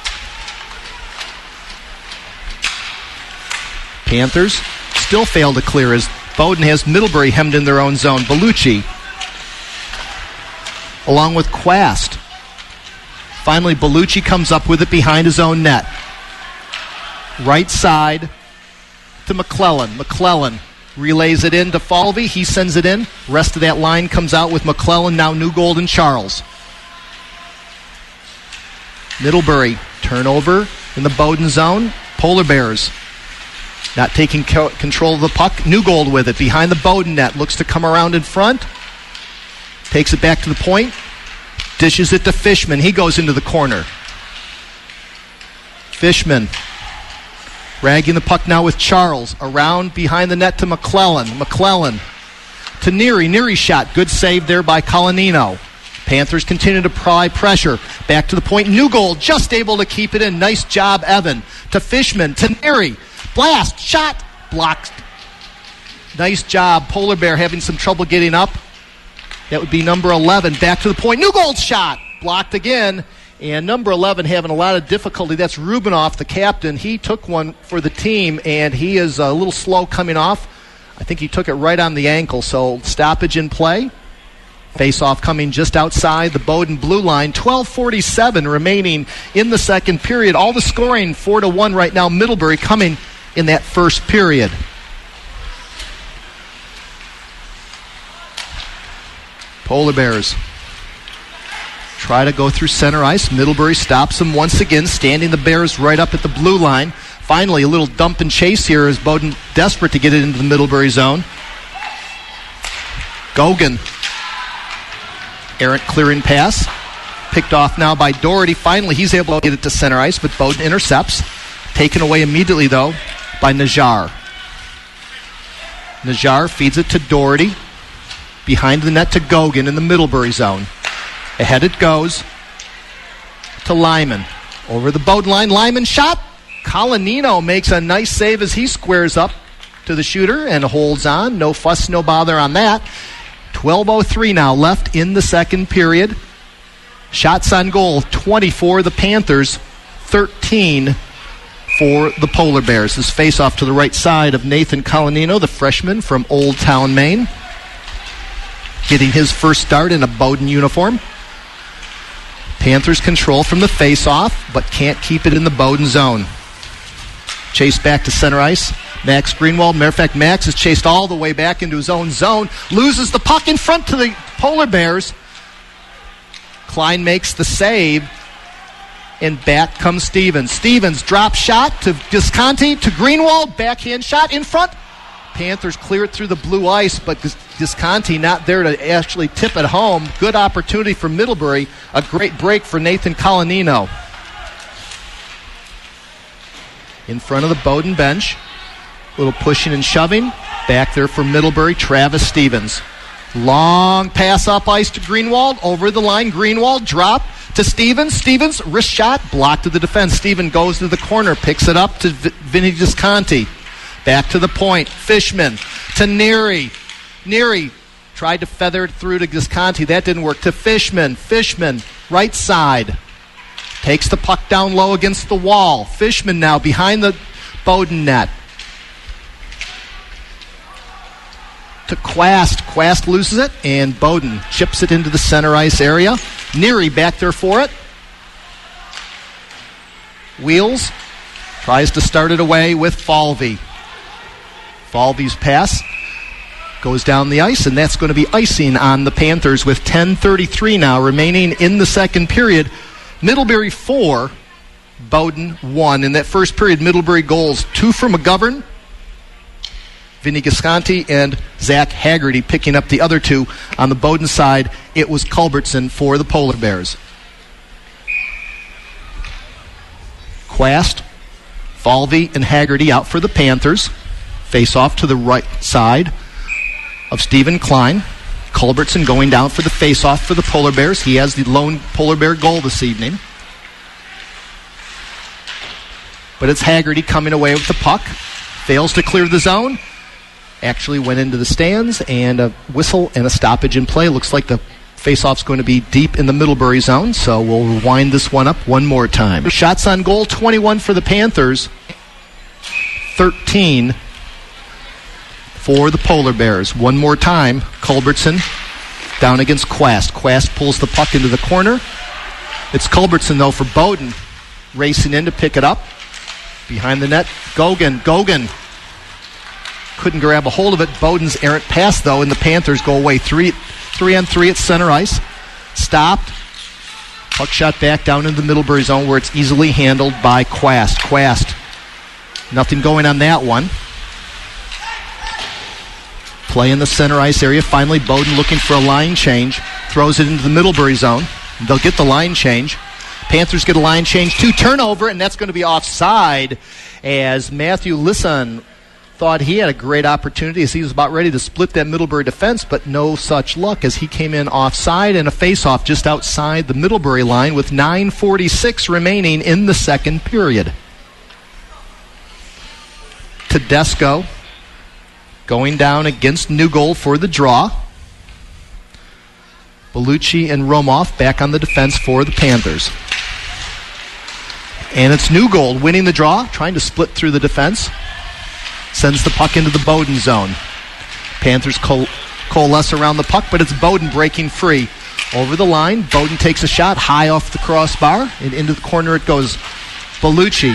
Panthers still fail to clear as Bowden has Middlebury hemmed in their own zone. Bellucci along with Quast. Finally, Bellucci comes up with it behind his own net. Right side to McClellan. McClellan relays it in to Falvey. He sends it in. Rest of that line comes out with McClellan, now Newgold and Charles. Middlebury, turnover in the Bowden zone. Polar Bears Not taking co- control of the puck. Newgold with it behind the Bowden net. Looks to come around in front. Takes it back to the point. Dishes it to Fishman. He goes into the corner. Fishman ragging the puck now with Charles. Around behind the net to McClellan. McClellan to Neary. Neary shot. Good save there by Colanino. Panthers continue to apply pressure. Back to the point. Newgold just able to keep it in. Nice job, Evan. To Fishman. To Neary. Blast. Shot. Blocked. Nice job. Polar Bear having some trouble getting up. That would be number eleven. Back to the point. Newgold's shot. Blocked again. And number eleven having a lot of difficulty. That's Rubinoff, the captain. He took one for the team, and he is a little slow coming off. I think he took it right on the ankle. So stoppage in play. Face-off coming just outside the Bowden blue line. twelve forty-seven remaining in the second period. All the scoring four to one right now. Middlebury coming in that first period. Polar Bears try to go through center ice. Middlebury stops them once again, standing the Bears right up at the blue line. Finally, a little dump and chase here as Bowden desperate to get it into the Middlebury zone. Gogan. Errant clearing pass. Picked off now by Doherty. Finally, he's able to get it to center ice, but Bowden intercepts. Taken away immediately, though, by Najjar. Najjar feeds it to Doherty. Behind the net to Gogan in the Middlebury zone. Ahead it goes to Lyman. Over the Bowden line. Lyman shot. Colanino makes a nice save as he squares up to the shooter and holds on. No fuss, no bother on that. twelve oh three now left in the second period. Shots on goal, twenty-four the Panthers, thirteen for the Polar Bears. This face-off to the right side of Nathan Colanino, the freshman from Old Town, Maine. Getting his first start in a Bowden uniform. Panthers control from the face-off, but can't keep it in the Bowden zone. Chase back to center ice. Max Greenwald. Matter of fact, Max is chased all the way back into his own zone. Loses the puck in front to the Polar Bears. Klein makes the save. And back comes Stevens. Stevens drop shot to Visconti to Greenwald. Backhand shot in front. Panthers clear it through the blue ice, but Visconti not there to actually tip it home. Good opportunity for Middlebury. A great break for Nathan Colanino. In front of the Bowden bench. A little pushing and shoving. Back there for Middlebury, Travis Stevens. Long pass up ice to Greenwald. Over the line, Greenwald drop to Stevens. Stevens, wrist shot, blocked to the defense. Steven goes to the corner, picks it up to v- Vinny Visconti. Back to the point. Fishman to Neary. Neary tried to feather it through to Visconti. That didn't work. To Fishman. Fishman, right side. Takes the puck down low against the wall. Fishman now behind the Bowden net. To Quast. Quast loses it, and Bowden chips it into the center ice area. Neary back there for it. Wheels tries to start it away with Falvey. Falvey's pass goes down the ice, and that's going to be icing on the Panthers with ten thirty-three now remaining in the second period. Middlebury four, Bowden one. In that first period, Middlebury goals, two for McGovern, Vinny Visconti, and Zach Haggerty picking up the other two. On the Bowden side, it was Culbertson for the Polar Bears. Quast, Falvey, and Haggerty out for the Panthers. Face off to the right side of Stephen Klein. Culbertson going down for the face-off for the Polar Bears. He has the lone Polar Bear goal this evening. But it's Haggerty coming away with the puck. Fails to clear the zone. Actually went into the stands, and a whistle and a stoppage in play. Looks like the face-off's going to be deep in the Middlebury zone, so we'll wind this one up one more time. Shots on goal, twenty-one for the Panthers. thirteen for the Polar Bears. One more time, Culbertson down against Quast. Quast pulls the puck into the corner. It's Culbertson, though, for Bowden, racing in to pick it up. Behind the net, Gogan. Gogan couldn't grab a hold of it. Bowden's errant pass, though, and the Panthers go away. Three, three on three at center ice. Stopped. Puck shot back down into the Middlebury zone where it's easily handled by Quast. Quast Nothing going on that one. Play in the center ice area. Finally, Bowdoin looking for a line change. Throws it into the Middlebury zone. They'll get the line change. Panthers get a line change. Two turnover, and that's going to be offside as Matthew Lisson thought he had a great opportunity as he was about ready to split that Middlebury defense, but no such luck as he came in offside and a face-off just outside the Middlebury line with nine forty-six remaining in the second period. Tedesco going down against Newgold for the draw. Bellucci and Romoff back on the defense for the Panthers. And it's Newgold winning the draw, trying to split through the defense. Sends the puck into the Bowdoin zone. Panthers co- coalesce around the puck, but it's Bowdoin breaking free. Over the line, Bowdoin takes a shot high off the crossbar, and into the corner it goes. Bellucci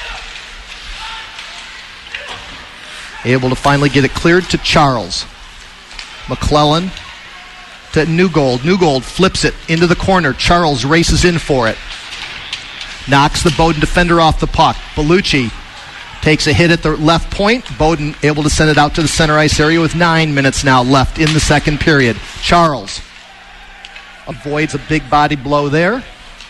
able to finally get it cleared to Charles. McClellan to Newgold. Newgold flips it into the corner. Charles races in for it. Knocks the Bowdoin defender off the puck. Bellucci takes a hit at the left point. Bowdoin able to send it out to the center ice area with nine minutes now left in the second period. Charles avoids a big body blow there.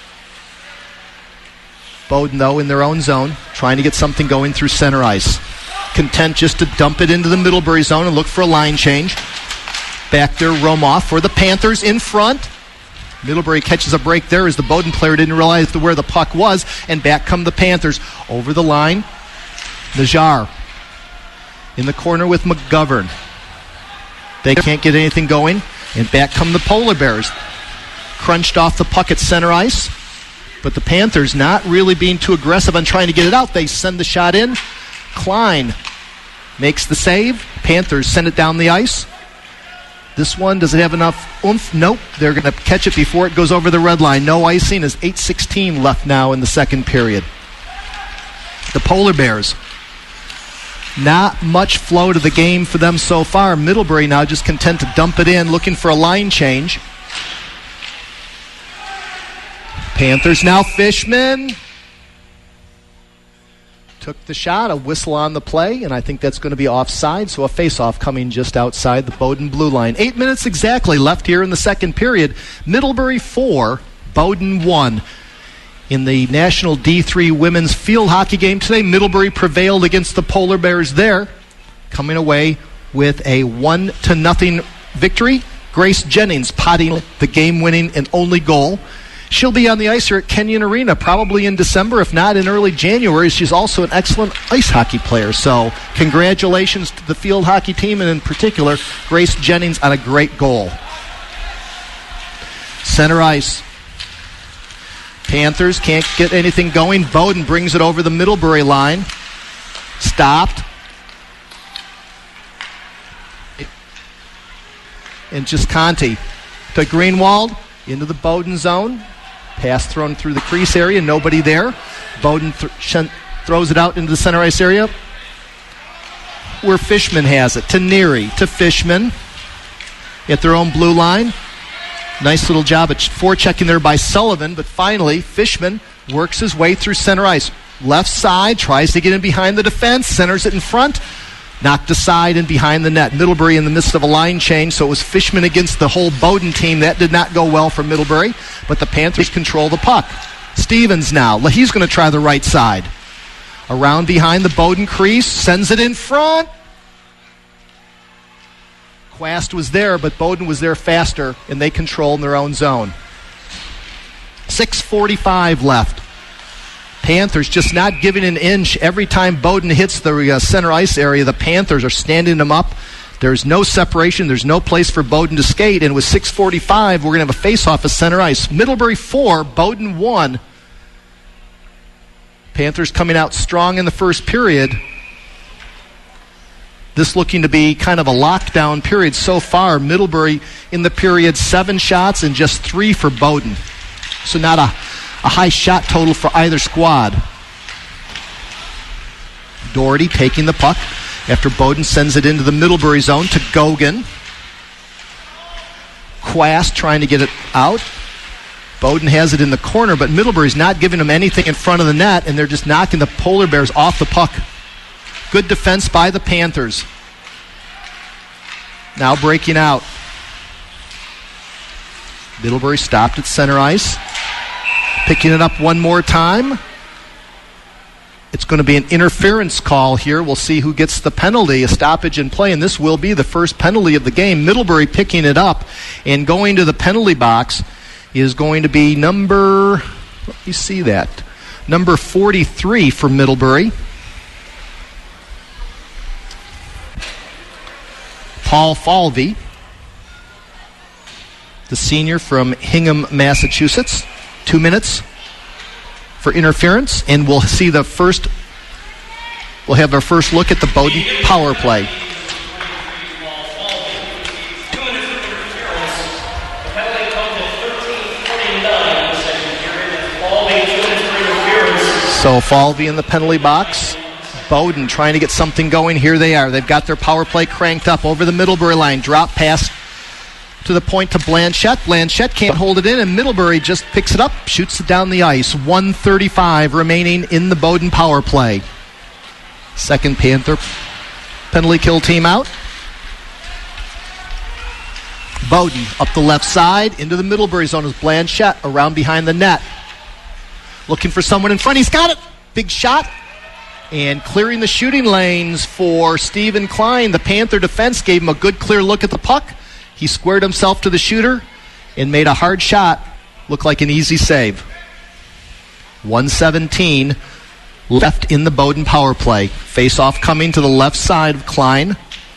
Bowdoin, though, in their own zone, trying to get something going through center ice. Content just to dump it into the Middlebury zone and look for a line change. Back there, Romoff for the Panthers in front. Middlebury catches a break there as the Bowdoin player didn't realize where the puck was, and back come the Panthers. Over the line, Najjar in the corner with McGovern. They can't get anything going, and back come the Polar Bears. Crunched off the puck at center ice, but the Panthers not really being too aggressive on trying to get it out. They send the shot in. Klein makes the save. Panthers send it down the ice. This one, does it have enough oomph? Nope. They're going to catch it before it goes over the red line. No icing as eight sixteen left now in the second period. The Polar Bears, not much flow to the game for them so far. Middlebury now just content to dump it in, looking for a line change. Panthers now Fishman. Took the shot, a whistle on the play, and I think that's going to be offside, so a face-off coming just outside the Bowdoin blue line. Eight minutes exactly left here in the second period. Middlebury four, Bowdoin one. In the National D three women's field hockey game today, Middlebury prevailed against the Polar Bears there, coming away with a one to nothing victory. Grace Jennings potting the game-winning and only goal. She'll be on the ice here at Kenyon Arena probably in December, if not in early January. She's also an excellent ice hockey player. So congratulations to the field hockey team, and in particular, Grace Jennings on a great goal. Center ice. Panthers can't get anything going. Bowdoin brings it over the Middlebury line. Stopped. And Gisconti to Greenwald into the Bowdoin zone. Pass thrown through the crease area, nobody there. Bowdoin th- sh- throws it out into the center ice area where Fishman has it. To Neary, to Fishman at their own blue line. Nice little job at forechecking there by Sullivan, but finally Fishman works his way through center ice. Left side, tries to get in behind the defense, centers it in front. Knocked aside and behind the net. Middlebury in the midst of a line change, so it was Fishman against the whole Bowdoin team. That did not go well for Middlebury, but the Panthers control the puck. Stevens now. He's going to try the right side. Around behind the Bowdoin crease, sends it in front. Quast was there, but Bowdoin was there faster, and they control in their own zone. six forty-five left. Panthers just not giving an inch. Every time Bowdoin hits the uh, center ice area, the Panthers are standing them up. There's no separation. There's no place for Bowdoin to skate. And with six forty-five, we're going to have a face-off at center ice. Middlebury four, Bowdoin one. Panthers coming out strong in the first period. This looking to be kind of a lockdown period so far. Middlebury in the period, seven shots and just three for Bowdoin. So not a... A high shot total for either squad. Doherty taking the puck after Bowdoin sends it into the Middlebury zone to Gogan. Quast trying to get it out. Bowdoin has it in the corner, but Middlebury's not giving them anything in front of the net, and they're just knocking the Polar Bears off the puck. Good defense by the Panthers. Now breaking out. Middlebury stopped at center ice. Picking it up one more time. It's going to be an interference call here. We'll see who gets the penalty, a stoppage in play, and this will be the first penalty of the game. Middlebury picking it up and going to the penalty box is going to be number, let me see that, number forty-three for Middlebury. Paul Falvey, the senior from Hingham, Massachusetts. Two minutes for interference, and we'll see the first, we'll have our first look at the Bowdoin power play. So Falvey in the penalty box. Bowdoin trying to get something going. Here they are. They've got their power play cranked up over the Middlebury line. Drop pass to the point to Blanchette. Blanchette can't hold it in, and Middlebury just picks it up, shoots it down the ice. one thirty-five remaining in the Bowdoin power play. Second Panther penalty kill team out. Bowdoin up the left side into the Middlebury zone as Blanchette around behind the net. Looking for someone in front. He's got it. Big shot. And clearing the shooting lanes for Stephen Klein. The Panther defense gave him a good clear look at the puck. He squared himself to the shooter and made a hard shot look like an easy save. one seventeen left in the Bowdoin power play. Face-off coming to the left side of Klein.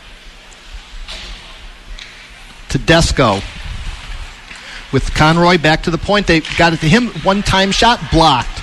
Tedesco with Conroy back to the point. They got it to him. One-time shot blocked.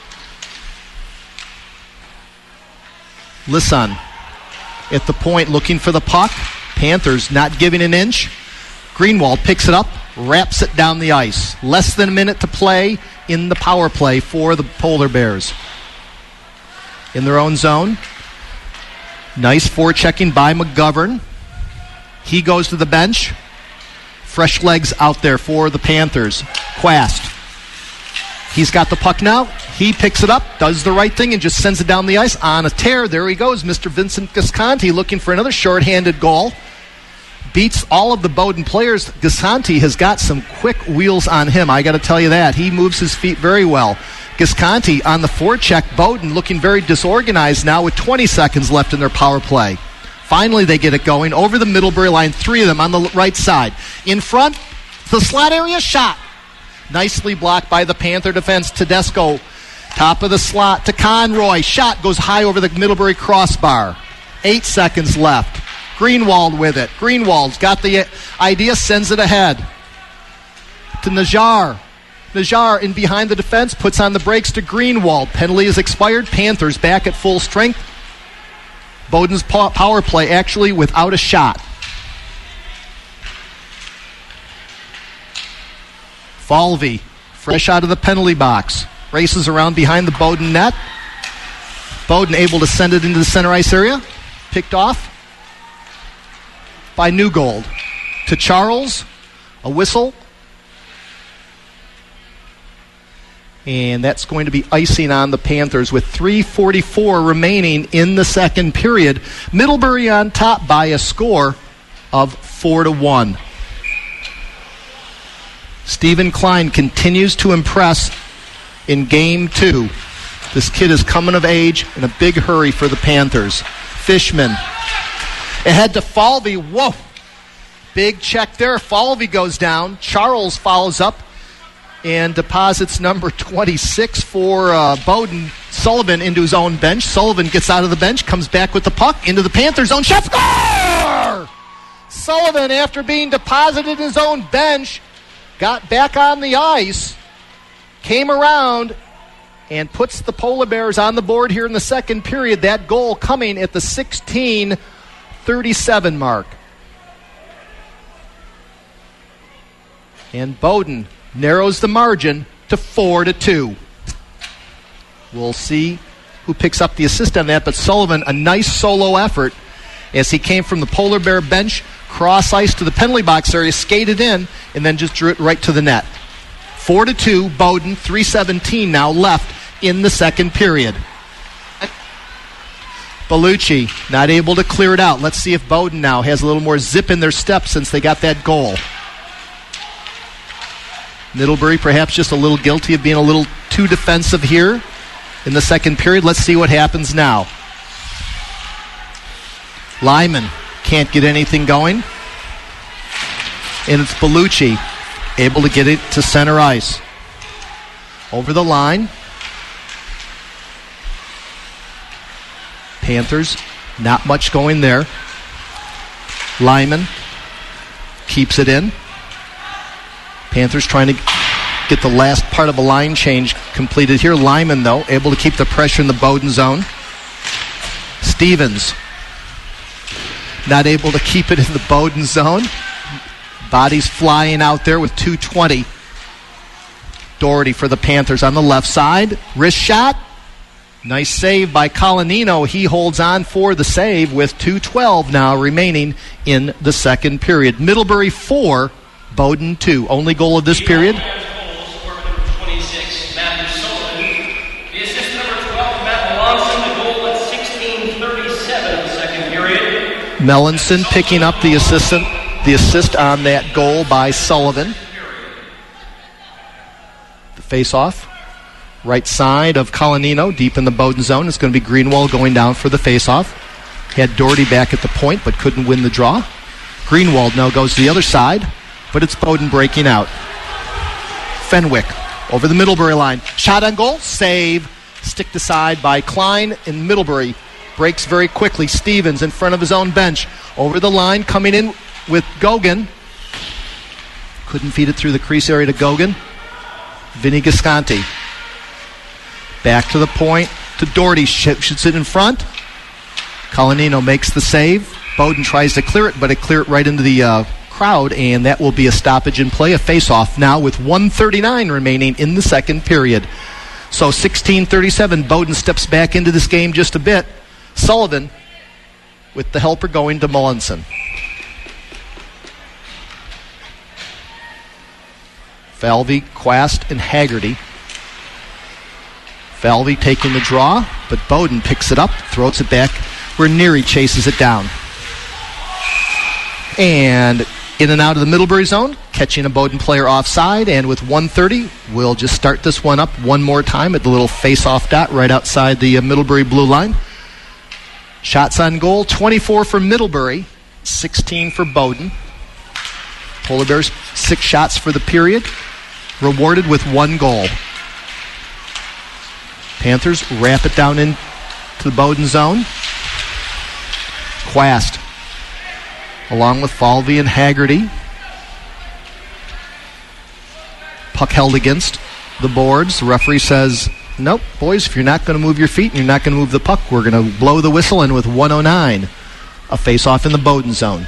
Lisson at the point looking for the puck. Panthers not giving an inch. Greenwald picks it up, wraps it down the ice. Less than a minute to play in the power play for the Polar Bears. In their own zone. Nice forechecking by McGovern. He goes to the bench. Fresh legs out there for the Panthers. Quast. He's got the puck now. He picks it up, does the right thing, and just sends it down the ice on a tear. There he goes, Mister Vincent Gasconti looking for another shorthanded goal. Beats all of the Bowdoin players. Gasconti has got some quick wheels on him, I got to tell you that. He moves his feet very well. Gasconti on the forecheck. Bowdoin looking very disorganized now with twenty seconds left in their power play. Finally they get it going over the Middlebury line. Three of them on the right side. In front, the slot area, shot. Nicely blocked by the Panther defense. Tedesco, top of the slot to Conroy. Shot goes high over the Middlebury crossbar. Eight seconds left. Greenwald with it. Greenwald's got the idea, sends it ahead to Najjar. Najjar in behind the defense, puts on the brakes to Greenwald. Penalty is expired. Panthers back at full strength. Bowdoin's power play actually without a shot. Falvey, fresh out of the penalty box, races around behind the Bowdoin net. Bowdoin able to send it into the center ice area. Picked off by Newgold. To Charles, a whistle. And that's going to be icing on the Panthers with three forty-four remaining in the second period. Middlebury on top by a score of four to one. Stephen Klein continues to impress in game two. This kid is coming of age in a big hurry for the Panthers. Fishman ahead to Falvey. Whoa. Big check there. Falvey goes down. Charles follows up and deposits number twenty-six for uh, Bowdoin. Sullivan into his own bench. Sullivan gets out of the bench, comes back with the puck into the Panthers' own shot. Score! Sullivan, after being deposited in his own bench, got back on the ice, came around, and puts the Polar Bears on the board here in the second period. That goal coming at the sixteen thirty-seven mark. And Bowdoin narrows the margin to four to two. We'll see who picks up the assist on that, but Sullivan, a nice solo effort as he came from the Polar Bear bench, cross ice to the penalty box area, skated in, and then just drew it right to the net. Four to two, Bowdoin, three seventeen now left in the second period. Bellucci not able to clear it out. Let's see if Bowdoin now has a little more zip in their step since they got that goal. Middlebury perhaps just a little guilty of being a little too defensive here in the second period. Let's see what happens now. Lyman can't get anything going. And it's Bellucci able to get it to center ice. Over the line. Panthers, not much going there. Lyman keeps it in. Panthers trying to get the last part of a line change completed here. Lyman, though, able to keep the pressure in the Bowdoin zone. Stevens, not able to keep it in the Bowdoin zone. Bodies flying out there with two twenty. Doherty for the Panthers on the left side. Wrist shot. Nice save by Colanino. He holds on for the save with two twelve now remaining in the second period. Middlebury four, Bowdoin two. Only goal of this period. twenty-six, Matthew Sullivan. The assist number twelve, Matt Melanson. The goal at sixteen thirty-seven in the second period. Melanson picking up the assistant, the assist on that goal by Sullivan. The face-off. Right side of Colanino, deep in the Bowdoin zone. It's going to be Greenwald going down for the face-off. Had Doherty back at the point, but couldn't win the draw. Greenwald now goes to the other side, but it's Bowdoin breaking out. Fenwick over the Middlebury line. Shot on goal, save. Sticked aside by Klein, and Middlebury breaks very quickly. Stevens in front of his own bench. Over the line, coming in with Gogan. Couldn't feed it through the crease area to Gogan. Vinny Gasconti. Back to the point to Doherty. Shoots it in front. Colanino makes the save. Bowdoin tries to clear it, but it clear it right into the uh, crowd, and that will be a stoppage in play, a face-off now with one thirty-nine remaining in the second period. So sixteen thirty-seven, Bowdoin steps back into this game just a bit. Sullivan with the helper going to Melanson. Falvey, Quast, and Haggerty. Falvey taking the draw, but Bowdoin picks it up, throws it back where Neary chases it down. And in and out of the Middlebury zone, catching a Bowdoin player offside, and with one thirty, we'll just start this one up one more time at the little face-off dot right outside the uh, Middlebury blue line. Shots on goal, twenty-four for Middlebury, sixteen for Bowdoin. Polar Bears, six shots for the period, rewarded with one goal. Panthers wrap it down into the Bowdoin zone. Quast, along with Falvey and Haggerty. Puck held against the boards. The referee says, nope, boys, if you're not going to move your feet and you're not going to move the puck, we're going to blow the whistle. And with one oh nine, a face-off in the Bowdoin zone.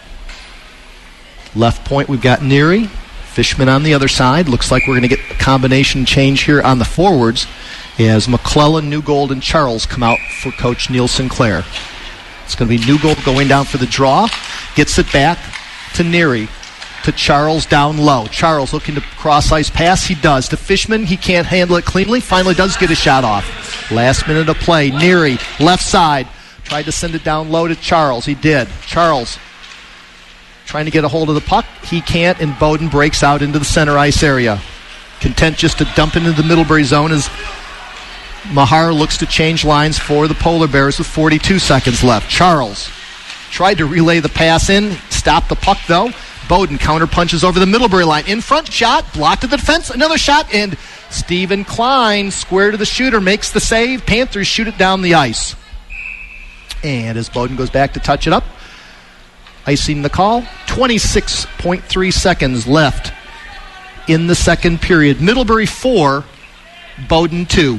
Left point, we've got Neary. Fishman on the other side. Looks like we're going to get a combination change here on the forwards as McClellan, Newgold, and Charles come out for Coach Neil Sinclair. It's going to be Newgold going down for the draw. Gets it back to Neary. To Charles down low. Charles looking to cross-ice pass. He does. To Fishman. He can't handle it cleanly. Finally does get a shot off. Last minute of play. Neary, left side. Tried to send it down low to Charles. He did. Charles trying to get a hold of the puck. He can't, and Bowdoin breaks out into the center ice area. Content just to dump into the Middlebury zone as Mahar looks to change lines for the Polar Bears with forty-two seconds left. Charles tried to relay the pass in. Stopped the puck, though. Bowdoin counter punches over the Middlebury line. In front, shot, blocked at the defense, another shot, and Stephen Klein, square to the shooter, makes the save. Panthers shoot it down the ice. And as Bowdoin goes back to touch it up, icing the call, twenty-six point three seconds left in the second period. Middlebury four, Bowdoin two.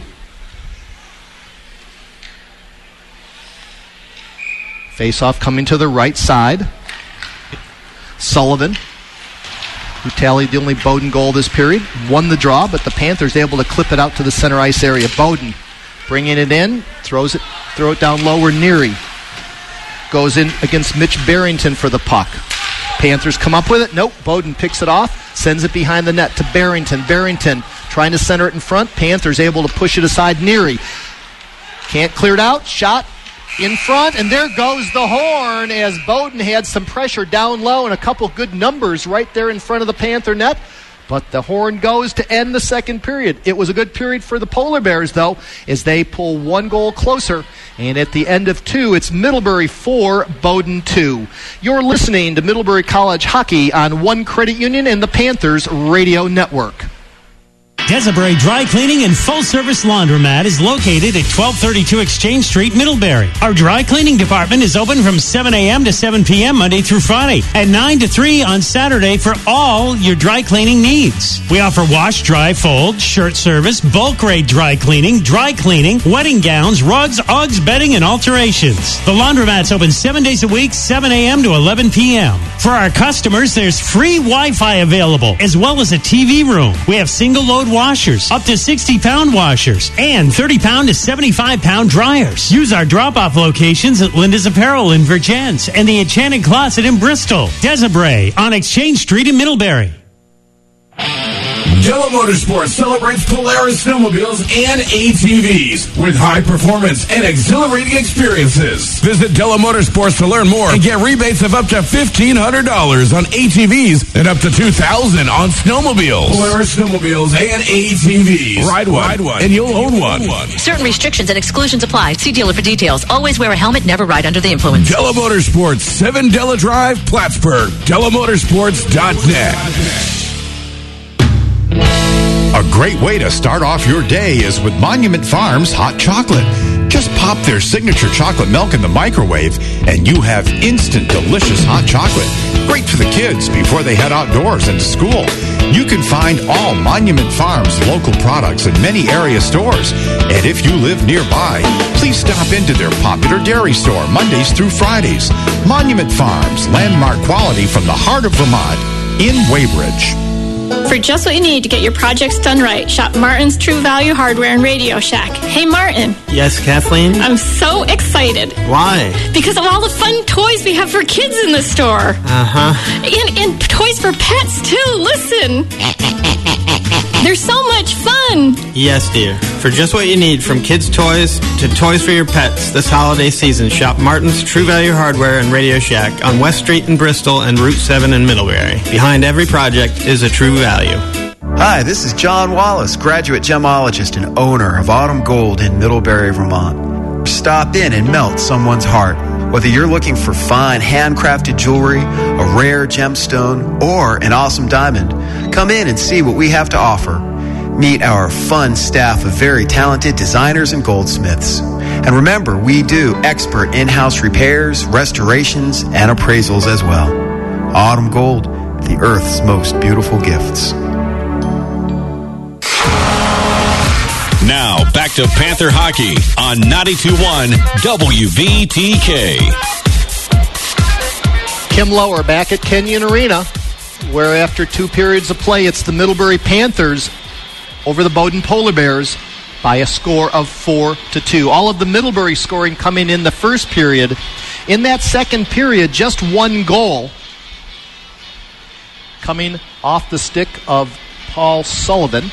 Face-off coming to the right side. Sullivan, who tallied the only Bowdoin goal this period, won the draw, but the Panthers able to clip it out to the center ice area. Bowdoin bringing it in, throws it, throw it down low where Neary goes in against Mitch Barrington for the puck. Panthers come up with it. Nope, Bowdoin picks it off, sends it behind the net to Barrington. Barrington trying to center it in front. Panthers able to push it aside. Neary can't clear it out. Shot in front, and there goes the horn as Bowdoin had some pressure down low and a couple good numbers right there in front of the Panther net. But the horn goes to end the second period. It was a good period for the Polar Bears, though, as they pull one goal closer. And at the end of two, it's Middlebury four, Bowdoin two. You're listening to Middlebury College Hockey on One Credit Union and the Panthers Radio Network. Desiree Dry Cleaning and Full Service Laundromat is located at twelve thirty-two Exchange Street, Middlebury. Our dry cleaning department is open from seven a.m. to seven p.m. Monday through Friday, and nine to three on Saturday for all your dry cleaning needs. We offer wash, dry, fold, shirt service, bulk rate dry cleaning, dry cleaning, wedding gowns, rugs, Uggs, bedding, and alterations. The laundromat's open seven days a week, seven a.m. to eleven p.m. For our customers, there's free Wi-Fi available, as well as a T V room. We have single-load washers, up to sixty pound washers, and thirty pound to seventy-five pound dryers. Use our drop-off locations at Linda's Apparel in Virgins and the Enchanted Closet in Bristol. Desiree on Exchange Street in Middlebury. Della Motorsports celebrates Polaris snowmobiles and A T Vs with high performance and exhilarating experiences. Visit Della Motorsports to learn more and get rebates of up to fifteen hundred dollars on A T Vs and up to two thousand dollars on snowmobiles. Polaris snowmobiles and A T Vs. Ride one, Ride one and you'll own one. Certain restrictions and exclusions apply. See dealer for details. Always wear a helmet, never ride under the influence. Della Motorsports, seven Della Drive, Plattsburgh. Della Motorsports dot net. A great way to start off your day is with Monument Farms hot chocolate. Just pop their signature chocolate milk in the microwave and you have instant delicious hot chocolate. Great for the kids before they head outdoors and to school. You can find all Monument Farms local products in many area stores. And if you live nearby, please stop into their popular dairy store Mondays through Fridays. Monument Farms, landmark quality from the heart of Vermont in Weybridge. For just what you need to get your projects done right, shop Martin's True Value Hardware and Radio Shack. Hey, Martin. Yes, Kathleen? I'm so excited. Why? Because of all the fun toys we have for kids in the store. Uh-huh. And, and toys for pets, too. Listen. They're so much fun. Yes, dear. For just what you need, from kids' toys to toys for your pets, this holiday season, shop Martin's True Value Hardware and Radio Shack on West Street in Bristol and Route seven in Middlebury. Behind every project is a true value. Hi, this is John Wallace, graduate gemologist and owner of Autumn Gold in Middlebury, Vermont. Stop in and melt someone's heart. Whether you're looking for fine handcrafted jewelry, a rare gemstone, or an awesome diamond, come in and see what we have to offer. Meet our fun staff of very talented designers and goldsmiths. And remember, we do expert in-house repairs, restorations, and appraisals as well. Autumn Gold, the Earth's most beautiful gifts. Now, back to Panther Hockey on ninety-two point one W V T K. Kim Lower back at Kenyon Arena, where after two periods of play, it's the Middlebury Panthers over the Bowdoin Polar Bears by a score of four to two. All of the Middlebury scoring coming in the first period. In that second period, just one goal coming off the stick of Paul Sullivan.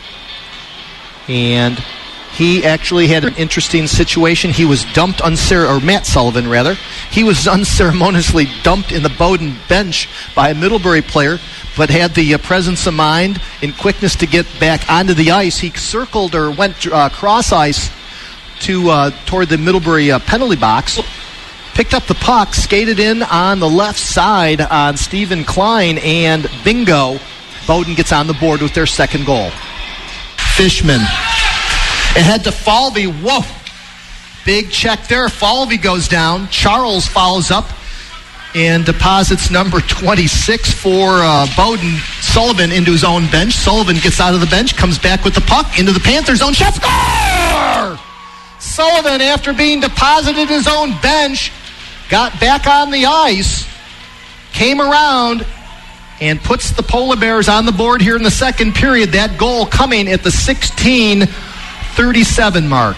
And he actually had an interesting situation. He was dumped, uncere- or Matt Sullivan, rather. He was unceremoniously dumped in the Bowdoin bench by a Middlebury player, but had the uh, presence of mind and quickness to get back onto the ice. He circled or went uh, cross ice to uh, toward the Middlebury uh, penalty box, picked up the puck, skated in on the left side on Stephen Klein, and bingo, Bowdoin gets on the board with their second goal. Fishman. Ahead to Falvey. Whoa. Big check there. Falvey goes down. Charles follows up and deposits number twenty-six for uh, Bowdoin. Sullivan into his own bench. Sullivan gets out of the bench, comes back with the puck into the Panthers' own shot. Score! Sullivan, after being deposited in his own bench, got back on the ice, came around, and puts the Polar Bears on the board here in the second period. That goal coming at the sixteen thirty-seven mark.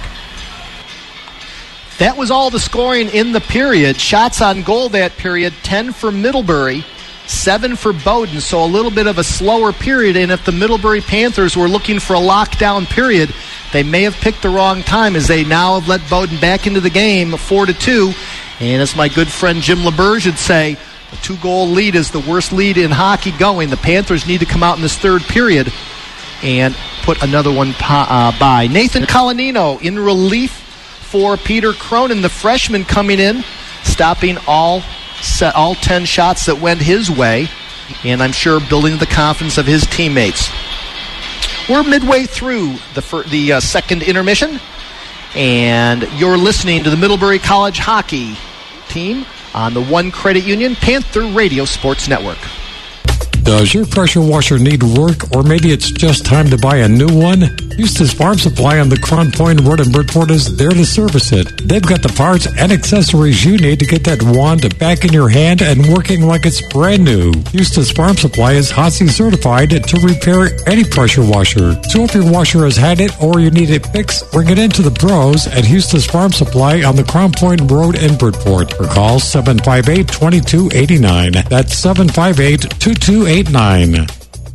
That was all the scoring in the period. Shots on goal that period, ten for Middlebury, seven for Bowdoin, so a little bit of a slower period. And if the Middlebury Panthers were looking for a lockdown period, they may have picked the wrong time, as they now have let Bowdoin back into the game, four to two. And as my good friend Jim LeBurge would say, a two-goal lead is the worst lead in hockey going. The Panthers need to come out in this third period and put another one uh, by. Nathan Colanino in relief for Peter Cronin, the freshman coming in, stopping all set, all ten shots that went his way, and I'm sure building the confidence of his teammates. We're midway through the fir- the uh, second intermission, and you're listening to the Middlebury College hockey team on the One Credit Union Panther Radio Sports Network. Does your pressure washer need work, or maybe it's just time to buy a new one? Eustace Farm Supply on the Crown Point Road in Bridgeport is there to service it. They've got the parts and accessories you need to get that wand back in your hand and working like it's brand new. Eustace Farm Supply is H O S I certified to repair any pressure washer. So if your washer has had it or you need it fixed, bring it into the pros at Eustace Farm Supply on the Crown Point Road in Bridgeport. Or call seven five eight, two two eight nine. That's seven five eight, two two eight nine.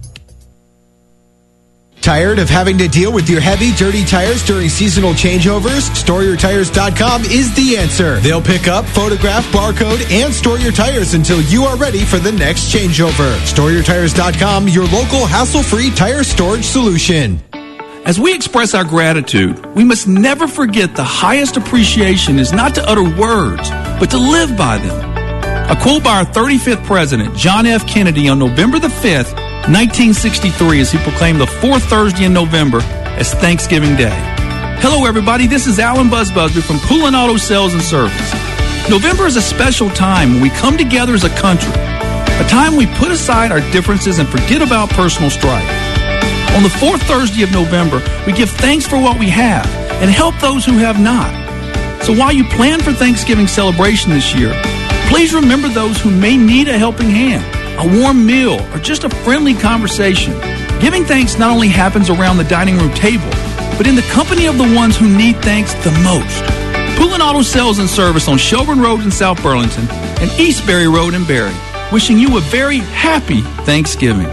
Tired of having to deal with your heavy, dirty tires during seasonal changeovers? store your tires dot com is the answer. They'll pick up, photograph, barcode, and store your tires until you are ready for the next changeover. store your tires dot com, your local hassle-free tire storage solution. As we express our gratitude, we must never forget the highest appreciation is not to utter words, but to live by them. A quote by our thirty-fifth president, John F. Kennedy, on November the fifth, nineteen sixty-three, as he proclaimed the fourth Thursday in November as Thanksgiving Day. Hello, everybody. This is Alan Buzz Busby from Poulin Auto Sales and Service. November is a special time when we come together as a country, a time we put aside our differences and forget about personal strife. On the fourth Thursday of November, we give thanks for what we have and help those who have not. So while you plan for Thanksgiving celebration this year, please remember those who may need a helping hand, a warm meal, or just a friendly conversation. Giving thanks not only happens around the dining room table, but in the company of the ones who need thanks the most. Poulin Auto Sales and Service on Shelburne Road in South Burlington and Eastbury Road in Barry. Wishing you a very happy Thanksgiving.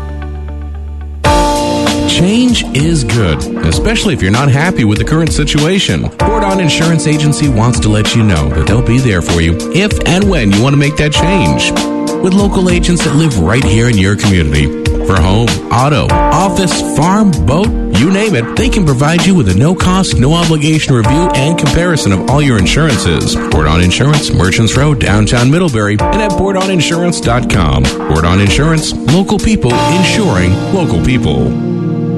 Change is good, especially if you're not happy with the current situation. Bordon Insurance Agency wants to let you know that they'll be there for you if and when you want to make that change. With local agents that live right here in your community. For home, auto, office, farm, boat, you name it, they can provide you with a no-cost, no-obligation review and comparison of all your insurances. Bordon Insurance, Merchants Road, downtown Middlebury, and at bordon insurance dot com. Bordon Insurance, local people insuring local people.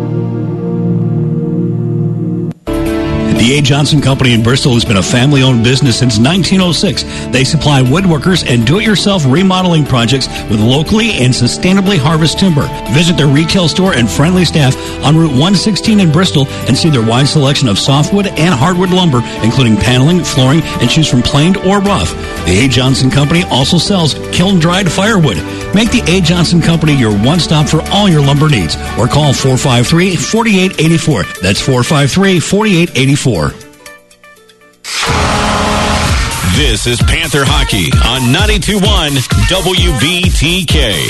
The A. Johnson Company in Bristol has been a family-owned business since nineteen oh six. They supply woodworkers and do-it-yourself remodeling projects with locally and sustainably harvested timber. Visit their retail store and friendly staff on Route one sixteen in Bristol and see their wide selection of softwood and hardwood lumber, including paneling, flooring, and choose from planed or rough. The A. Johnson Company also sells kiln-dried firewood. Make the A. Johnson Company your one-stop for all your lumber needs, or call four five three, four eight eight four. That's four five three, four eight eight four. This is Panther Hockey on ninety-two point one W V T K.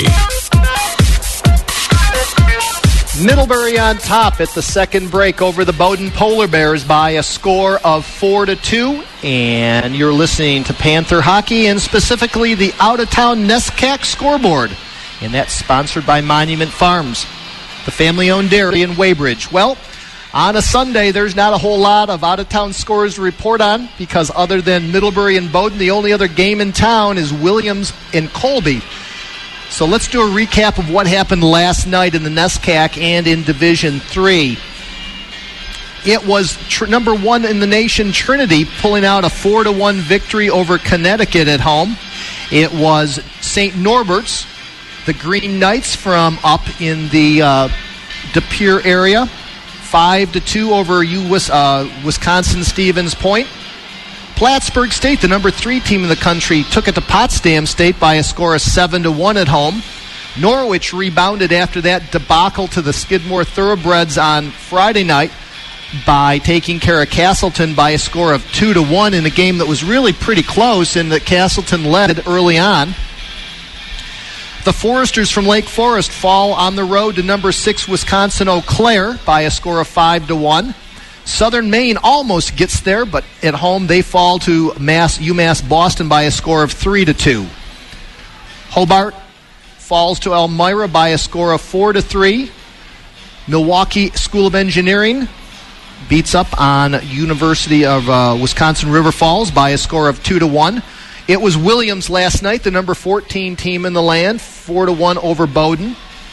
Middlebury on top at the second break over the Bowdoin Polar Bears by a score of four to two. And you're listening to Panther Hockey and specifically the out-of-town NESCAC scoreboard. And that's sponsored by Monument Farms, the family-owned dairy in Weybridge. Well, on a Sunday, there's not a whole lot of out-of-town scores to report on because other than Middlebury and Bowdoin, the only other game in town is Williams and Colby. So let's do a recap of what happened last night in the NESCAC and in Division three. It was tr- number one in the nation, Trinity, pulling out a four to one victory over Connecticut at home. It was Saint Norbert's, the Green Knights from up in the uh, De Pere area, five to two over U- uh, Wisconsin Stevens Point. Plattsburgh State, the number three team in the country, took it to Potsdam State by a score of seven to one at home. Norwich rebounded after that debacle to the Skidmore Thoroughbreds on Friday night by taking care of Castleton by a score of two to one in a game that was really pretty close and that Castleton led early on. The Foresters from Lake Forest fall on the road to number six Wisconsin Eau Claire by a score of five to one. Southern Maine almost gets there, but at home they fall to Mass, UMass Boston by a score of three to two. Hobart falls to Elmira by a score of four to three. Milwaukee School of Engineering beats up on University of uh, Wisconsin River Falls by a score of two to one. It was Williams last night, the number fourteen team in the land, four to one over Bowdoin.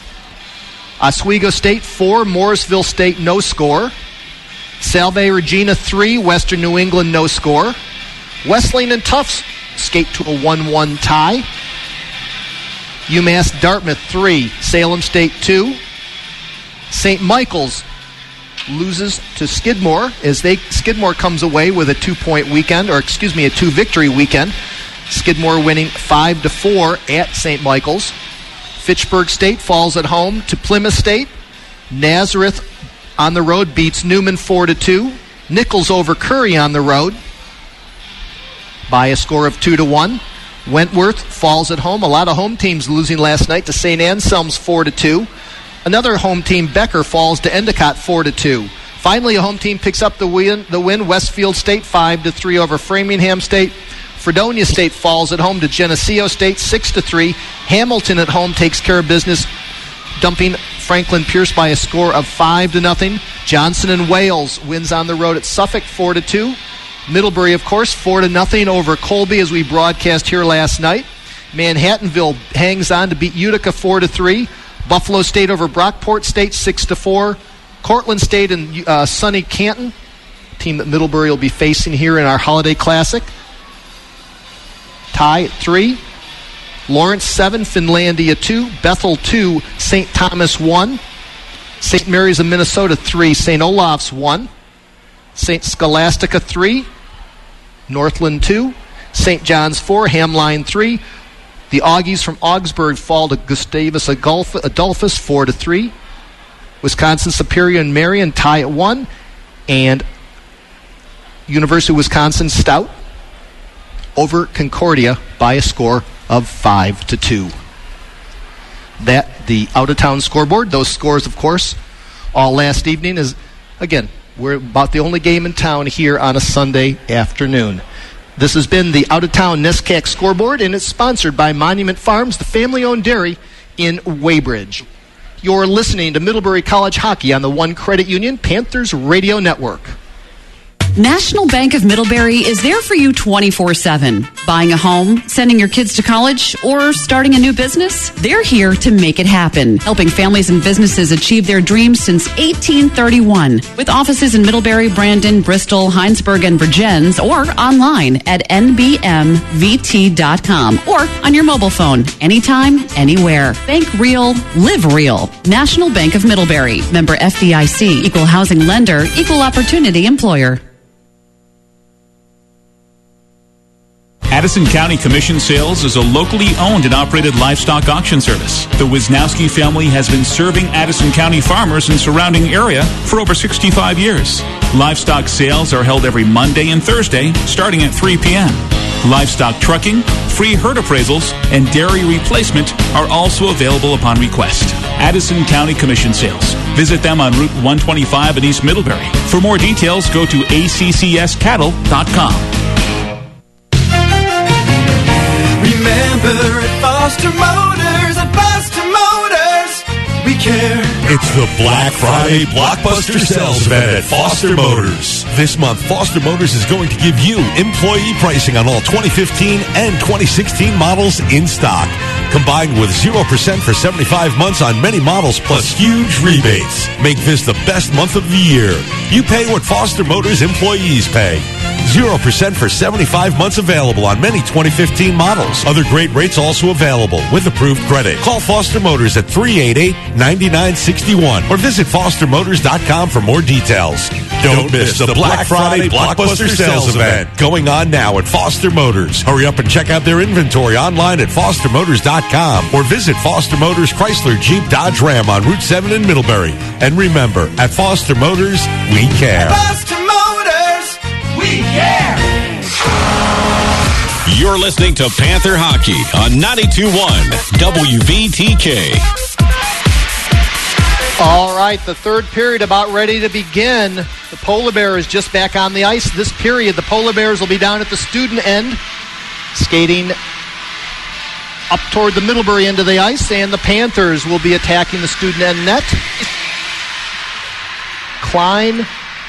Oswego State four, Morrisville State no score. Salve Regina three, Western New England no score. Wesleyan and Tufts skate to a one one tie. UMass Dartmouth three, Salem State two. Saint Michael's loses to Skidmore as they Skidmore comes away with a two-point weekend, or excuse me, a two-victory weekend. Skidmore winning five to four at Saint Michael's. Fitchburg State falls at home to Plymouth State. Nazareth on the road beats Newman four to two. Nichols over Curry on the road by a score of two to one. Wentworth falls at home. A lot of home teams losing last night to Saint Anselm's four to two. Another home team, Becker, falls to Endicott four to two. Finally, a home team picks up the win, the win Westfield State five to three over Framingham State. Fredonia State falls at home to Geneseo State six to three. Hamilton at home takes care of business, dumping Franklin Pierce by a score of five to nothing. Johnson and Wales wins on the road at Suffolk four to two. Middlebury, of course, four to nothing over Colby as we broadcast here last night. Manhattanville hangs on to beat Utica four to three. Buffalo State over Brockport State six to four. Cortland State and uh, Sunny Canton, team that Middlebury will be facing here in our Holiday Classic, tie at three. Lawrence seven, Finlandia two, Bethel two, Saint Thomas one, Saint Mary's of Minnesota three, Saint Olaf's one, Saint Scholastica three, Northland two, Saint John's four, Hamline three. The Augies from Augsburg fall to Gustavus Adolphus four to three. Wisconsin Superior and Marion tie at one, and University of Wisconsin Stout over Concordia by a score of five to two. That the out-of-town scoreboard. Those scores, of course, all last evening. Is again, we're about the only game in town here on a Sunday afternoon. This has been the out-of-town NESCAC scoreboard, and it's sponsored by Monument Farms, the family-owned dairy in Weybridge. You're listening to Middlebury College Hockey on the One Credit Union Panthers Radio Network. National Bank of Middlebury is there for you twenty-four seven. Buying a home, sending your kids to college, or starting a new business? They're here to make it happen, helping families and businesses achieve their dreams since eighteen thirty-one. With offices in Middlebury, Brandon, Bristol, Heinsberg, and Virgins, or online at N B M V T dot com, or on your mobile phone, anytime, anywhere. Bank real, live real. National Bank of Middlebury. Member F D I C. Equal housing lender. Equal opportunity employer. Addison County Commission Sales is a locally owned and operated livestock auction service. The Wisnowski family has been serving Addison County farmers and surrounding area for over sixty-five years. Livestock sales are held every Monday and Thursday, starting at three p.m. Livestock trucking, free herd appraisals, and dairy replacement are also available upon request. Addison County Commission Sales. Visit them on Route one twenty-five in East Middlebury. For more details, go to A C C S cattle dot com. Remember at Foster Motors, at Foster Motors, we care. It's the Black Friday Blockbuster Sales Event at Foster Motors. This month, Foster Motors is going to give you employee pricing on all twenty fifteen and twenty sixteen models in stock, combined with zero percent for seventy-five months on many models, plus huge rebates. Make this the best month of the year. You pay what Foster Motors employees pay. zero percent for seventy-five months available on many twenty fifteen models. Other great rates also available with approved credit. Call Foster Motors at three eight eight, nine nine six one or visit foster motors dot com for more details. Don't miss the Black Friday Blockbuster Sales Event going on now at Foster Motors. Hurry up and check out their inventory online at foster motors dot com or visit Foster Motors Chrysler Jeep Dodge Ram on Route seven in Middlebury. And remember, at Foster Motors, we care. Foster Motors, we care. You're listening to Panther Hockey on ninety-two point one W V T K. All right, the third period about ready to begin. The Polar Bears just back on the ice. This period, the Polar Bears will be down at the student end, skating up toward the Middlebury end of the ice, and the Panthers will be attacking the student end net. Klein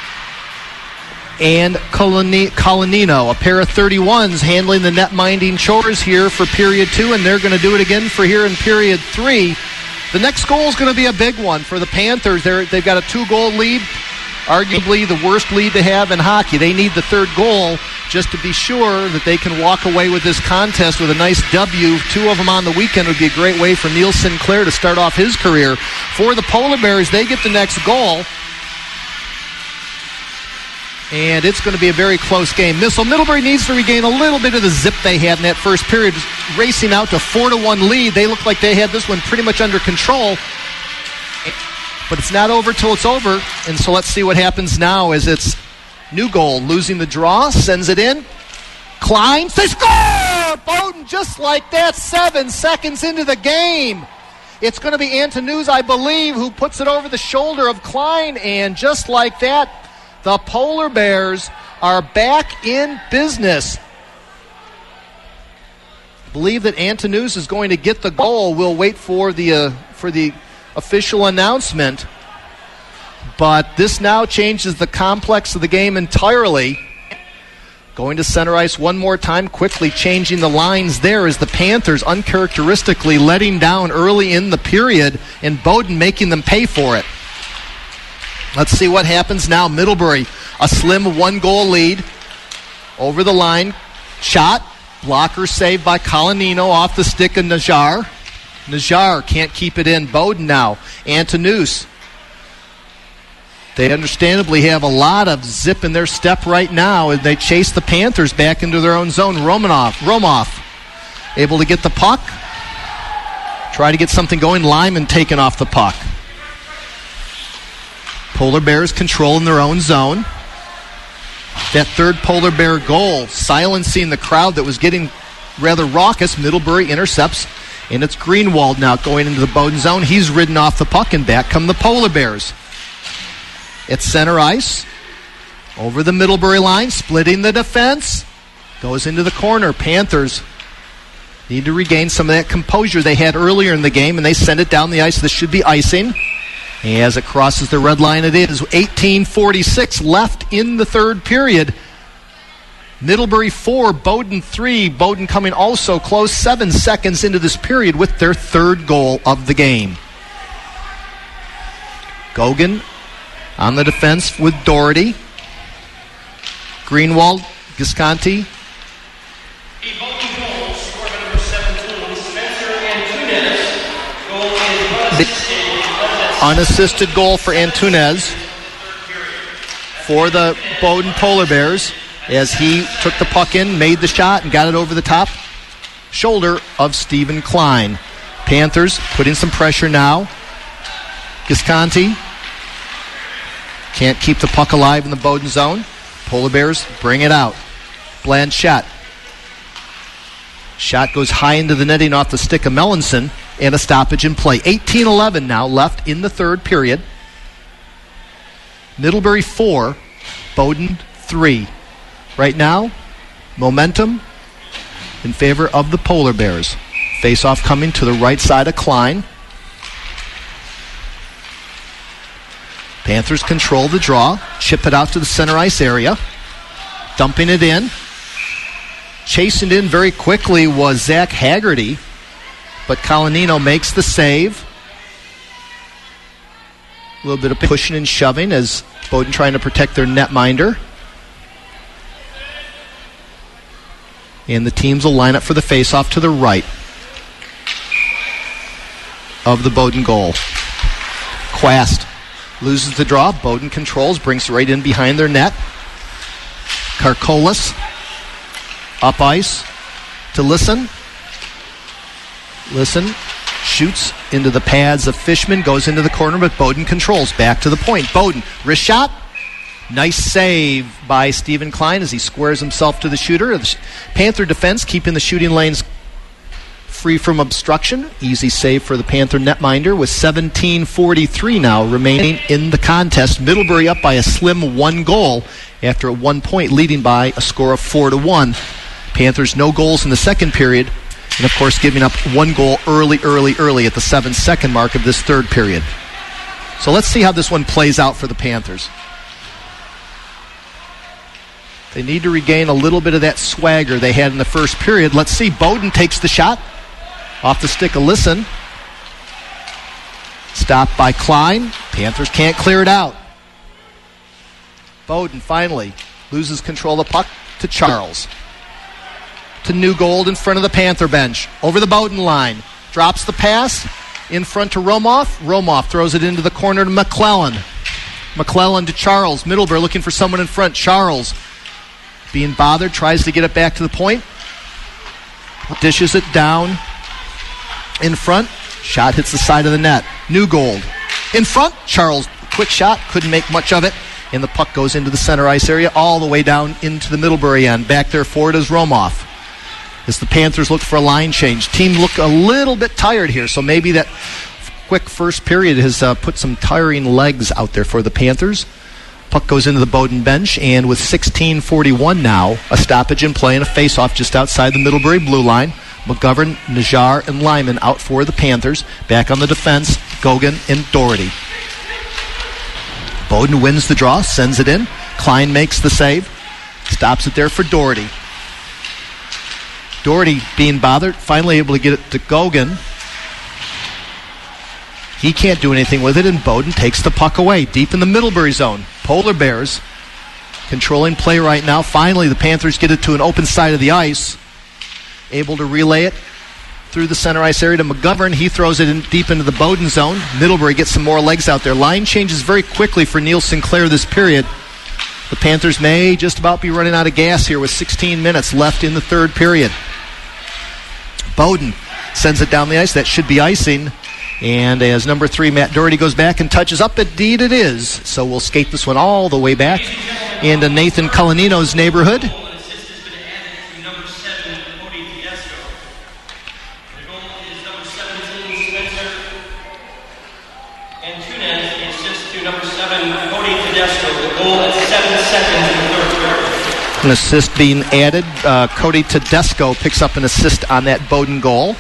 and Colanino, a pair of thirty-ones, handling the net-minding chores here for period two, and they're going to do it again for here in period three. The next goal is going to be a big one for the Panthers. They're, they've got a two-goal lead, arguably the worst lead to have in hockey. They need the third goal just to be sure that they can walk away with this contest with a nice W. Two of them on the weekend would be a great way for Neil Sinclair to start off his career. For the Polar Bears, they get the next goal, and it's going to be a very close game. Missile Middlebury needs to regain a little bit of the zip they had in that first period, racing out to four to one lead. They look like they had this one pretty much under control, but it's not over till it's over. And so let's see what happens now as it's new goal, losing the draw, sends it in. Klein, they score! Bowden just like that, seven seconds into the game. It's going to be Antonews, I believe, who puts it over the shoulder of Klein, and just like that, the Polar Bears are back in business. I believe that Antonews is going to get the goal. We'll wait for the uh, for the official announcement. But this now changes the complex of the game entirely. Going to center ice one more time, quickly changing the lines there as the Panthers uncharacteristically letting down early in the period, and Bowden making them pay for it. Let's see what happens now. Middlebury, a slim one-goal lead. Over the line, shot, blocker saved by Colanino off the stick of Najjar. Najjar can't keep it in. Bowden now. Antonews. They understandably have a lot of zip in their step right now as they chase the Panthers back into their own zone. Romanoff, Romoff able to get the puck. Try to get something going. Lyman taken off the puck. Polar Bears controlling their own zone. That third Polar Bear goal silencing the crowd that was getting rather raucous. Middlebury intercepts, and it's Greenwald now going into the Bowden zone. He's ridden off the puck, and back come the Polar Bears. It's center ice. Over the Middlebury line, splitting the defense. Goes into the corner. Panthers need to regain some of that composure they had earlier in the game, and they send it down the ice. This should be icing. As it crosses the red line, it is eighteen forty-six left in the third period. Middlebury four, Bowden three. Bowden coming also close, seven seconds into this period with their third goal of the game. Gogan on the defense with Doherty. Greenwald, Gisconti. Unassisted goal for Antunes for the Bowden Polar Bears as he took the puck in, made the shot, and got it over the top shoulder of Stephen Klein. Panthers putting some pressure now. Gisconti can't keep the puck alive in the Bowden zone. Polar Bears bring it out. Blanchette. Shot goes high into the netting off the stick of Melanson, and a stoppage in play. eighteen eleven now left in the third period. Middlebury four, Bowden three. Right now, momentum in favor of the Polar Bears. Face-off coming to the right side of Klein. Panthers control the draw, chip it out to the center ice area, dumping it in. Chasing it in very quickly was Zach Haggerty, but Colanino makes the save. A little bit of pushing and shoving as Bowden trying to protect their netminder. And the teams will line up for the faceoff to the right of the Bowden goal. Quast loses the draw. Bowden controls, brings it right in behind their net. Karkolas up ice to Listen. Listen shoots into the pads of Fishman, goes into the corner, but Bowden controls. Back to the point. Bowden, wrist shot. Nice save by Stephen Klein as he squares himself to the shooter. The Panther defense keeping the shooting lanes free from obstruction. Easy save for the Panther netminder with seventeen forty-three now remaining in the contest. Middlebury up by a slim one goal after at one point leading by a score of four to one. Panthers no goals in the second period, and of course giving up one goal early, early, early at the seven-second mark of this third period. So let's see how this one plays out for the Panthers. They need to regain a little bit of that swagger they had in the first period. Let's see. Bowden takes the shot. Off the stick of Listen. Stopped by Klein. Panthers can't clear it out. Bowden finally loses control of the puck to Charles. To Newgold in front of the Panther bench. Over the Bowden line. Drops the pass. In front to Romoff. Romoff throws it into the corner to McClellan. McClellan to Charles. Middlebury looking for someone in front. Charles being bothered, tries to get it back to the point. Dishes it down in front. Shot hits the side of the net. Newgold in front. Charles, quick shot, couldn't make much of it. And the puck goes into the center ice area all the way down into the Middlebury end. Back there for it is Romoff. As the Panthers look for a line change. Team look a little bit tired here, so maybe that quick first period has uh, put some tiring legs out there for the Panthers. Puck goes into the Bowden bench, and with sixteen forty-one now, a stoppage in play and a face-off just outside the Middlebury blue line. McGovern, Najjar, and Lyman out for the Panthers. Back on the defense, Gogan and Doherty. Bowden wins the draw, sends it in. Klein makes the save. Stops it there for Doherty. Doherty being bothered, finally able to get it to Gogan. He can't do anything with it, and Bowden takes the puck away deep in the Middlebury zone. Polar Bears controlling play right now. Finally, the Panthers get it to an open side of the ice. Able to relay it through the center ice area to McGovern. He throws it in deep into the Bowden zone. Middlebury gets some more legs out there. Line changes very quickly for Neil Sinclair this period. The Panthers may just about be running out of gas here with sixteen minutes left in the third period. Bowden sends it down the ice. That should be icing. And as number three, Matt Doherty, goes back and touches up, indeed it is. So we'll skate this one all the way back into Nathan Colanino's neighborhood. An assist being added. Uh, Cody Tedesco picks up an assist on that Bowden goal.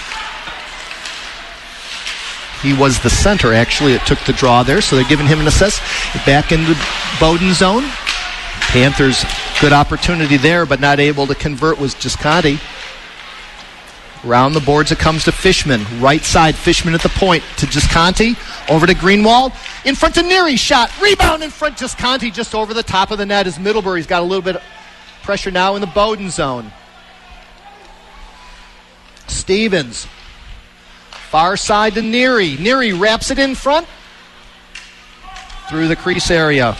He was the center, actually. It took the draw there, so they're giving him an assist. Back into Bowden zone. Panthers, good opportunity there, but not able to convert was Gisconti. Around the boards it comes to Fishman. Right side, Fishman at the point to Gisconti. Over to Greenwald. In front to Neary. Shot. Rebound in front. Gisconti just over the top of the net as Middlebury's got a little bit of pressure now in the Bowden zone. Stevens. Far side to Neary. Neary wraps it in front. Through the crease area.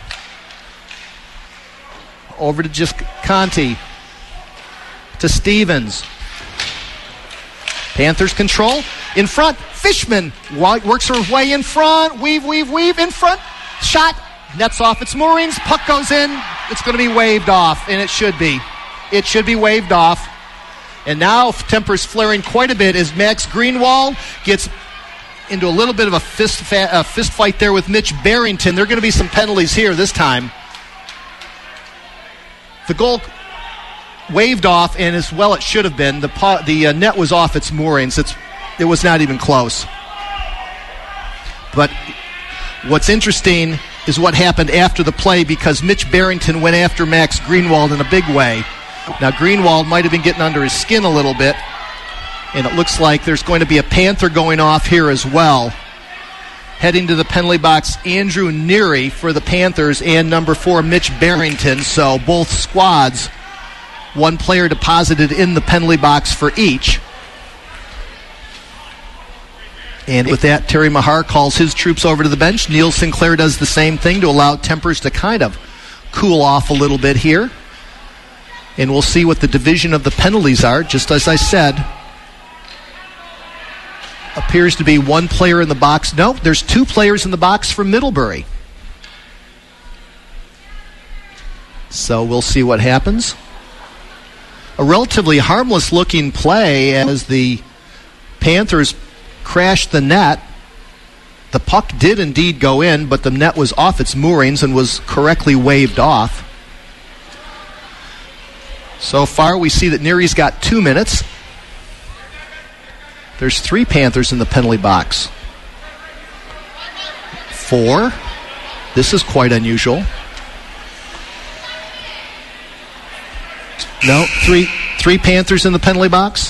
Over to Gisconti. To Stevens. Panthers control. In front. Fishman works her way in front. Weave, weave, weave. In front. Shot. Nets off its moorings. Puck goes in. It's going to be waved off, and it should be. It should be waved off. And now tempers flaring quite a bit as Max Greenwald gets into a little bit of a fist, fa- uh, fist fight there with Mitch Barrington. There are going to be some penalties here this time. The goal waved off, and as well it should have been. The po- the uh, net was off its moorings. It's, it was not even close. But what's interesting is what happened after the play, because Mitch Barrington went after Max Greenwald in a big way. Now, Greenwald might have been getting under his skin a little bit, and it looks like there's going to be a Panther going off here as well. Heading to the penalty box, Andrew Neary for the Panthers and number four, Mitch Barrington. So both squads, one player deposited in the penalty box for each. And with that, Terry Mahar calls his troops over to the bench. Neil Sinclair does the same thing to allow tempers to kind of cool off a little bit here. And we'll see what the division of the penalties are. Just as I said, appears to be one player in the box. No, there's two players in the box for Middlebury. So we'll see what happens. a relatively harmless-looking play as the Panthers crashed the net. The puck did indeed go in, but the net was off its moorings and was correctly waved off. So far, we see that Neary's got two minutes. There's three Panthers in the penalty box. Four. This is quite unusual. No, three three Panthers in the penalty box.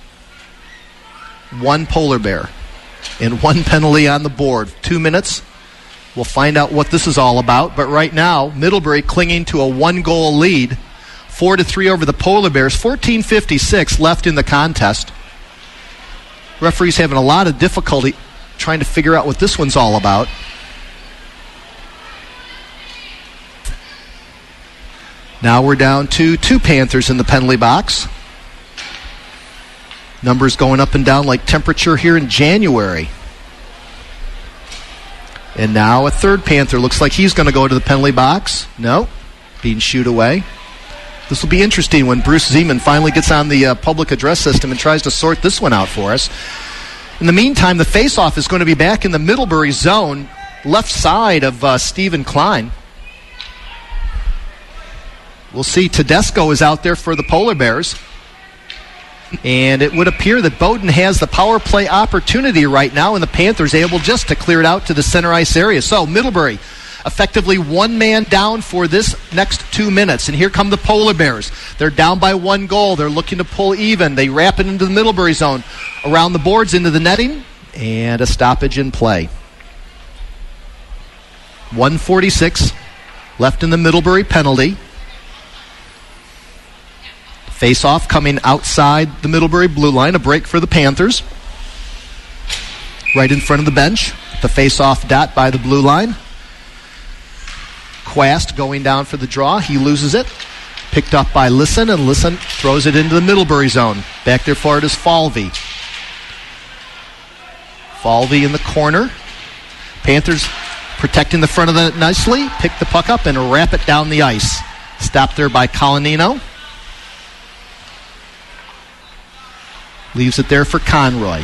One Polar Bear. And one penalty on the board. Two minutes. We'll find out what this is all about. But right now, Middlebury clinging to a one-goal lead. Four to three over the Polar Bears. fourteen fifty-six left in the contest. Referee's having a lot of difficulty trying to figure out what this one's all about. Now we're down to two Panthers in the penalty box. Numbers going up and down like temperature here in January. And now a third Panther. Looks like he's going to go to the penalty box. No, being shooed away. This will be interesting when Bruce Zeman finally gets on the uh, public address system and tries to sort this one out for us. In the meantime, the faceoff is going to be back in the Middlebury zone, left side of uh, Stephen Klein. We'll see Tedesco is out there for the Polar Bears. And it would appear that Bowdoin has the power play opportunity right now, and the Panthers able just to clear it out to the center ice area. So Middlebury effectively one man down for this next two minutes. And here come the Polar Bears. They're down by one goal. They're looking to pull even. They wrap it into the Middlebury zone, around the boards, into the netting, and a stoppage in play. one forty-six left in the Middlebury penalty. Face-off coming outside the Middlebury blue line. A break for the Panthers. Right in front of the bench. The face-off dot by the blue line. Quast going down for the draw. He loses it. Picked up by Lisson, and Lisson throws it into the Middlebury zone. Back there for it is Falvey. Falvey in the corner. Panthers protecting the front of the net nicely. Pick the puck up and wrap it down the ice. Stopped there by Colanino. Leaves it there for Conroy.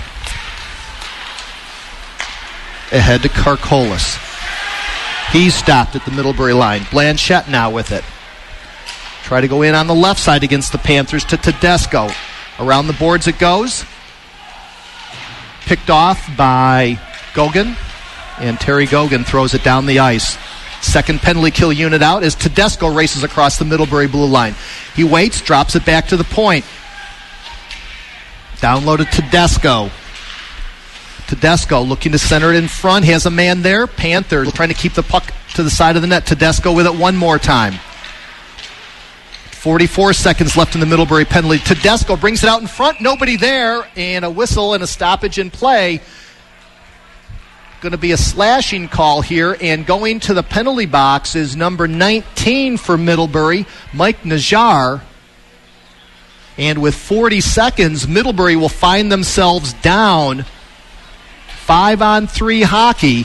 Ahead to Karkolis. He's stopped at the Middlebury line. Blanchette now with it. Try to go in on the left side against the Panthers to Tedesco. Around the boards it goes. Picked off by Gogan. And Terry Gogan throws it down the ice. Second penalty kill unit out as Tedesco races across the Middlebury blue line. He waits, drops it back to the point. Downloaded Tedesco. Tedesco looking to center it in front. He has a man there. Panthers trying to keep the puck to the side of the net. Tedesco with it one more time. forty-four seconds left in the Middlebury penalty. Tedesco brings it out in front. Nobody there. And a whistle and a stoppage in play. Going to be a slashing call here. And going to the penalty box is number nineteen for Middlebury, Mike Najjar. And with forty seconds, Middlebury will find themselves down five on three hockey.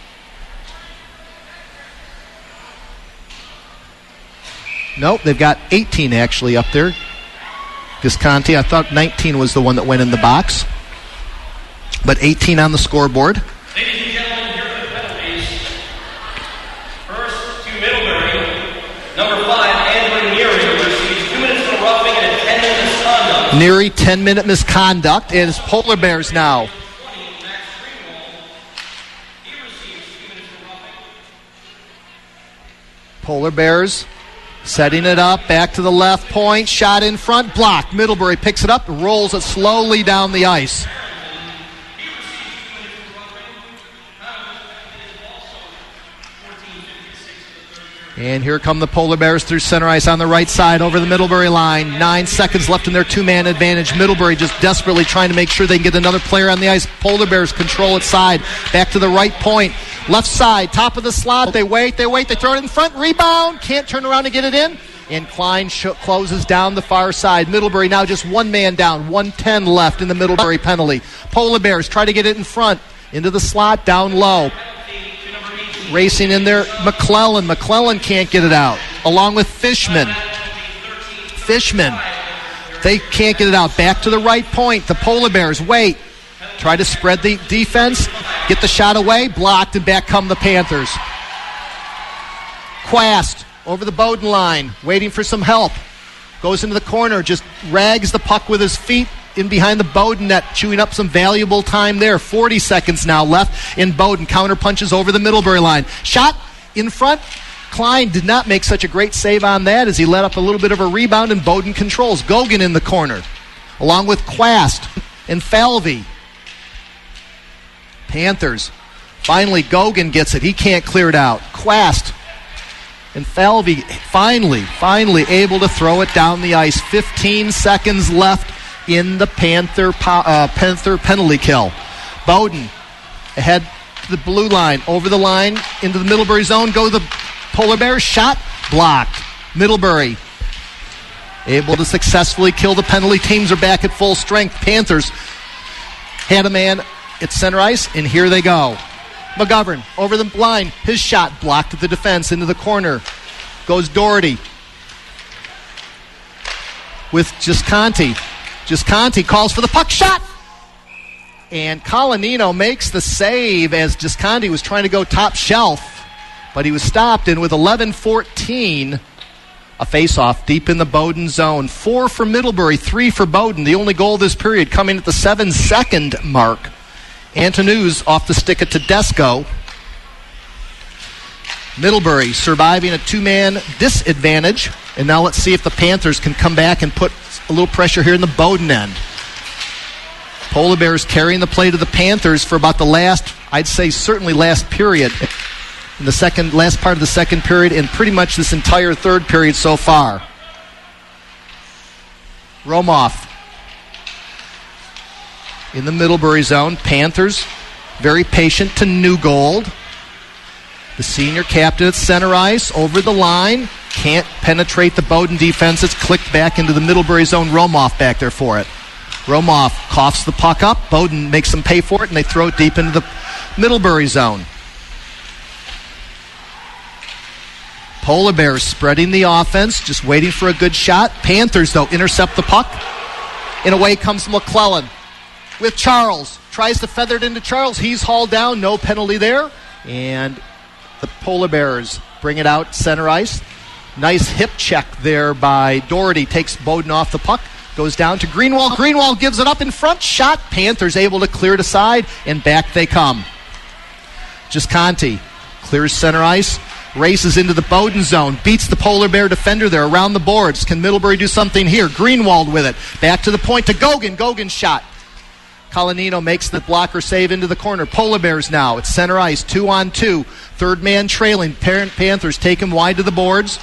Nope, they've got eighteen actually up there. Visconti, I thought nineteen was the one that went in the box. But eighteen on the scoreboard. Ladies and gentlemen, here are the penalties. First to Middlebury, number five, Andrew Neary, receives two minutes for roughing and a ten-minute misconduct. Neary, ten-minute misconduct. It is Polar Bears now. Polar Bears setting it up, back to the left point, shot in front, blocked. Middlebury picks it up, rolls it slowly down the ice. And here come the Polar Bears through center ice on the right side over the Middlebury line. Nine seconds left in their two-man advantage. Middlebury just desperately trying to make sure they can get another player on the ice. Polar Bears control it side. Back to the right point. Left side, top of the slot. They wait, they wait, they throw it in front. Rebound. Can't turn around and get it in. And Klein sh- closes down the far side. Middlebury now just one man down. one ten left in the Middlebury penalty. Polar Bears try to get it in front. Into the slot, down low. Racing in there, McClellan. McClellan can't get it out, along with Fishman. Fishman They can't get it out. Back to the right point. The Polar Bears wait. Try to spread the defense. Get the shot away. Blocked, and back come the Panthers. Quast over the Bowden line, waiting for some help. Goes into the corner, just rags the puck with his feet in behind the Bowden net, chewing up some valuable time there. forty seconds now left in Bowden. Counter punches over the Middlebury line. Shot in front. Klein did not make such a great save on that as he let up a little bit of a rebound, and Bowden controls. Gogan in the corner, along with Quast and Falvey. Panthers. Finally, Gogan gets it. He can't clear it out. Quast and Falvey finally, finally able to throw it down the ice. fifteen seconds left in the Panther uh, Panther penalty kill. Bowden ahead to the blue line, over the line, into the Middlebury zone. Go the Polar Bears. Shot blocked. Middlebury able to successfully kill the penalty. Teams are back at full strength. Panthers had a man at center ice, and here they go. McGovern over the line. His shot blocked at the defense into the corner. Goes Doherty with Gisconti. Gisconti calls for the puck. Shot! And Colanino makes the save as Gisconti was trying to go top shelf, but he was stopped. And with eleven fourteen, a face-off deep in the Bowden zone. Four for Middlebury, three for Bowden. The only goal this period coming at the seven-second mark. Antonews off the stick of Tedesco. Middlebury surviving a two-man disadvantage. And now let's see if the Panthers can come back and put a little pressure here in the Bowden end. Polar Bears carrying the play to the Panthers for about the last, I'd say certainly last period. In the second, last part of the second period, and pretty much this entire third period so far. Romoff in the Middlebury zone. Panthers very patient to Newgold. The senior captain at center ice, over the line. Can't penetrate the Bowden defense. It's clicked back into the Middlebury zone. Romoff back there for it. Romoff coughs the puck up. Bowden makes them pay for it, and they throw it deep into the Middlebury zone. Polar Bears spreading the offense, just waiting for a good shot. Panthers, though, intercept the puck. And away comes McClellan with Charles. Tries to feather it into Charles. He's hauled down. No penalty there. And the Polar Bears bring it out center ice. Nice hip check there by Doherty. Takes Bowden off the puck. Goes down to Greenwald. Greenwald gives it up in front. Shot. Panthers able to clear it aside. And back they come. Gisconti clears center ice. Races into the Bowden zone. Beats the Polar Bear defender there around the boards. Can Middlebury do something here? Greenwald with it. Back to the point to Gogan. Gogan shot. Colanino makes the blocker save into the corner. Polar Bears now at center ice. Two on two. Third man trailing. Parent Panthers take him wide to the boards.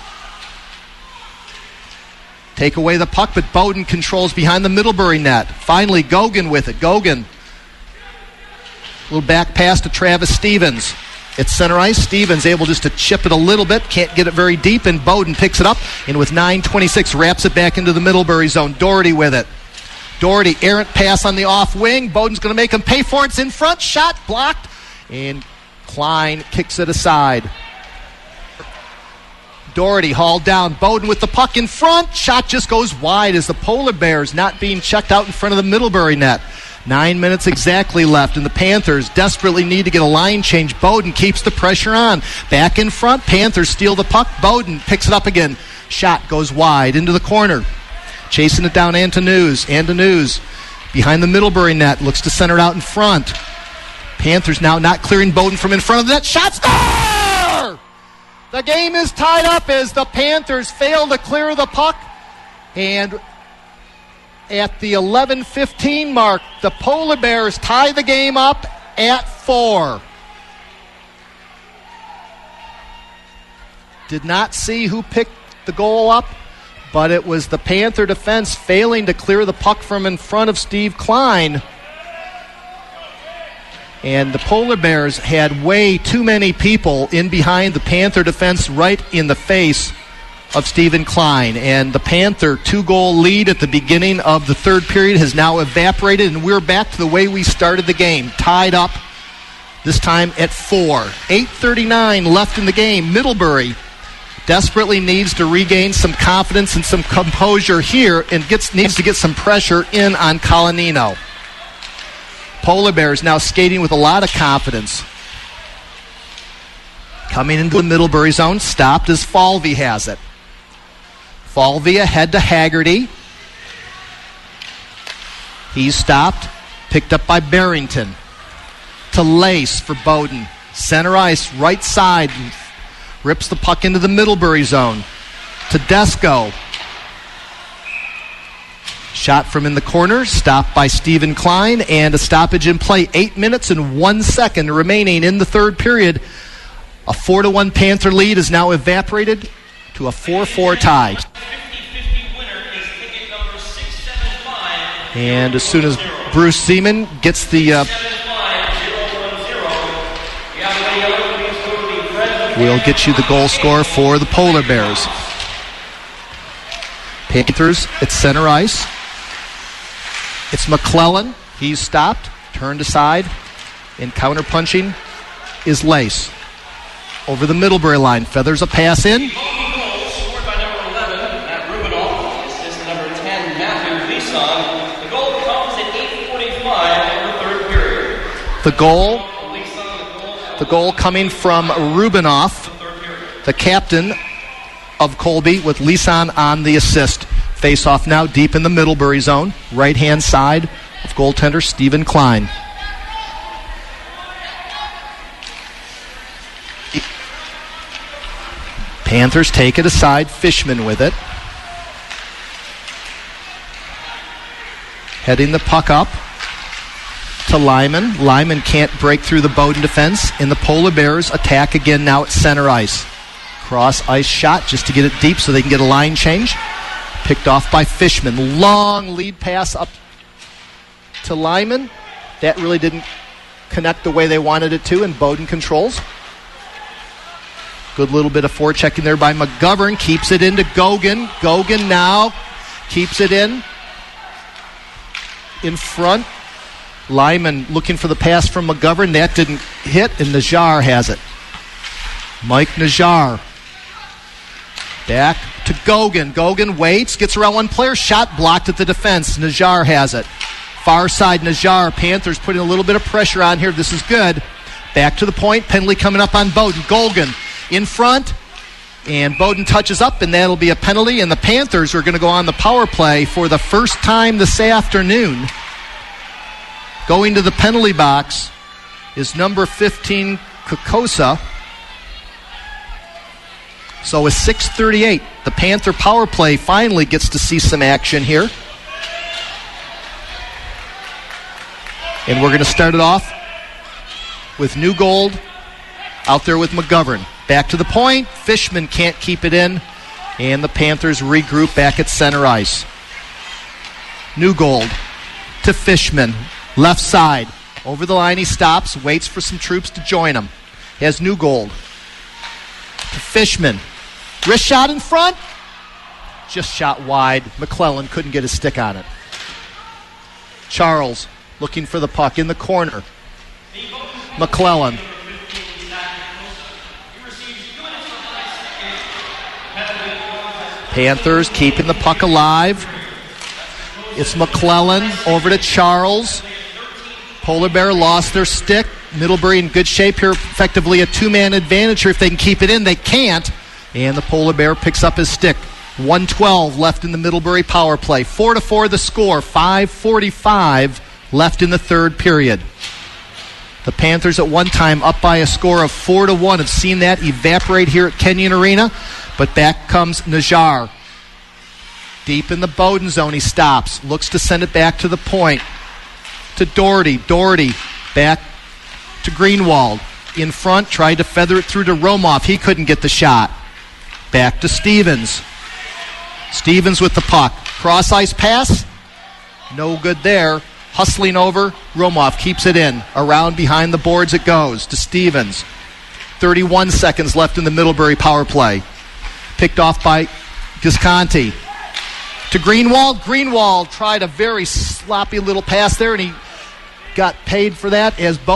Take away the puck, but Bowden controls behind the Middlebury net. Finally, Gogan with it. Gogan. Little back pass to Travis Stevens. It's center ice. Stevens able just to chip it a little bit. Can't get it very deep, and Bowden picks it up. And with nine twenty-six, wraps it back into the Middlebury zone. Doherty with it. Doherty, errant pass on the off wing. Bowden's going to make him pay for it. It's in front. Shot blocked. And Klein kicks it aside. Doherty hauled down. Bowden with the puck in front. Shot just goes wide as the Polar Bears not being checked out in front of the Middlebury net. Nine minutes exactly left, and the Panthers desperately need to get a line change. Bowden keeps the pressure on. Back in front. Panthers steal the puck. Bowden picks it up again. Shot goes wide into the corner. Chasing it down, Antonews. Antonews behind the Middlebury net. Looks to center it out in front. Panthers now not clearing Bowden from in front of the net. Shot score! The game is tied up as the Panthers fail to clear the puck. And at the eleven fifteen mark, the Polar Bears tie the game up at four. Did not see who picked the goal up, but it was the Panther defense failing to clear the puck from in front of Steve Klein. And the Polar Bears had way too many people in behind the Panther defense right in the face of Stephen Klein. And the Panther two-goal lead at the beginning of the third period has now evaporated, and we're back to the way we started the game, tied up this time at four. eight thirty-nine left in the game. Middlebury desperately needs to regain some confidence and some composure here and gets needs to get some pressure in on Colanino. Polar Bears now skating with a lot of confidence. Coming into the Middlebury zone, stopped as Falvey has it. Falvey ahead to Haggerty. He's stopped, picked up by Barrington. To Lace for Bowden. Center ice, right side. Rips the puck into the Middlebury zone. Tedesco. Shot from in the corner, stopped by Stephen Klein, and a stoppage in play. Eight minutes and one second remaining in the third period. A four to one Panther lead is now evaporated to a four four tie. And as soon as Bruce Seaman gets the... Uh, we'll get you the goal score for the Polar Bears. Panthers at center ice. It's McClellan. He's stopped, turned aside, and counterpunching is Lace. Over the Middlebury line, feathers a pass in. Scored by number eleven, Matt Rubinoff. Assist number ten, Matthew Leeson. The goal comes at eight forty-five in the third period. The goal, the goal coming from Rubinoff, the captain of Colby, with Leeson on the assist. Face-off now deep in the Middlebury zone. Right-hand side of goaltender Stephen Klein. Panthers take it aside. Fishman with it. Heading the puck up to Lyman. Lyman can't break through the Bowden defense. And the Polar Bears attack again now at center ice. Cross ice shot just to get it deep so they can get a line change. Picked off by Fishman. Long lead pass up to Lyman. That really didn't connect the way they wanted it to, and Bowden controls. Good little bit of forechecking there by McGovern. Keeps it into Gogan. Gogan now keeps it in. In front. Lyman looking for the pass from McGovern. That didn't hit, and Najjar has it. Mike Najjar. Back to Gogan. Gogan waits, gets around one player. Shot blocked at the defense. Najjar has it. Far side Najjar. Panthers putting a little bit of pressure on here. This is good. Back to the point. Penalty coming up on Bowden. Golgan in front. And Bowden touches up, and that'll be a penalty. And the Panthers are going to go on the power play for the first time this afternoon. Going to the penalty box is number fifteen, Kokosa. So with six thirty-eight, the Panther power play finally gets to see some action here. And we're going to start it off with Newgold out there with McGovern. Back to the point. Fishman can't keep it in. And the Panthers regroup back at center ice. Newgold to Fishman. Left side. Over the line he stops. Waits for some troops to join him. He has Newgold. To Fishman. Wrist shot in front. Just shot wide. McClellan couldn't get his stick on it. Charles looking for the puck in the corner. McClellan. Panthers keeping the puck alive. It's McClellan over to Charles. Polar Bear lost their stick. Middlebury in good shape here. Effectively a two-man advantage here. If they can keep it in, they can't. And the Polar Bear picks up his stick. one twelve left in the Middlebury power play. four to four the score. five forty-five left in the third period. The Panthers at one time up by a score of four to one. Have seen that evaporate here at Kenyon Arena. But back comes Najjar. Deep in the Bowden zone, he stops. Looks to send it back to the point. To Doherty. Doherty back to Greenwald. In front, tried to feather it through to Romoff. He couldn't get the shot. Back to Stevens. Stevens with the puck. Cross ice pass. No good there. Hustling over. Romoff keeps it in. Around behind the boards it goes to Stevens. thirty-one seconds left in the Middlebury power play. Picked off by Gisconti. To Greenwald. Greenwald tried a very sloppy little pass there, and he got paid for that as Bowden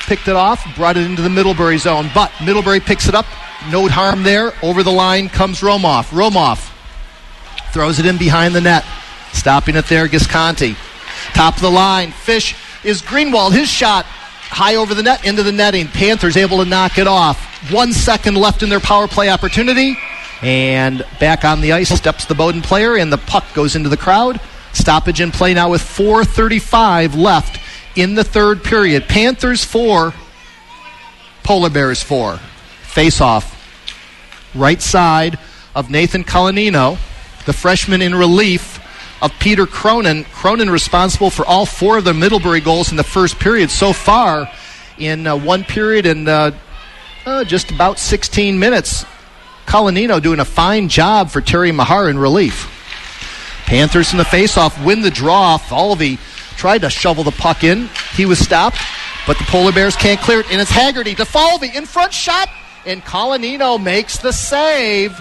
picked it off, brought it into the Middlebury zone, but Middlebury picks it up. No harm there. Over the line comes Romoff. Romoff throws it in behind the net. Stopping it there, Gisconti. Top of the line, Fish is Greenwald. His shot high over the net, into the netting. Panthers able to knock it off. One second left in their power play opportunity. And back on the ice steps the Bowdoin player, and the puck goes into the crowd. Stoppage in play now with four thirty-five left in the third period. Panthers four, Polar Bears four. Face-off. Right side of Nathan Colanino, the freshman in relief of Peter Cronin. Cronin responsible for all four of the Middlebury goals in the first period so far in uh, one period and uh, uh, just about sixteen minutes. Colanino doing a fine job for Terry Mahar in relief. Panthers in the face-off win the draw. Falvey tried to shovel the puck in. He was stopped, but the Polar Bears can't clear it, and it's Haggerty to Falvey. In front shot, and Colanino makes the save.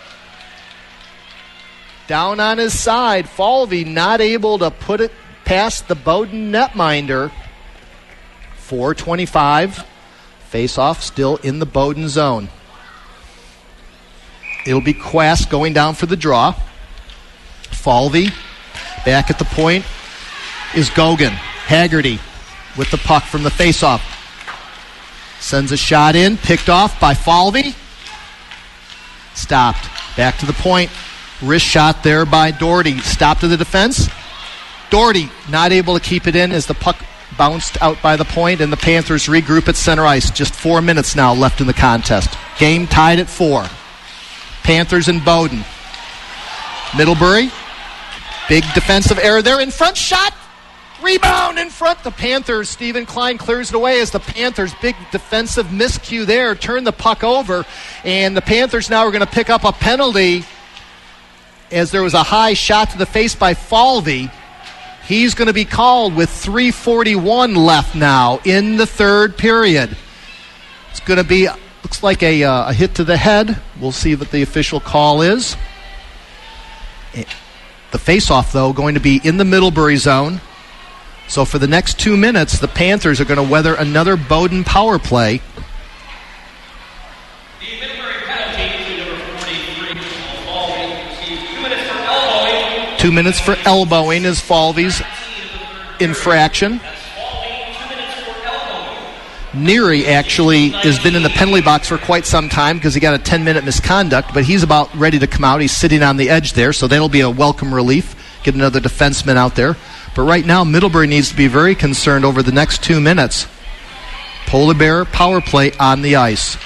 Down on his side, Falvey not able to put it past the Bowdoin netminder. four twenty-five. Face-off still in the Bowdoin zone. It'll be Quast going down for the draw. Falvey back at the point is Gogan. Haggerty with the puck from the face-off. Sends a shot in, picked off by Falvey. Stopped. Back to the point. Wrist shot there by Doherty. Stopped to the defense. Doherty not able to keep it in as the puck bounced out by the point, and the Panthers regroup at center ice. Just four minutes now left in the contest. Game tied at four. Panthers and Bowdoin. Middlebury. Big defensive error there. In front shot. Rebound in front. The Panthers. Stephen Klein clears it away as the Panthers. Big defensive miscue there. Turn the puck over. And the Panthers now are going to pick up a penalty as there was a high shot to the face by Falvey. He's going to be called with three forty-one left now in the third period. It's going to be, looks like a, uh, a hit to the head. We'll see what the official call is. The face-off, though, going to be in the Middlebury zone. So for the next two minutes, the Panthers are going to weather another Bowdoin power play. The Middlebury penalty to number forty-three, Falvey, receives two minutes for elbowing. Two minutes for elbowing is Falvey's infraction. Neary actually has been in the penalty box for quite some time because he got a ten-minute misconduct, but he's about ready to come out. He's sitting on the edge there, so that'll be a welcome relief. Get another defenseman out there. But right now, Middlebury needs to be very concerned over the next two minutes. Polar Bear power play on the ice.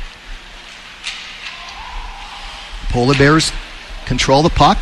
Polar Bears control the puck.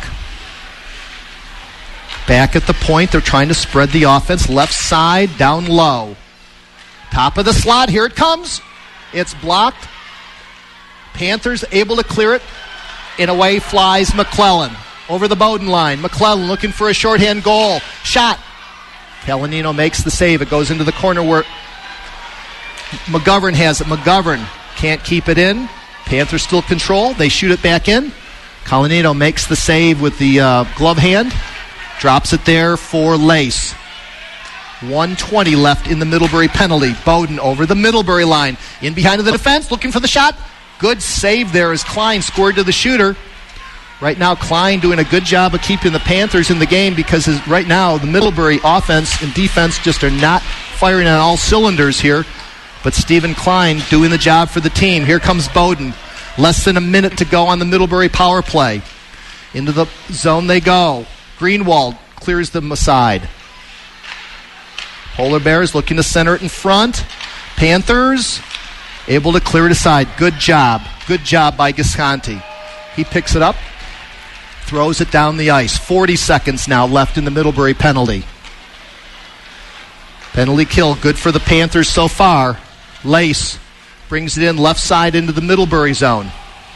Back at the point, they're trying to spread the offense. Left side, down low. Top of the slot, here it comes. It's blocked. Panthers able to clear it. And away flies McClellan. Over the Bowdoin line. McClellan looking for a shorthand goal. Shot. Colanino makes the save. It goes into the corner where McGovern has it. McGovern can't keep it in. Panthers still control. They shoot it back in. Colanino makes the save with the uh, glove hand. Drops it there for Lace. one twenty left in the Middlebury penalty. Bowdoin over the Middlebury line. In behind of the defense, looking for the shot. Good save there as Klein scored to the shooter. Right now, Klein doing a good job of keeping the Panthers in the game because his, right now the Middlebury offense and defense just are not firing on all cylinders here. But Stephen Klein doing the job for the team. Here comes Bowdoin. Less than a minute to go on the Middlebury power play. Into the zone they go. Greenwald clears them aside. Polar Bears looking to center it in front. Panthers able to clear it aside. Good job. Good job by Gisconti. He picks it up. Throws it down the ice. forty seconds now left in the Middlebury penalty. Penalty kill. Good for the Panthers so far. Lace brings it in left side into the Middlebury zone.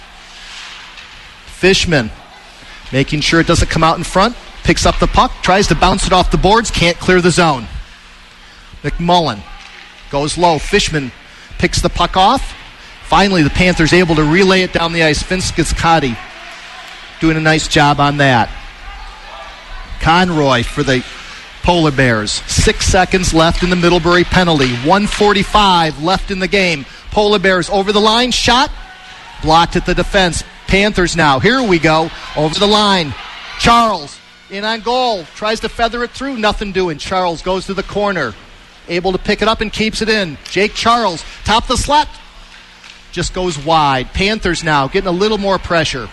Fishman making sure it doesn't come out in front. Picks up the puck. Tries to bounce it off the boards. Can't clear the zone. McMullen goes low. Fishman picks the puck off. Finally, the Panthers able to relay it down the ice. Vince Giscotti doing a nice job on that. Conroy for the Polar Bears. Six seconds left in the Middlebury penalty. one forty-five left in the game. Polar Bears over the line. Shot. Blocked at the defense. Panthers now. Here we go. Over the line. Charles in on goal. Tries to feather it through. Nothing doing. Charles goes to the corner. Able to pick it up and keeps it in. Jake Charles. Top the slot. Just goes wide. Panthers now getting a little more pressure.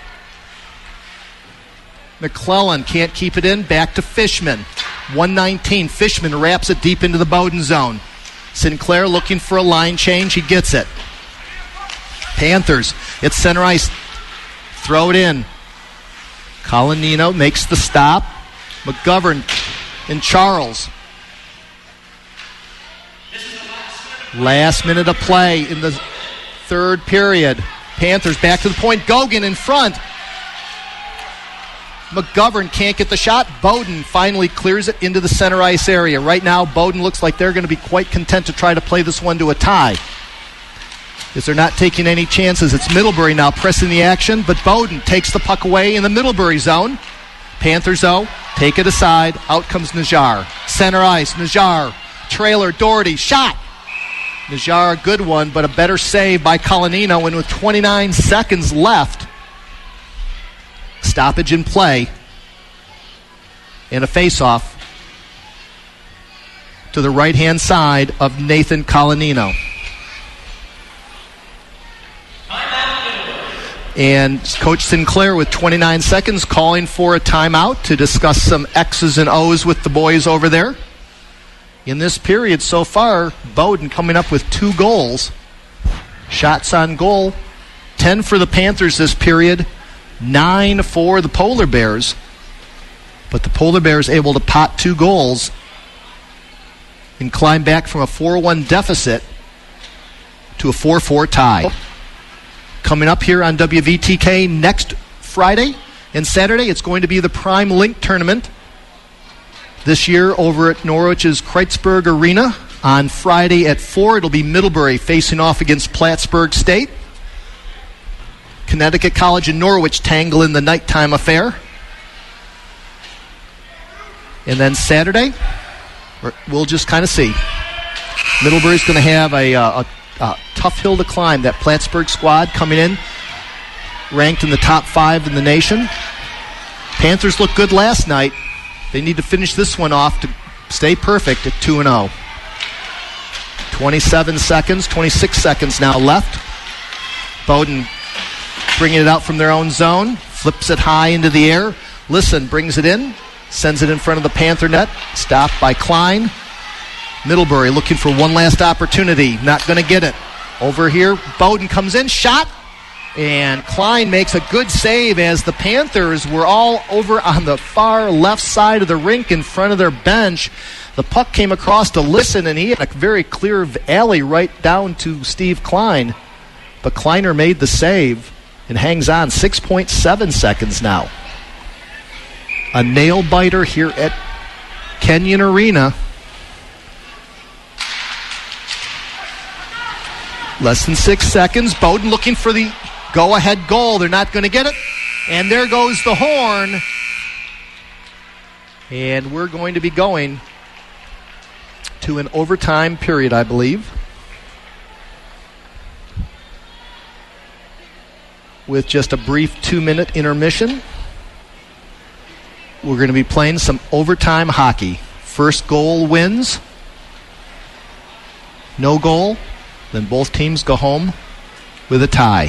McClellan can't keep it in. Back to Fishman. one nineteen. Fishman wraps it deep into the Bowden zone. Sinclair looking for a line change. He gets it. Panthers. It's center ice. Throw it in. Colanino makes the stop. McGovern and Charles. Last minute of play in the third period. Panthers back to the point. Gogan in front. McGovern can't get the shot. Bowden finally clears it into the center ice area. Right now, Bowden looks like they're going to be quite content to try to play this one to a tie, as they're not taking any chances. It's Middlebury now pressing the action, but Bowden takes the puck away in the Middlebury zone. Panthers, though, take it aside. Out comes Najjar. Center ice, Najjar. Trailer, Doherty. Shot. Najjar, a good one, but a better save by Colanino. And with twenty-nine seconds left, stoppage in play and a face-off to the right-hand side of Nathan Colanino. And Coach Sinclair with twenty-nine seconds calling for a timeout to discuss some X's and O's with the boys over there. In this period so far, Bowden coming up with two goals. Shots on goal, ten for the Panthers this period, nine for the Polar Bears. But the Polar Bears able to pot two goals and climb back from a four one deficit to a four four tie. Coming up here on W V T K next Friday and Saturday, it's going to be the Prime Link Tournament. This year over at Norwich's Kreitzberg Arena. On Friday at four, it'll be Middlebury facing off against Plattsburgh State. Connecticut College and Norwich tangle in the nighttime affair. And then Saturday, we'll just kind of see. Middlebury's going to have a, a, a tough hill to climb. That Plattsburgh squad coming in, ranked in the top five in the nation. Panthers looked good last night. They need to finish this one off to stay perfect at two and oh. twenty-seven seconds, twenty-six seconds now left. Bowden bringing it out from their own zone, flips it high into the air. Lisson brings it in, sends it in front of the Panther net, stopped by Klein. Middlebury looking for one last opportunity, not going to get it. Over here, Bowden comes in, shot, and Klein makes a good save as the Panthers were all over on the far left side of the rink in front of their bench. The puck came across to Lisson, and he had a very clear alley right down to Steve Klein. But Kleiner made the save and hangs on. six point seven seconds now. A nail-biter here at Kenyon Arena. Less than six seconds. Bowden looking for the go-ahead goal. They're not going to get it. And there goes the horn. And we're going to be going to an overtime period, I believe, with just a brief two-minute intermission. We're going to be playing some overtime hockey. First goal wins. No goal. Then both teams go home with a tie.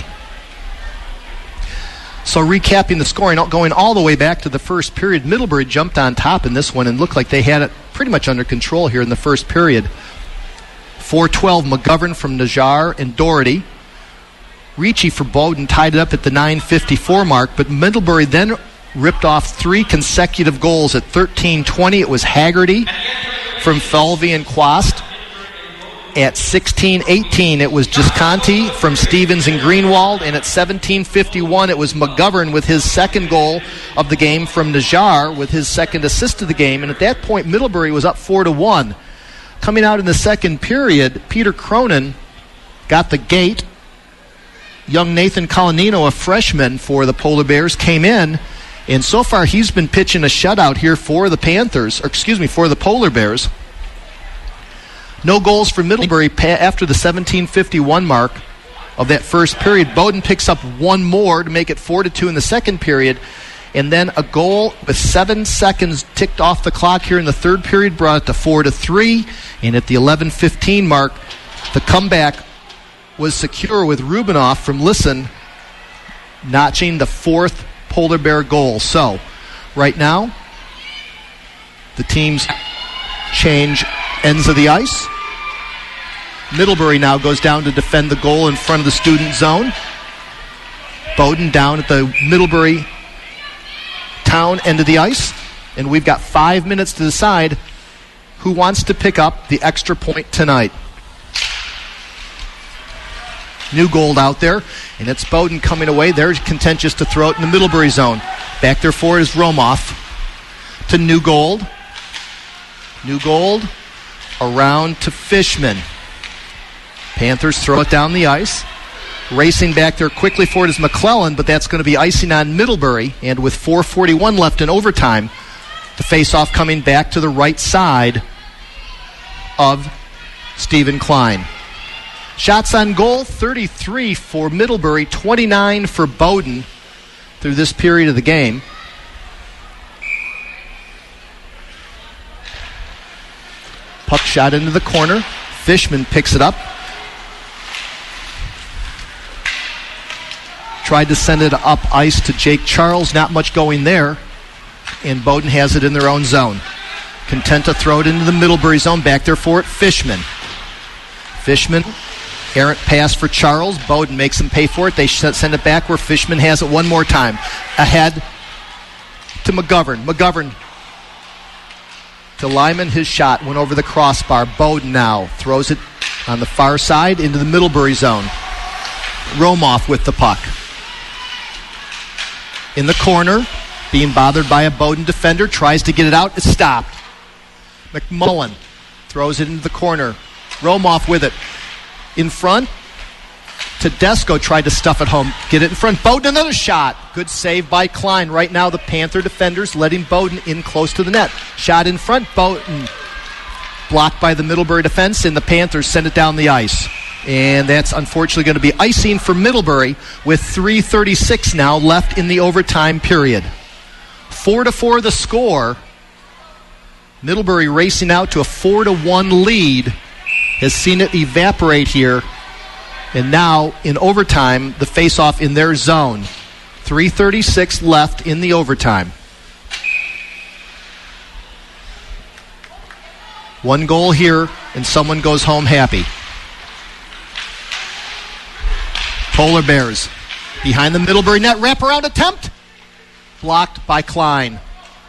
So recapping the scoring, going all the way back to the first period, Middlebury jumped on top in this one and looked like they had it pretty much under control here in the first period. four twelve, McGovern from Najjar and Doherty. Ricci for Bowden tied it up at the nine fifty-four mark, but Middlebury then ripped off three consecutive goals at thirteen twenty. It was Haggerty from Felvey and Quast. At sixteen eighteen, it was Gisconti from Stevens and Greenwald. And at seventeen fifty-one, it was McGovern with his second goal of the game from Najjar with his second assist of the game. And at that point, Middlebury was up four to one. Coming out in the second period, Peter Cronin got the gate. Young Nathan Colanino, a freshman for the Polar Bears, came in And so far, he's been pitching a shutout here for the Panthers, or excuse me, for the Polar Bears. No goals for Middlebury after the seventeen fifty-one mark of that first period. Bowdoin picks up one more to make it four to two in the second period. And then a goal with seven seconds ticked off the clock here in the third period brought it to four to three. And at the eleven fifteen mark, the comeback was secure with Rubinoff from Lisson notching the fourth Polar Bear goal. So, right now, the teams change ends of the ice. Middlebury now goes down to defend the goal in front of the student zone. Bowdoin down at the Middlebury town end of the ice, and we've got five minutes to decide who wants to pick up the extra point tonight. Newgold out there, and it's Bowdoin coming away. They're contentious to throw it in the Middlebury zone. Back there for is Romoff to Newgold. Newgold around to Fishman. Panthers throw it down the ice. Racing back there quickly for it is McClellan, but that's going to be icing on Middlebury. And with four forty-one left in overtime, the face-off coming back to the right side of Stephen Klein. Shots on goal, thirty-three for Middlebury, twenty-nine for Bowdoin through this period of the game. Puck shot into the corner. Fishman picks it up. Tried to send it up ice to Jake Charles. Not much going there. And Bowdoin has it in their own zone. Content to throw it into the Middlebury zone. Back there for it, Fishman. Fishman, errant pass for Charles. Bowdoin makes him pay for it. They send it back where Fishman has it one more time. Ahead to McGovern. McGovern to Lyman. His shot went over the crossbar. Bowdoin now throws it on the far side into the Middlebury zone. Romoff with the puck. In the corner, being bothered by a Bowdoin defender, tries to get it out. It's stopped. McMullen throws it into the corner. Romoff with it. In front, Tedesco tried to stuff it home. Get it in front. Bowdoin, another shot. Good save by Klein. Right now, the Panther defenders letting Bowdoin in close to the net. Shot in front. Bowdoin blocked by the Middlebury defense, and the Panthers send it down the ice. And that's unfortunately going to be icing for Middlebury with three thirty-six now left in the overtime period. Four to four the score. Middlebury racing out to a four to one lead. Has seen it evaporate here. And now in overtime, the face-off in their zone. three thirty-six left in the overtime. One goal here, and someone goes home happy. Polar Bears behind the Middlebury net. Wraparound attempt. Blocked by Klein.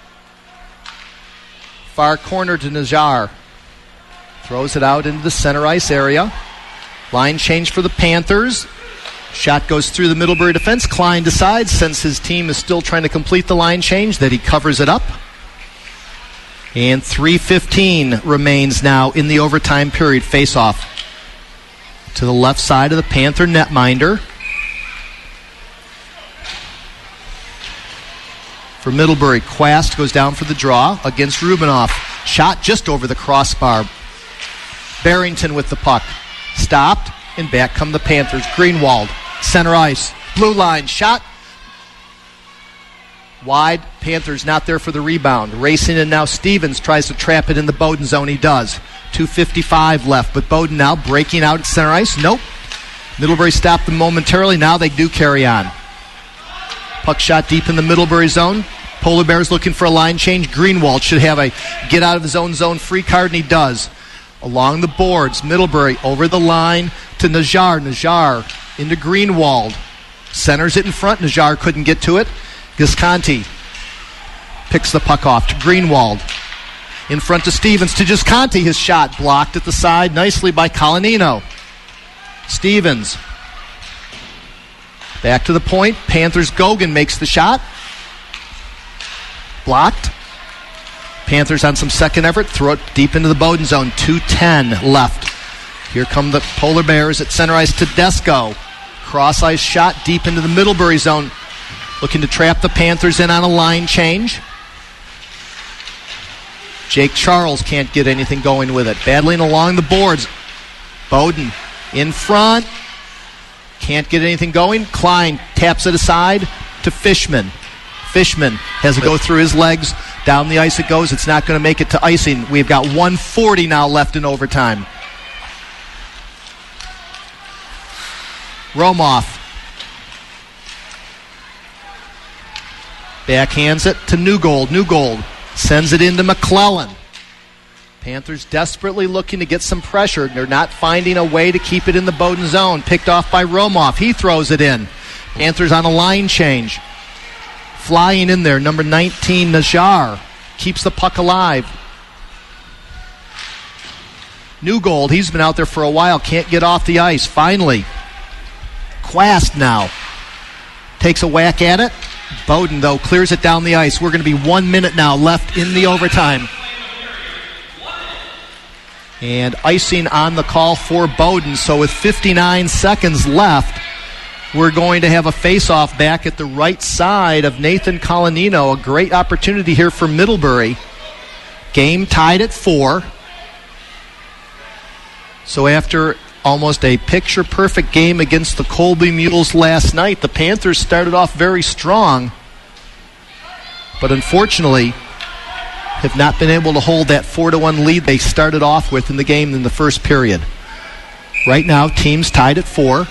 Far corner to Najjar. Throws it out into the center ice area. Line change for the Panthers. Shot goes through the Middlebury defense. Klein decides, since his team is still trying to complete the line change, that he covers it up. And three fifteen remains now in the overtime period. Face-off to the left side of the Panther netminder. For Middlebury, Quast goes down for the draw against Rubinoff. Shot just over the crossbar. Barrington with the puck. Stopped, and back come the Panthers. Greenwald, center ice, blue line, shot. Wide, Panthers not there for the rebound. Racing in now, Stevens tries to trap it in the Bowdoin zone. He does. two fifty-five left, but Bowdoin now breaking out at center ice. Nope. Middlebury stopped them momentarily. Now they do carry on. Puck shot deep in the Middlebury zone. Polar Bears looking for a line change. Greenwald should have a get out of his own zone free card, and he does. Along the boards, Middlebury over the line to Najjar. Najjar into Greenwald. Centers it in front. Najjar couldn't get to it. Visconti picks the puck off to Greenwald. In front to Stevens, to Visconti. His shot blocked at the side nicely by Colanino. Stevens. Back to the point. Panthers, Gogan makes the shot. Blocked. Panthers on some second effort. Throw it deep into the Bowdoin zone. two ten left. Here come the Polar Bears at center ice. Tedesco. Cross ice shot deep into the Middlebury zone. looking to trap the Panthers in on a line change. Jake Charles can't get anything going with it. Battling along the boards. Bowden in front. Can't get anything going. Klein taps it aside to Fishman. Fishman has to go through his legs. Down the ice it goes. It's not going to make it to icing. We've got one forty now left in overtime. Romoff backhands it to Newgold. Newgold sends it into McClellan. Panthers desperately looking to get some pressure. They're not finding a way to keep it in the Bowden zone. Picked off by Romoff. He throws it in. Panthers on a line change. Flying in there, number nineteen, Najjar. Keeps the puck alive. Newgold, he's been out there for a while. Can't get off the ice. Finally, Quast now takes a whack at it. Bowden, though, clears it down the ice. We're going to be one minute now left in the overtime. And icing on the call for Bowden. So with fifty-nine seconds left, we're going to have a face-off back at the right side of Nathan Colanino. A great opportunity here for Middlebury. Game tied at four. So after almost a picture-perfect game against the Colby Mules last night, the Panthers started off very strong, but unfortunately have not been able to hold that four to one lead they started off with in the game in the first period. Right now, teams tied at four.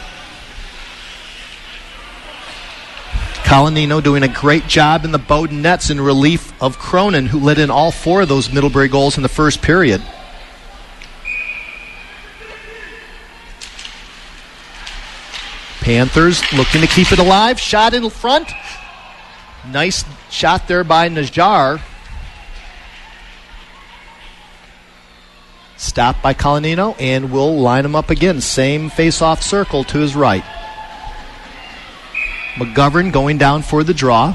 Colanino doing a great job in the Bowden nets in relief of Cronin, who let in all four of those Middlebury goals in the first period. Panthers looking to keep it alive. Shot in front. Nice shot there by Najjar. Stopped by Colanino, and we'll line him up again. Same face-off circle to his right. McGovern going down for the draw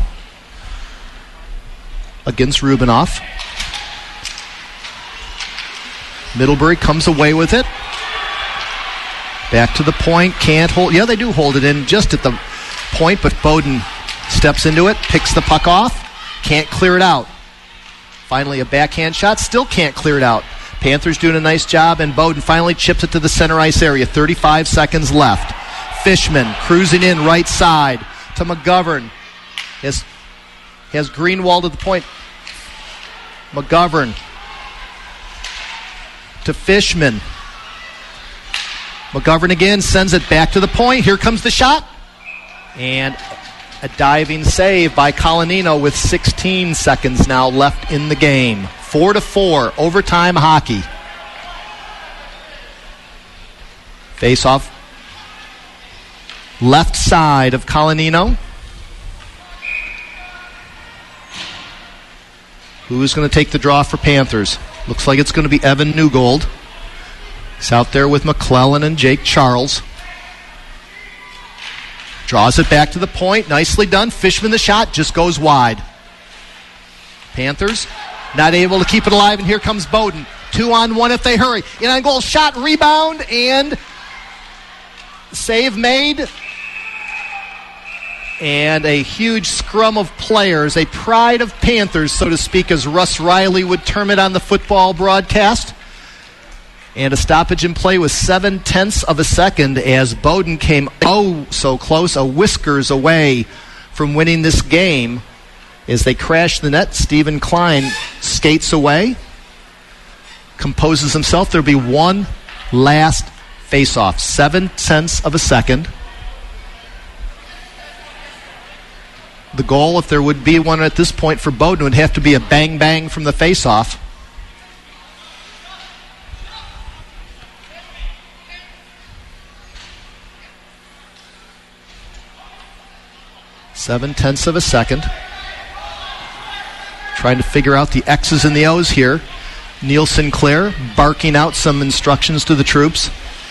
against Rubinoff. Middlebury comes away with it. Back to the point, can't hold. Yeah, they do hold it in just at the point, but Bowden steps into it, picks the puck off, can't clear it out. Finally, a backhand shot, still can't clear it out. Panthers doing a nice job, and Bowden finally chips it to the center ice area. thirty-five seconds left. Fishman cruising in right side to McGovern. Has, has Greenwald at the point. McGovern to Fishman. McGovern again sends it back to the point. Here comes the shot. And a diving save by Colanino with sixteen seconds now left in the game. Four to four, overtime hockey. Face off left side of Colanino. Who's going to take the draw for Panthers? Looks like it's going to be Evan Newgold. He's out there with McClellan and Jake Charles. Draws it back to the point. Nicely done. Fishman the shot just goes wide. Panthers not able to keep it alive, and here comes Bowden. Two on one if they hurry. In on goal, shot, rebound, and save made. And a huge scrum of players, a pride of Panthers, so to speak, as Russ Riley would term it on the football broadcast. And a stoppage in play with seven-tenths of a second as Bowden came oh so close, a whiskers away from winning this game. As they crash the net, Stephen Klein skates away, composes himself. There'll be one last face-off. Seven-tenths of a second. The goal, if there would be one at this point for Bowden, would have to be a bang-bang from the face-off. Seven-tenths of a second. Trying to figure out the X's and the O's here. Neil Sinclair barking out some instructions to the troops.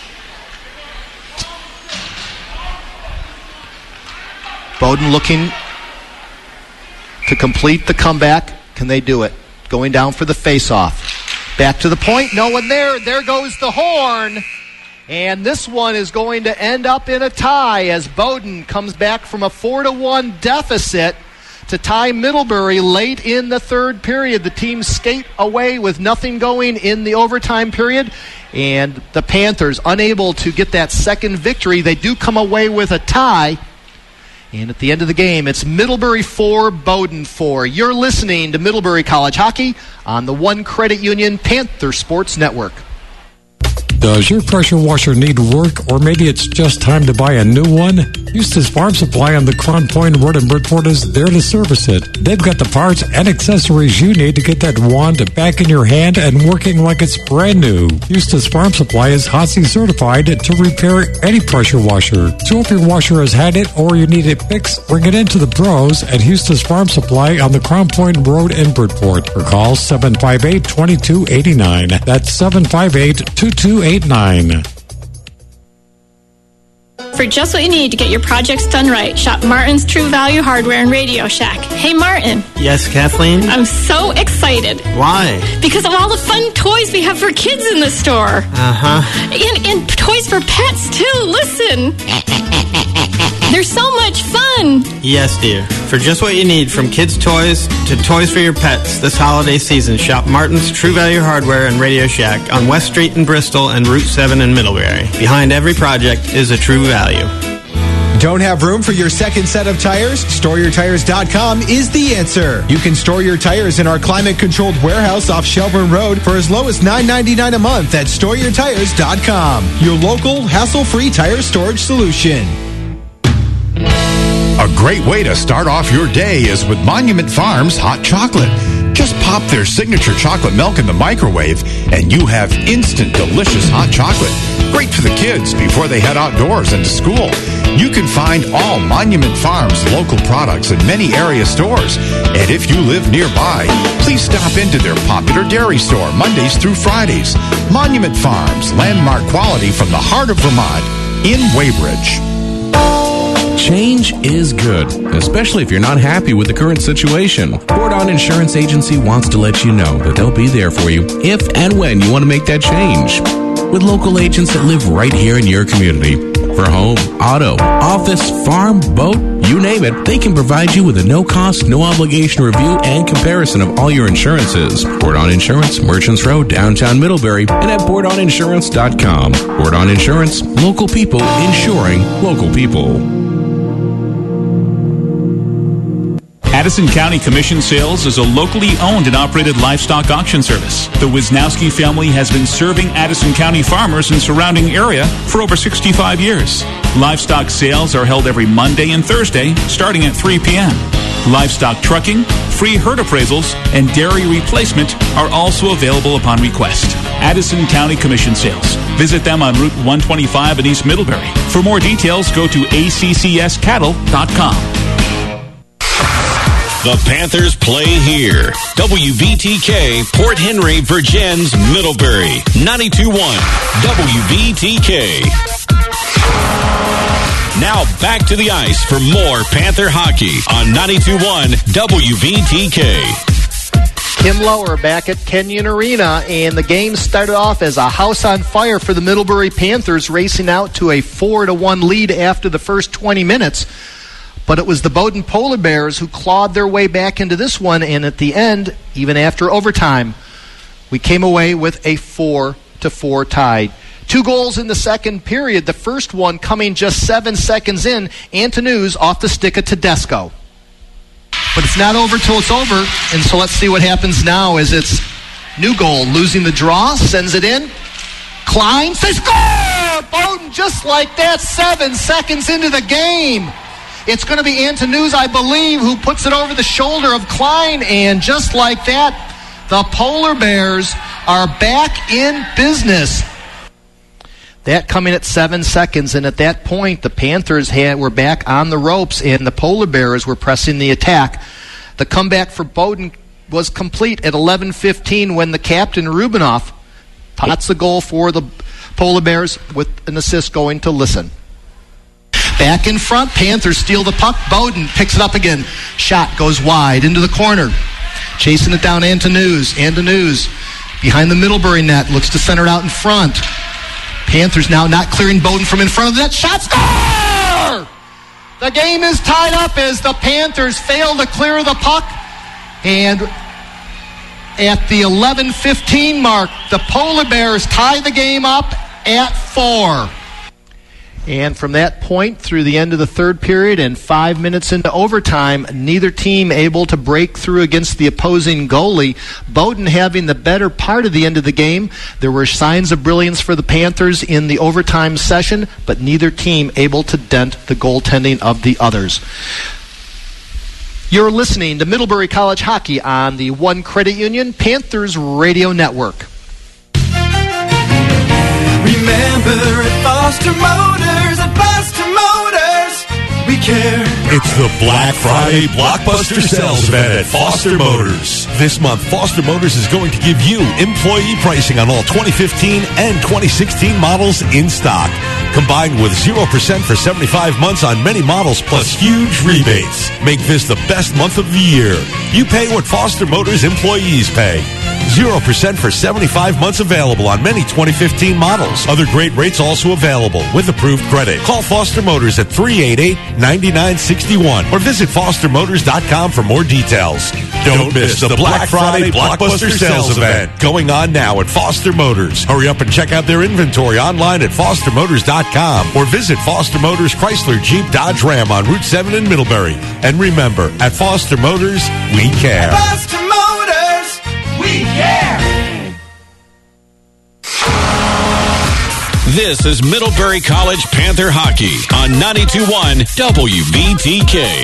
Bowden looking to complete the comeback. Can they do it? Going down for the face-off. Back to the point. No one there. There goes the horn. And this one is going to end up in a tie as Bowdoin comes back from a four to one deficit to tie Middlebury late in the third period. The teams skate away with nothing going in the overtime period, and the Panthers unable to get that second victory. They do come away with a tie, and at the end of the game, it's Middlebury four, Bowdoin four. You're listening to Middlebury College Hockey on the One Credit Union Panther Sports Network. Does your pressure washer need work, or maybe it's just time to buy a new one? Eustace Farm Supply on the Crown Point Road in Bridgeport is there to service it. They've got the parts and accessories you need to get that wand back in your hand and working like it's brand new. Eustace Farm Supply is H O S I certified to repair any pressure washer. So if your washer has had it or you need it fixed, bring it into the pros at Eustace Farm Supply on the Crown Point Road in Bridgeport. Or call seven five eight, two two eight nine. That's seven five eight, two two eight nine. For just what you need to get your projects done right, shop Martin's True Value Hardware and Radio Shack. Hey, Martin. Yes, Kathleen? I'm so excited. Why? Because of all the fun toys we have for kids in the store. Uh-huh. And, and toys for pets, too. Listen. They're so much fun. Yes, dear. For just what you need, from kids' toys to toys for your pets, this holiday season, shop Martin's True Value Hardware and Radio Shack on West Street in Bristol and Route seven in Middlebury. Behind every project is a true value. Don't have room for your second set of tires? store your tires dot com is the answer. You can store your tires in our climate-controlled warehouse off Shelburne Road for as low as nine ninety-nine a month at store your tires dot com. Your local, hassle-free tire storage solution. A great way to start off your day is with Monument Farms hot chocolate. Just pop their signature chocolate milk in the microwave and you have instant delicious hot chocolate. Great for the kids before they head outdoors and to school. You can find all Monument Farms local products in many area stores. And if you live nearby, please stop into their popular dairy store Mondays through Fridays. Monument Farms, landmark quality from the heart of Vermont in Weybridge. Change is good, especially if you're not happy with the current situation. Bordon Insurance Agency wants to let you know that they'll be there for you if and when you want to make that change. With local agents that live right here in your community. For home, auto, office, farm, boat, you name it, they can provide you with a no-cost, no-obligation review and comparison of all your insurances. Bordon Insurance, Merchants Road, downtown Middlebury, and at bordon insurance dot com. Bordon Insurance, local people insuring local people. Addison County Commission Sales is a locally owned and operated livestock auction service. The Wisnowski family has been serving Addison County farmers and surrounding area for over sixty-five years. Livestock sales are held every Monday and Thursday, starting at three p.m. Livestock trucking, free herd appraisals, and dairy replacement are also available upon request. Addison County Commission Sales. Visit them on Route one twenty-five in East Middlebury. For more details, go to a c c s cattle dot com. The Panthers play here. W V T K, Port Henry, Virgins, Middlebury. ninety-two point one W V T K. Now back to the ice for more Panther hockey on ninety-two point one W V T K. Kim Lower back at Kenyon Arena, and the game started off as a house on fire for the Middlebury Panthers, racing out to a four to one lead after the first twenty minutes. But it was the Bowdoin Polar Bears who clawed their way back into this one, and at the end, even after overtime, we came away with a four to four tie. Two goals in the second period. The first one coming just seven seconds in. Antonews off the stick of Tedesco. But it's not over till it's over, and so let's see what happens now as it's new goal. Losing the draw, sends it in. Klein says, score! Bowdoin just like that, seven seconds into the game. It's going to be Antonews, I believe, who puts it over the shoulder of Klein, and just like that, the Polar Bears are back in business. That coming at seven seconds, and at that point, the Panthers had, were back on the ropes, and the Polar Bears were pressing the attack. The comeback for Bowdoin was complete at eleven fifteen when the captain, Rubinoff, pots the goal for the Polar Bears with an assist going to Listen. Back in front, Panthers steal the puck. Bowdoin picks it up again. Shot goes wide into the corner. Chasing it down, Antonews. Antonews behind the Middlebury net. Looks to center it out in front. Panthers now not clearing Bowden from in front of the net. Shot score! The game is tied up as the Panthers fail to clear the puck. And at the eleven fifteen mark, the Polar Bears tie the game up at four. And from that point through the end of the third period and five minutes into overtime, neither team able to break through against the opposing goalie. Bowden having the better part of the end of the game. There were signs of brilliance for the Panthers in the overtime session, but neither team able to dent the goaltending of the others. You're listening to Middlebury College Hockey on the One Credit Union Panthers Radio Network. Remember at Foster Motors, at Foster Motors, we care. It's the Black Friday Blockbuster Sales Event at Foster Motors. This month, Foster Motors is going to give you employee pricing on all twenty fifteen and twenty sixteen models in stock, combined with zero percent for seventy-five months on many models plus huge rebates. Make this the best month of the year. You pay what Foster Motors employees pay. zero percent for seventy-five months available on many twenty fifteen models. Other great rates also available with approved credit. Call Foster Motors at three eight eight, nine nine six one or visit foster motors dot com for more details. Don't miss the Black Friday Blockbuster Sales Event going on now at Foster Motors. Hurry up and check out their inventory online at foster motors dot com or visit Foster Motors Chrysler Jeep Dodge Ram on Route seven in Middlebury. And remember, at Foster Motors, we care. Foster Motors, we care. This is Middlebury College Panther Hockey on ninety-two point one W V T K.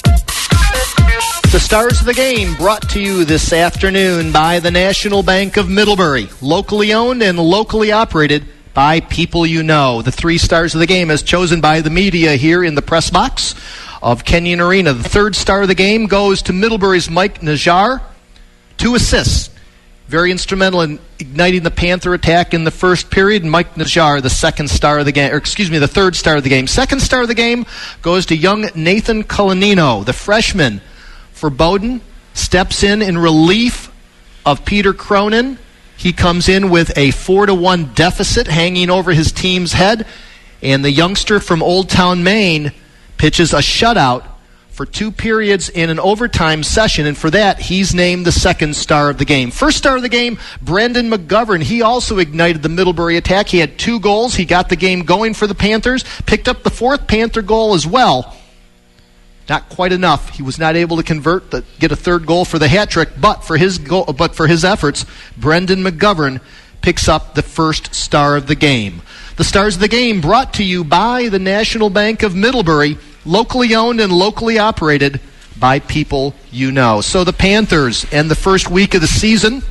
The stars of the game brought to you this afternoon by the National Bank of Middlebury, locally owned and locally operated by people you know. The three stars of the game as chosen by the media here in the press box of Kenyon Arena. The third star of the game goes to Middlebury's Mike Najjar, two assists. Very instrumental in igniting the Panther attack in the first period. Mike Najjar, the second star of the game, or excuse me, the third star of the game. Second star of the game goes to young Nathan Colanino, the freshman for Bowden, steps in in relief of Peter Cronin. He comes in with a four to one deficit hanging over his team's head, and the youngster from Old Town, Maine, pitches a shutout for two periods in an overtime session, and for that, he's named the second star of the game. First star of the game, Brendan McGovern. He also ignited the Middlebury attack. He had two goals. He got the game going for the Panthers, picked up the fourth Panther goal as well. Not quite enough. He was not able to convert, the, get a third goal for the hat trick, but for his goal, but for his efforts, Brendan McGovern picks up the first star of the game. The stars of the game brought to you by the National Bank of Middlebury, locally owned and locally operated by people you know. So the Panthers end the first week of the season,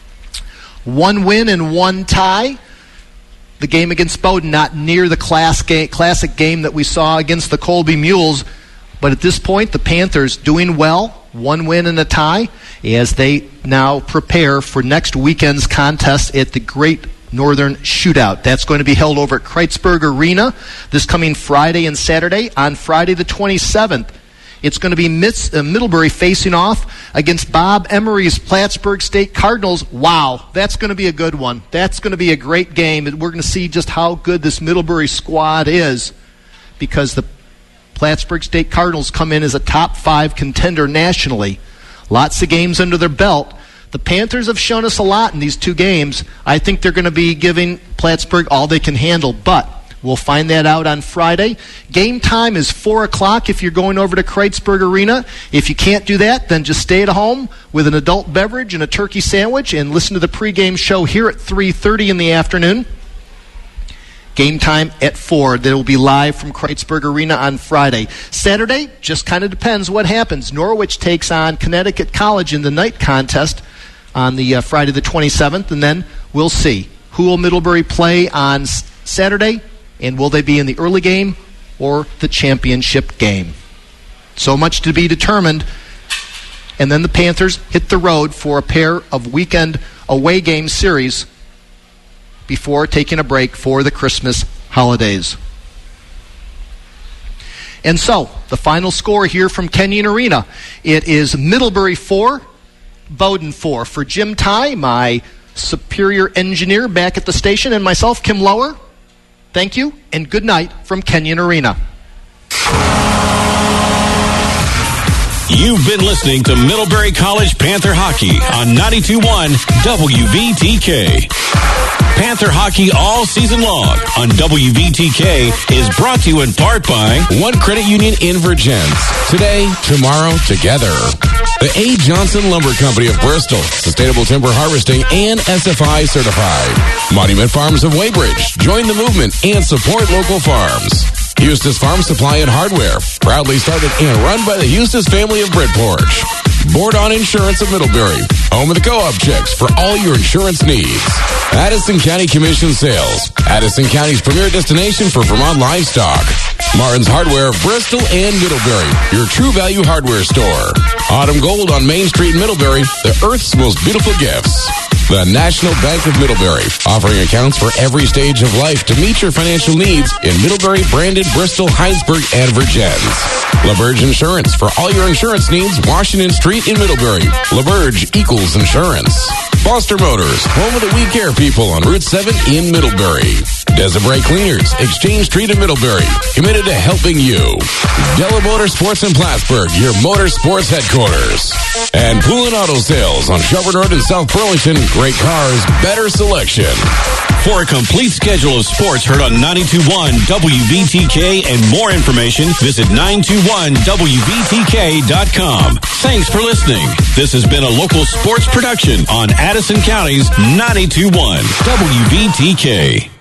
one win and one tie. The game against Bowden not near the class game, classic game that we saw against the Colby Mules, but at this point the Panthers doing well, one win and a tie, as they now prepare for next weekend's contest at the Great Northern Shootout. That's going to be held over at Kreitzberg Arena this coming Friday and Saturday. On Friday the twenty-seventh, it's going to be Miss, uh, Middlebury facing off against Bob Emery's Plattsburgh State Cardinals. Wow, that's going to be a good one. That's going to be a great game. We're going to see just how good this Middlebury squad is, because the Plattsburgh State Cardinals come in as a top five contender nationally. Lots of games under their belt. The Panthers have shown us a lot in these two games. I think they're going to be giving Plattsburgh all they can handle, but we'll find that out on Friday. Game time is four o'clock if you're going over to Kreitzberg Arena. If you can't do that, then just stay at home with an adult beverage and a turkey sandwich and listen to the pregame show here at three thirty in the afternoon. Game time at four. That will be live from Kreitzberg Arena on Friday. Saturday, just kind of depends what happens. Norwich takes on Connecticut College in the night contest on the uh, Friday the twenty-seventh, and then we'll see. Who will Middlebury play on s- Saturday, and will they be in the early game or the championship game? So much to be determined. And then the Panthers hit the road for a pair of weekend away game series before taking a break for the Christmas holidays. And so, the final score here from Kenyon Arena. It is Middlebury four, Bowden four. For Jim Ty, my superior engineer back at the station, and myself, Kim Lower, Thank you, and good night from Kenyon Arena. You've been listening to Middlebury College Panther Hockey on ninety-two point one W V T K. Panther Hockey all season long on W V T K is brought to you in part by One Credit Union in Virgins. Today, tomorrow, together. The A. Johnson Lumber Company of Bristol, Sustainable Timber Harvesting and S F I certified. Monument Farms of Weybridge. Join the movement and support local farms. Eustis Farm Supply and Hardware, proudly started and run by the Eustis family of Bridport. Board on Insurance of Middlebury, home of the co-op checks for all your insurance needs. Addison County Commission Sales, Addison County's premier destination for Vermont livestock. Martin's Hardware of Bristol and Middlebury, your true value hardware store. Autumn Gold on Main Street in Middlebury, the Earth's most beautiful gifts. The National Bank of Middlebury, offering accounts for every stage of life to meet your financial needs in Middlebury, Brandon, Bristol, Heinsberg, and Virgins. LaBerge Insurance, for all your insurance needs, Washington Street in Middlebury. LaBerge equals insurance. Foster Motors, home of the We Care people on Route seven in Middlebury. Desibray Cleaners, Exchange Street in Middlebury, committed to helping you. Della Motorsports in Plattsburgh, your motorsports headquarters. And Poulin Auto Sales on Shelburne Road in South Burlington. Great cars, better selection. For a complete schedule of sports heard on ninety-two point one W V T K and more information, visit nine two one W V T K dot com. Thanks for listening. This has been a local sports production on Addison County's ninety-two point one W V T K.